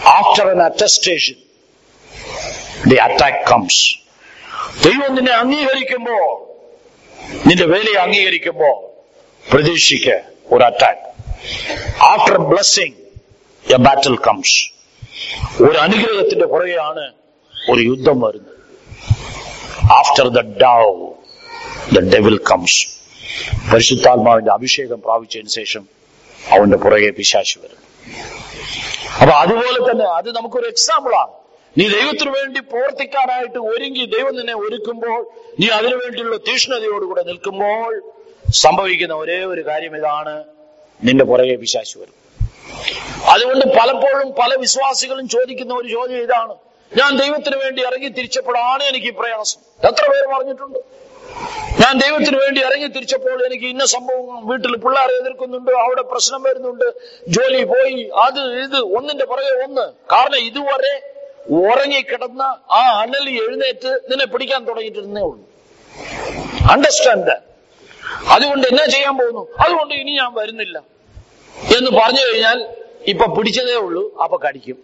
After an attestation, the attack comes. ദൈവം നിന്നെ അംഗീകരിക്കുമ്പോൾ, നിന്റെ വേലയെ അംഗീകരിക്കുമ്പോൾ പ്രതീക്ഷിക്ക് ഒരു attack. After blessing a battle comes. ഒരു അനുഗ്രഹത്തിന്റെ പുറകെയാണ് ഒരു യുദ്ധം വരുന്നത്. After the dove the devil comes. പരിശുദ്ധാത്മാവിന്റെ അഭിഷേകം പ്രാപിച്ചതിന് ശേഷം അവന്റെ പുറകെ പിശാച് വരും. അപ്പൊ അതുപോലെ തന്നെ അത് നമുക്കൊരു എക്സാമ്പിളാണ്. നീ ദൈവത്തിന് വേണ്ടി പ്രവർത്തിക്കാനായിട്ട് ഒരുങ്ങി ദൈവം നിന്നെ ഒരുക്കുമ്പോൾ, നീ അതിനു വേണ്ടിയുള്ള തീഷ്ണതയോടുകൂടെ നിൽക്കുമ്പോൾ സംഭവിക്കുന്ന ഒരേ ഒരു കാര്യം ഇതാണ്, നിന്റെ പുറകെ പിശാച് വരും. അതുകൊണ്ട് പലപ്പോഴും പല വിശ്വാസികളും ചോദിക്കുന്ന ഒരു ചോദ്യം ഇതാണ്, ഞാൻ ദൈവത്തിന് വേണ്ടി ഇറങ്ങി തിരിച്ചപ്പോഴാണ് എനിക്ക് ഈ പ്രയാസം. എത്ര പേര് പറഞ്ഞിട്ടുണ്ട്, ഞാൻ ദൈവത്തിന് വേണ്ടി ഇറങ്ങി തിരിച്ചപ്പോൾ എനിക്ക് ഇന്ന സംഭവം, വീട്ടിൽ പിള്ളേരെ എതിർക്കുന്നുണ്ട്, അവിടെ പ്രശ്നം വരുന്നുണ്ട്, ജോലി പോയി, അത് ഇത് ഒന്നിന്റെ പുറകെ ഒന്ന്. കാരണം ഇതുവരെ ഉറങ്ങിക്കിടന്ന ആ അണലി എഴുന്നേറ്റ് നിന്നെ പിടിക്കാൻ തുടങ്ങിയിട്ടിരുന്നേ ഉള്ളൂ. Understand that. അതുകൊണ്ട് എന്നാ ചെയ്യാൻ പോകുന്നു, അതുകൊണ്ട് ഇനി ഞാൻ വരുന്നില്ല എന്ന് പറഞ്ഞു കഴിഞ്ഞാൽ ഇപ്പൊ പിടിച്ചതേ ഉള്ളൂ, അപ്പൊ കടിക്കും.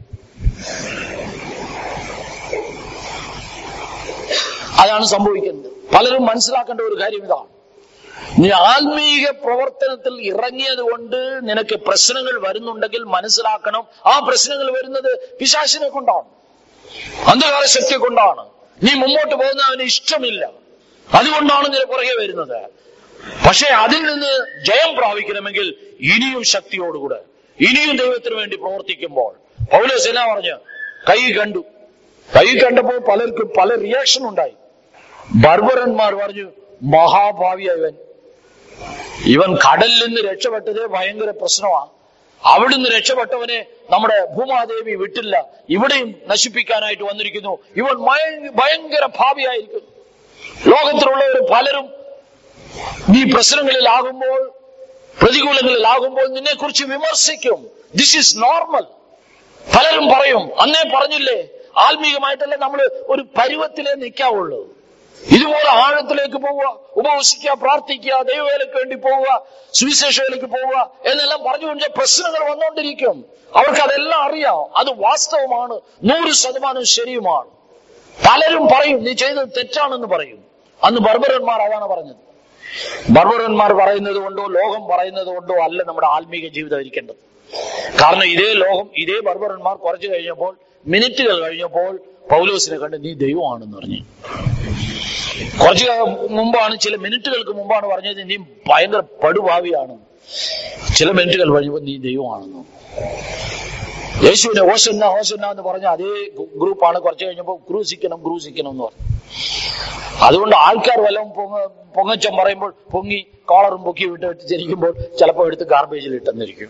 അതാണ് സംഭവിക്കുന്നത്. പലരും മനസ്സിലാക്കേണ്ട ഒരു കാര്യം ഇതാണ്, നീ ആത്മീക പ്രവർത്തനത്തിൽ ഇറങ്ങിയത് കൊണ്ട് നിനക്ക് പ്രശ്നങ്ങൾ വരുന്നുണ്ടെങ്കിൽ മനസ്സിലാക്കണം, ആ പ്രശ്നങ്ങൾ വരുന്നത് പിശാചിനെ കൊണ്ടാണ്, അന്ധകാര ശക്തി കൊണ്ടാണ്. നീ മുമ്പോട്ട് പോകുന്ന അവന് ഇഷ്ടമില്ല, അതുകൊണ്ടാണ് നിന്റെ പുറകെ വരുന്നത്. പക്ഷെ അതിൽ നിന്ന് ജയം പ്രാപിക്കണമെങ്കിൽ ഇനിയും ശക്തിയോടുകൂടെ, ഇനിയും ദൈവത്തിന് വേണ്ടി പ്രവർത്തിക്കുമ്പോൾ, പൗലോസ് എന്നാ പറഞ്ഞു, കൈ കണ്ടപ്പോൾ പലർക്കും പല റിയാക്ഷൻ ഉണ്ടായി. ബർബറന്മാർ പറഞ്ഞു, മഹാഭാവിയായവൻ, ഇവൻ കടലിൽ നിന്ന് രക്ഷപ്പെട്ടതേ ഭയങ്കര പ്രശ്നമാണ്, അവിടുന്ന് രക്ഷപ്പെട്ടവനെ നമ്മുടെ ഭൂമാദേവി വിട്ടില്ല, ഇവിടെയും നശിപ്പിക്കാനായിട്ട് വന്നിരിക്കുന്നു, ഇവൻ ഭയങ്കര ഭാവിയായിരിക്കുന്നു. ലോകത്തിലുള്ളവർ പലരും നീ പ്രശ്നങ്ങളിലാകുമ്പോൾ, പ്രതികൂലങ്ങളിലാകുമ്പോൾ നിന്നെ കുറിച്ച് വിമർശിക്കും. This is normal. പലരും പറയും, അന്നേ പറഞ്ഞില്ലേ, ആത്മീയമായിട്ടല്ലേ നമ്മൾ ഒരു പരുവത്തിലേ നിൽക്കാവുള്ളൂ, ഇതുപോലെ ആഴത്തിലേക്ക് പോവുക, ഉപവസിക്കുക, പ്രാർത്ഥിക്കുക, ദൈവവേലയ്ക്ക് വേണ്ടി പോവുക, സുവിശേഷ വേലയ്ക്ക് പോവുക എന്നെല്ലാം പറഞ്ഞുകൊണ്ട് പ്രശ്നങ്ങൾ വന്നുകൊണ്ടിരിക്കും. അവർക്ക് അതെല്ലാം അറിയാം, അത് വാസ്തവമാണ്, 100% ശരിയുമാണ്. പലരും പറയും നീ ചെയ്തത് തെറ്റാണെന്ന് പറയും. അന്ന് ബർബറന്മാർ അതാണ് പറഞ്ഞത്. ബർബറന്മാർ പറയുന്നത് കൊണ്ടോ ലോകം പറയുന്നത് കൊണ്ടോ അല്ല നമ്മുടെ ആത്മീക ജീവിതം ഇരിക്കേണ്ടത്. കാരണം ഇതേ ലോകം, ഇതേ ബർബറന്മാർ കുറച്ച് കഴിഞ്ഞപ്പോൾ, മിനിറ്റുകൾ കഴിഞ്ഞപ്പോൾ പൗലോസിനെ കണ്ട് നീ ദൈവമാണെന്ന് പറഞ്ഞു. കുറച്ച് മുമ്പാണ്, ചില മിനിറ്റുകൾക്ക് മുമ്പാണ് പറഞ്ഞത് നീ ഭയങ്കര പടുഭാവിയാണ്. ചില മിനിറ്റുകൾ കഴിഞ്ഞപ്പോൾ നീ ദൈവമാണെന്ന്. യേശുവിനെ ഹോസന്ന എന്ന് പറഞ്ഞ അതേ ഗ്രൂപ്പാണ് കുറച്ച് കഴിഞ്ഞപ്പോൾ ക്രൂശിക്കണം എന്ന് പറഞ്ഞു. അതുകൊണ്ട് ആൾക്കാർ വല്ലതും പൊങ്ങച്ചം പറയുമ്പോൾ പൊങ്ങി കോളറും പൊക്കി വിട്ടിരിക്കുമ്പോൾ ചിലപ്പോൾ എടുത്ത് ഗാർബേജിൽ ഇട്ടെന്നിരിക്കും.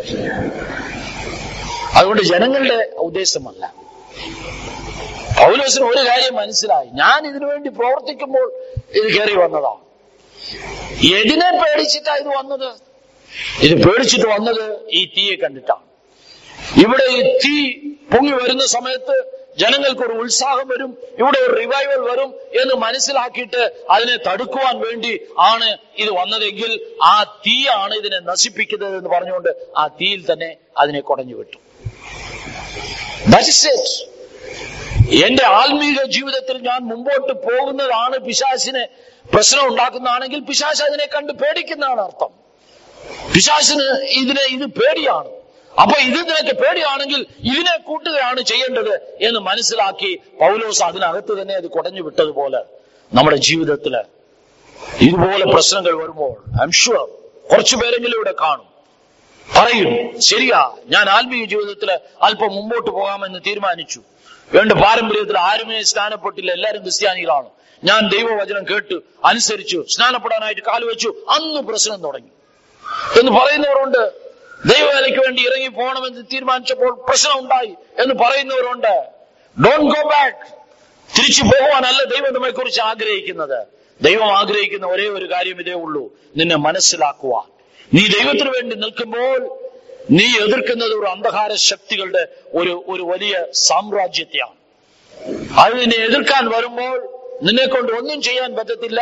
അതുകൊണ്ട് ജനങ്ങളുടെ ഉദ്ദേശമല്ല. പൗലോസിന് ഒരു കാര്യം മനസ്സിലായി, ഞാൻ ഇതിനു വേണ്ടി പ്രവർത്തിക്കുമ്പോൾ ഇത് കയറി വന്നതാണ്. എതിനെ പേടിച്ചിട്ടാ ഇത് വന്നത്? ഇത് പേടിച്ചിട്ട് വന്നത് ഈ തീയെ കണ്ടിട്ടാണ്. ഇവിടെ ഈ തീ പൊങ്ങി വരുന്ന സമയത്ത് ജനങ്ങൾക്കൊരു ഉത്സാഹം വരും, ഇവിടെ ഒരു റിവൈവൽ വരും എന്ന് മനസ്സിലാക്കിയിട്ട് അതിനെ തടുക്കുവാൻ വേണ്ടി ആണ് ഇത് വന്നതെങ്കിൽ ആ തീയാണ് ഇതിനെ നശിപ്പിക്കുന്നത് എന്ന് പറഞ്ഞുകൊണ്ട് ആ തീയിൽ തന്നെ അതിനെ കുടഞ്ഞു വിട്ടു. That is it. എന്റെ ആത്മീക ജീവിതത്തിൽ ഞാൻ മുമ്പോട്ട് പോകുന്നതാണ് പിശാചിന് പ്രശ്നം ഉണ്ടാക്കുന്നതാണെങ്കിൽ പിശാച് അതിനെ കണ്ട് പേടിക്കുന്നതാണ് അർത്ഥം. പിശാചിന് ഇത് പേടിയാണ്. അപ്പൊ ഇത് നിനക്ക് പേടിയാണെങ്കിൽ ഇതിനെ കൂട്ടുകയാണ് ചെയ്യേണ്ടത് എന്ന് മനസ്സിലാക്കി പൗലോസ് അതിനകത്ത് തന്നെ അത് കുടഞ്ഞു വിട്ടതുപോലെ നമ്മുടെ ജീവിതത്തില് ഇതുപോലെ പ്രശ്നങ്ങൾ വരുമ്പോൾ ഐ എം ഷുവർ കുറച്ചു പേരെങ്കിലും ഇവിടെ കാണും, പറയും, ശരിയാ, ഞാൻ ആത്മീയ ജീവിതത്തില് അല്പം മുമ്പോട്ട് പോകാമെന്ന് തീരുമാനിച്ചു. എന്റെ പാരമ്പര്യത്തിൽ ആരുമേ സ്നാനപ്പെട്ടില്ല, എല്ലാവരും ക്രിസ്ത്യാനികളാണ്. ഞാൻ ദൈവവചനം കേട്ടു, അനുസരിച്ചു, സ്നാനപ്പെടാനായിട്ട് കാലുവെച്ചു, അന്ന് പ്രശ്നം തുടങ്ങി എന്ന് പറയുന്നവരുണ്ട്. ദൈവവേലയ്ക്ക് വേണ്ടി ഇറങ്ങി പോകണമെന്ന് തീരുമാനിച്ചപ്പോൾ പ്രശ്നം ഉണ്ടായി എന്ന് പറയുന്നവരുണ്ട്. Don't go back. തിരിച്ചു പോകുവാനല്ല ദൈവം നമ്മെ കുറിച്ച് ആഗ്രഹിക്കുന്നത്. ദൈവം ആഗ്രഹിക്കുന്ന ഒരേ ഒരു കാര്യം ഇതേ ഉള്ളൂ, നിന്നെ മനസ്സിലാക്കുവാൻ. നീ ദൈവത്തിന് വേണ്ടി നിൽക്കുമ്പോൾ നീ എതിർക്കുന്നത് ഒരു അന്ധകാര ശക്തികളുടെ ഒരു വലിയ സാമ്രാജ്യത്തെയാണ്. അത് നിന്നെ എതിർക്കാൻ വരുമ്പോൾ നിന്നെ കൊണ്ട് ഒന്നും ചെയ്യാൻ പറ്റത്തില്ല.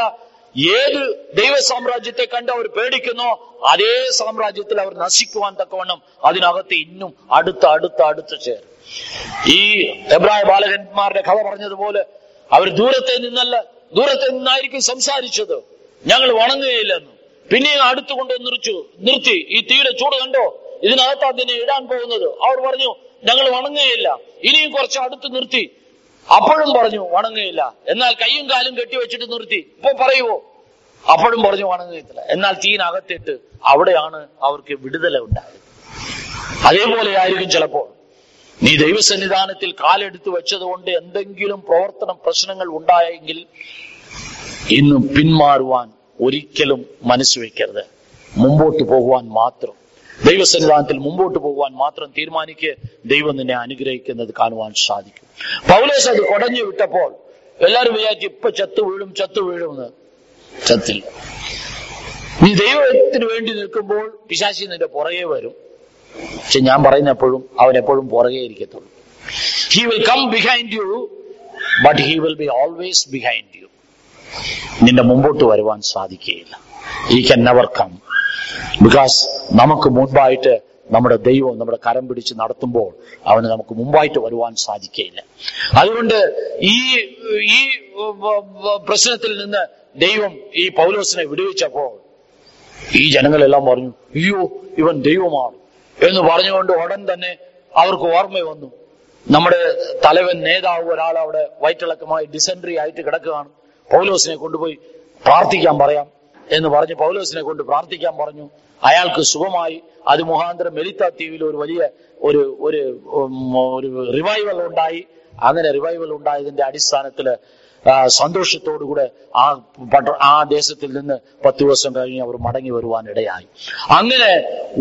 ഏത് ദൈവ സാമ്രാജ്യത്തെ കണ്ട് അവർ പേടിക്കുന്നോ അതേ സാമ്രാജ്യത്തിൽ അവർ നശിക്കുവാൻ തക്കവണ്ണം അതിനകത്ത് ഇന്നും അടുത്ത് ചേരും. ഈ എബ്രായ ബാലകന്മാരുടെ കഥ പറഞ്ഞതുപോലെ അവർ ദൂരത്തെ നിന്നായിരിക്കും സംസാരിച്ചത്, ഞങ്ങൾ വണങ്ങുകയില്ലെന്ന്. പിന്നെയും അടുത്ത് കൊണ്ട് നിർത്തി, ഈ തീയുടെ ചൂട് കണ്ടോ, ഇതിനകത്ത് അതിനെ ഇടാൻ പോകുന്നത്. അവർ പറഞ്ഞു ഞങ്ങൾ വണങ്ങുകയില്ല. ഇനിയും കുറച്ച് അടുത്ത് നിർത്തി, അപ്പോഴും പറഞ്ഞു വണങ്ങുകയില്ല. എന്നാൽ കയ്യും കാലും കെട്ടിവെച്ചിട്ട് നിർത്തി, ഇപ്പൊ പറയുവോ? അപ്പോഴും പറഞ്ഞു വണങ്ങുകയില്ല. എന്നാൽ തീനകത്തിട്ട് അവിടെയാണ് അവർക്ക് വിടുതല ഉണ്ടായത്. അതേപോലെ ആയിരിക്കും ചിലപ്പോൾ നീ ദൈവസന്നിധാനത്തിൽ കാലെടുത്ത് വെച്ചതുകൊണ്ട് എന്തെങ്കിലും പ്രശ്നങ്ങൾ ഉണ്ടായെങ്കിൽ ഇന്ന് പിന്മാറുവാൻ ഒരിക്കലും മനസ്സ് വെക്കരുത്. മുമ്പോട്ട് പോകുവാൻ മാത്രം, ദൈവസന്നിധാനത്തിൽ മുമ്പോട്ട് പോകുവാൻ മാത്രം തീരുമാനിക്ക്. ദൈവം നിന്നെ അനുഗ്രഹിക്കുന്നത് കാണുവാൻ സാധിക്കും. പൗലോസ് അത് കുടഞ്ഞു വിട്ടപ്പോൾ എല്ലാവരും വിചാരിച്ചു ഇപ്പൊ ചത്തു വീഴുമെന്ന്. ചത്തില്ല. നീ ദൈവത്തിന് വേണ്ടി നിൽക്കുമ്പോൾ പിശാചി നിന്റെ പുറകെ വരും. പക്ഷെ ഞാൻ പറയുന്ന അവൻ എപ്പോഴും പുറകെ ഇരിക്കത്തുള്ളൂ. He will come behind you, but he will be always behind you. നിന്റെ മുമ്പോട്ട് വരുവാൻ സാധിക്കുകയില്ല. He can never come. Because നമുക്ക് മുൻപായിട്ട് നമ്മുടെ ദൈവം നമ്മുടെ കരം പിടിച്ച് നടത്തുമ്പോൾ അവന് നമുക്ക് മുമ്പായിട്ട് വരുവാൻ സാധിക്കുകയില്ല. അതുകൊണ്ട് ഈ പ്രശ്നത്തിൽ നിന്ന് ദൈവം ഈ പൗലോസിനെ വിടുവിച്ചപ്പോൾ ഈ ജനങ്ങളെല്ലാം പറഞ്ഞു, അയ്യോ ഇവൻ ദൈവമാണ് എന്ന് പറഞ്ഞുകൊണ്ട് ഉടൻ തന്നെ അവർക്ക് ഓർമ്മ വന്നു. നമ്മുടെ തലവൻ നേതാവ് ഒരാൾ അവിടെ വയറ്റിളക്കമായി ഡിസെൻട്രി ആയിട്ട് കിടക്കുകയാണ്. പൗലോസിനെ കൊണ്ടുപോയി പ്രാർത്ഥിക്കാൻ പറയാം എന്ന് പറഞ്ഞ് പൗലോസിനെ കൊണ്ട് പ്രാർത്ഥിക്കാൻ പറഞ്ഞു. അയാൾക്ക് സുഖമായി. അത് മുഖാന്തരം മെലിത്ത ദ്വീപിൽ ഒരു വലിയ ഒരു റിവൈവൽ ഉണ്ടായി. അങ്ങനെ റിവൈവൽ ഉണ്ടായതിന്റെ അടിസ്ഥാനത്തില് സന്തോഷത്തോടുകൂടെ ആ ദേശത്തിൽ നിന്ന് 10 ദിവസം കഴിഞ്ഞ് അവർ മടങ്ങി വരുവാൻ ഇടയായി. അങ്ങനെ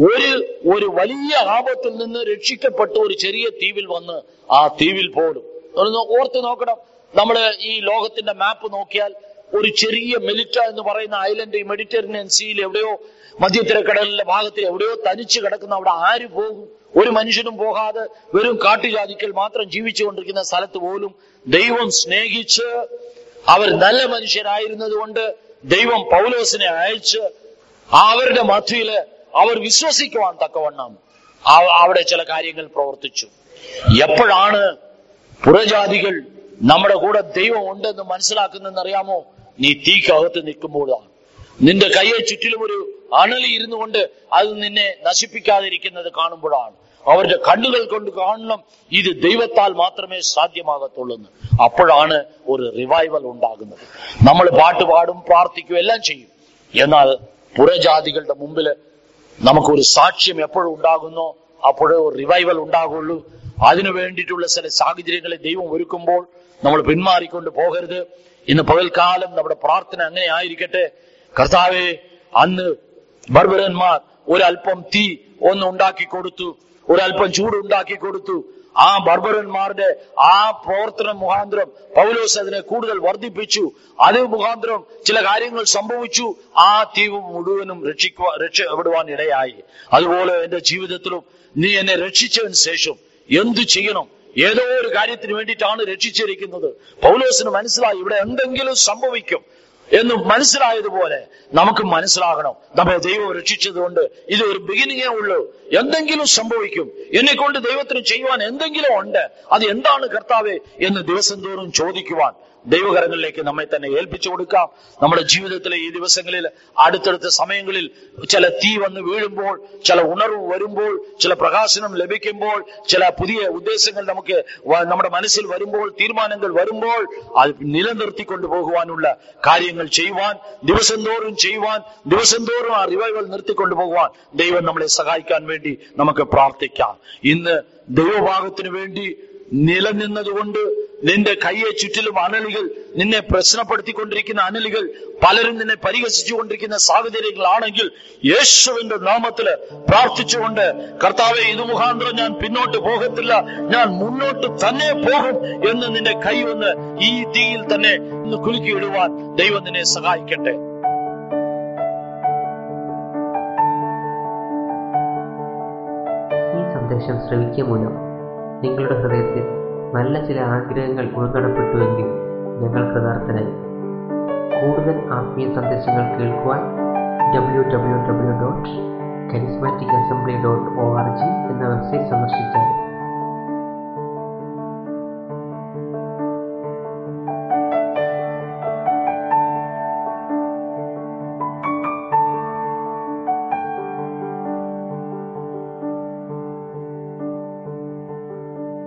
ഒരു വലിയ ആപത്തിൽ നിന്ന് രക്ഷിക്കപ്പെട്ട ഒരു ചെറിയ ദ്വീപിൽ വന്ന് ആ ദ്വീപിൽ പോലും ഓർത്ത് നോക്കണം. നമ്മള് ഈ ലോകത്തിന്റെ മാപ്പ് നോക്കിയാൽ ഒരു ചെറിയ മെലിറ്റ എന്ന് പറയുന്ന ഐലൻഡ് ഈ മെഡിറ്ററേനിയൻ സീയിൽ എവിടെയോ മധ്യത്തിരക്കടലിന്റെ ഭാഗത്തിൽ എവിടെയോ തനിച്ച് കിടക്കുന്ന, അവിടെ ആര് പോകും? ഒരു മനുഷ്യനും പോകാതെ വെറും കാട്ടുജാതിക്കൽ മാത്രം ജീവിച്ചുകൊണ്ടിരിക്കുന്ന സ്ഥലത്ത് പോലും ദൈവം സ്നേഹിച്ച് അവർ നല്ല മനുഷ്യരായിരുന്നത് കൊണ്ട് ദൈവം പൗലോസിനെ അയച്ച് അവരുടെ മധ്യയില് അവർ വിശ്വസിക്കുവാൻ തക്കവണ്ണം അവിടെ ചില കാര്യങ്ങൾ പ്രവർത്തിച്ചു. എപ്പോഴാണ് പുറജാതികൾ നമ്മുടെ കൂടെ ദൈവം ഉണ്ടെന്ന് മനസ്സിലാക്കുന്നതെന്നറിയാമോ? നീ തീക്കകത്ത് നിൽക്കുമ്പോഴാണ്. നിന്റെ കയ്യെ ചുറ്റിലും ഒരു അണലി ഇരുന്നു കൊണ്ട് അത് നിന്നെ നശിപ്പിക്കാതിരിക്കുന്നത് കാണുമ്പോഴാണ്. അവരുടെ കണ്ണുകൾ കൊണ്ട് കാണണം ഇത് ദൈവത്താൽ മാത്രമേ സാധ്യമാകത്തുള്ളൂ. അപ്പോഴാണ് ഒരു റിവൈവൽ ഉണ്ടാകുന്നത്. നമ്മൾ പാട്ട് പാടും, പ്രാർത്ഥിക്കും, എല്ലാം ചെയ്യും. എന്നാൽ പുറജാതികളുടെ മുമ്പില് നമുക്കൊരു സാക്ഷ്യം എപ്പോഴും ഉണ്ടാകുന്നോ അപ്പോഴേ ഒരു റിവൈവൽ ഉണ്ടാകുള്ളൂ. അതിനു വേണ്ടിയിട്ടുള്ള ചില സാഹചര്യങ്ങളെ ദൈവം ഒരുക്കുമ്പോൾ നമ്മൾ പിന്മാറിക്കൊണ്ട് പോകരുത്. ഇന്ന് പകൽക്കാലം നമ്മുടെ പ്രാർത്ഥന അങ്ങനെ ആയിരിക്കട്ടെ. കർത്താവേ, അന്ന് ബർബരന്മാർ ഒരല്പം തീ ഉണ്ടാക്കി കൊടുത്തു, ഒരല്പം ചൂടുണ്ടാക്കി കൊടുത്തു. ആ ബർബരന്മാരുടെ ആ പ്രവർത്തനം മുഖാന്തരം പൗലോസ് അതിനെ കൂടുതൽ വർദ്ധിപ്പിച്ചു. അത് മുഖാന്തരം ചില കാര്യങ്ങൾ സംഭവിച്ചു. ആ തീവ് മുഴുവനും രക്ഷപ്പെടുവാൻ ഇടയായി. അതുപോലെ എന്റെ ജീവിതത്തിലും നീ എന്നെ രക്ഷിച്ചതിന് ശേഷം എന്തു ചെയ്യണം? ഏതോ ഒരു കാര്യത്തിന് വേണ്ടിയിട്ടാണ് രക്ഷിച്ചിരിക്കുന്നത്. പൗലോസിന് മനസ്സിലായി ഇവിടെ എന്തെങ്കിലും സംഭവിക്കും എന്ന് മനസ്സിലായതുപോലെ നമുക്ക് മനസ്സിലാകണം. നമ്മെ ദൈവം രക്ഷിച്ചത് കൊണ്ട് ഇത് ഒരു ബിഗിനിങ്ങേ ഉള്ളൂ. എന്തെങ്കിലും സംഭവിക്കും, എന്നെ കൊണ്ട് ദൈവത്തിന് ചെയ്യുവാൻ എന്തെങ്കിലും ഉണ്ട്. അത് എന്താണ് കർത്താവേ എന്ന് ദിവസം തോറും ചോദിക്കുവാൻ ദൈവകരങ്ങളിലേക്ക് നമ്മെ തന്നെ ഏൽപ്പിച്ചു കൊടുക്കാം. നമ്മുടെ ജീവിതത്തിലെ ഈ ദിവസങ്ങളിൽ അടുത്തടുത്ത സമയങ്ങളിൽ ചില തീ വന്ന് വീഴുമ്പോൾ, ചില ഉണർവ് വരുമ്പോൾ, ചില പ്രകാശനം ലഭിക്കുമ്പോൾ, ചില പുതിയ ഉദ്ദേശങ്ങൾ നമുക്ക് നമ്മുടെ മനസ്സിൽ വരുമ്പോൾ, തീരുമാനങ്ങൾ വരുമ്പോൾ അത് നിലനിർത്തിക്കൊണ്ടു പോകുവാനുള്ള കാര്യങ്ങൾ ചെയ്യുവാൻ, ദിവസം തോറും ചെയ്യുവാൻ, ദിവസം തോറും ആ റിവൈവൽ നിർത്തിക്കൊണ്ടു പോകുവാൻ ദൈവം നമ്മളെ സഹായിക്കാൻ വേണ്ടി നമുക്ക് പ്രാർത്ഥിക്കാം. ഇന്ന് ദൈവഭാഗത്തിന് വേണ്ടി നിലനിന്നതുകൊണ്ട് നിന്റെ കയ്യെ ചുറ്റിലും അനലികൾ, നിന്നെ പ്രശ്നപ്പെടുത്തിക്കൊണ്ടിരിക്കുന്ന അനലികൾ, പലരും നിന്നെ പരിഹസിച്ചുകൊണ്ടിരിക്കുന്ന സാഹചര്യങ്ങളാണെങ്കിൽ യേശുവിന്റെ നാമത്തില് പ്രാർത്ഥിച്ചുകൊണ്ട് കർത്താവെ, ഇത് മുഖാന്തരം ഞാൻ പിന്നോട്ട് പോകത്തില്ല, ഞാൻ മുന്നോട്ട് തന്നെ പോകും എന്ന് നിന്റെ കൈ ഒന്ന് ഈ തീയിൽ തന്നെ കുലുക്കിയിടുവാൻ ദൈവം നിന്നെ സഹായിക്കട്ടെ. ഈ സന്ദേശം ശ്രവിക്കുക മൂലം നിങ്ങളുടെ ഹൃദയത്തിൽ നല്ല ചില ആഗ്രഹങ്ങൾ ഉൾക്കടപ്പെട്ടുവെങ്കിൽ ഞങ്ങൾ കൃതാർത്ഥരായി. കൂടുതൽ ആത്മീയ സന്ദേശങ്ങൾ കേൾക്കുവാൻ www.charismaticassembly.org എന്ന വെബ്സൈറ്റ് സന്ദർശിക്കുക.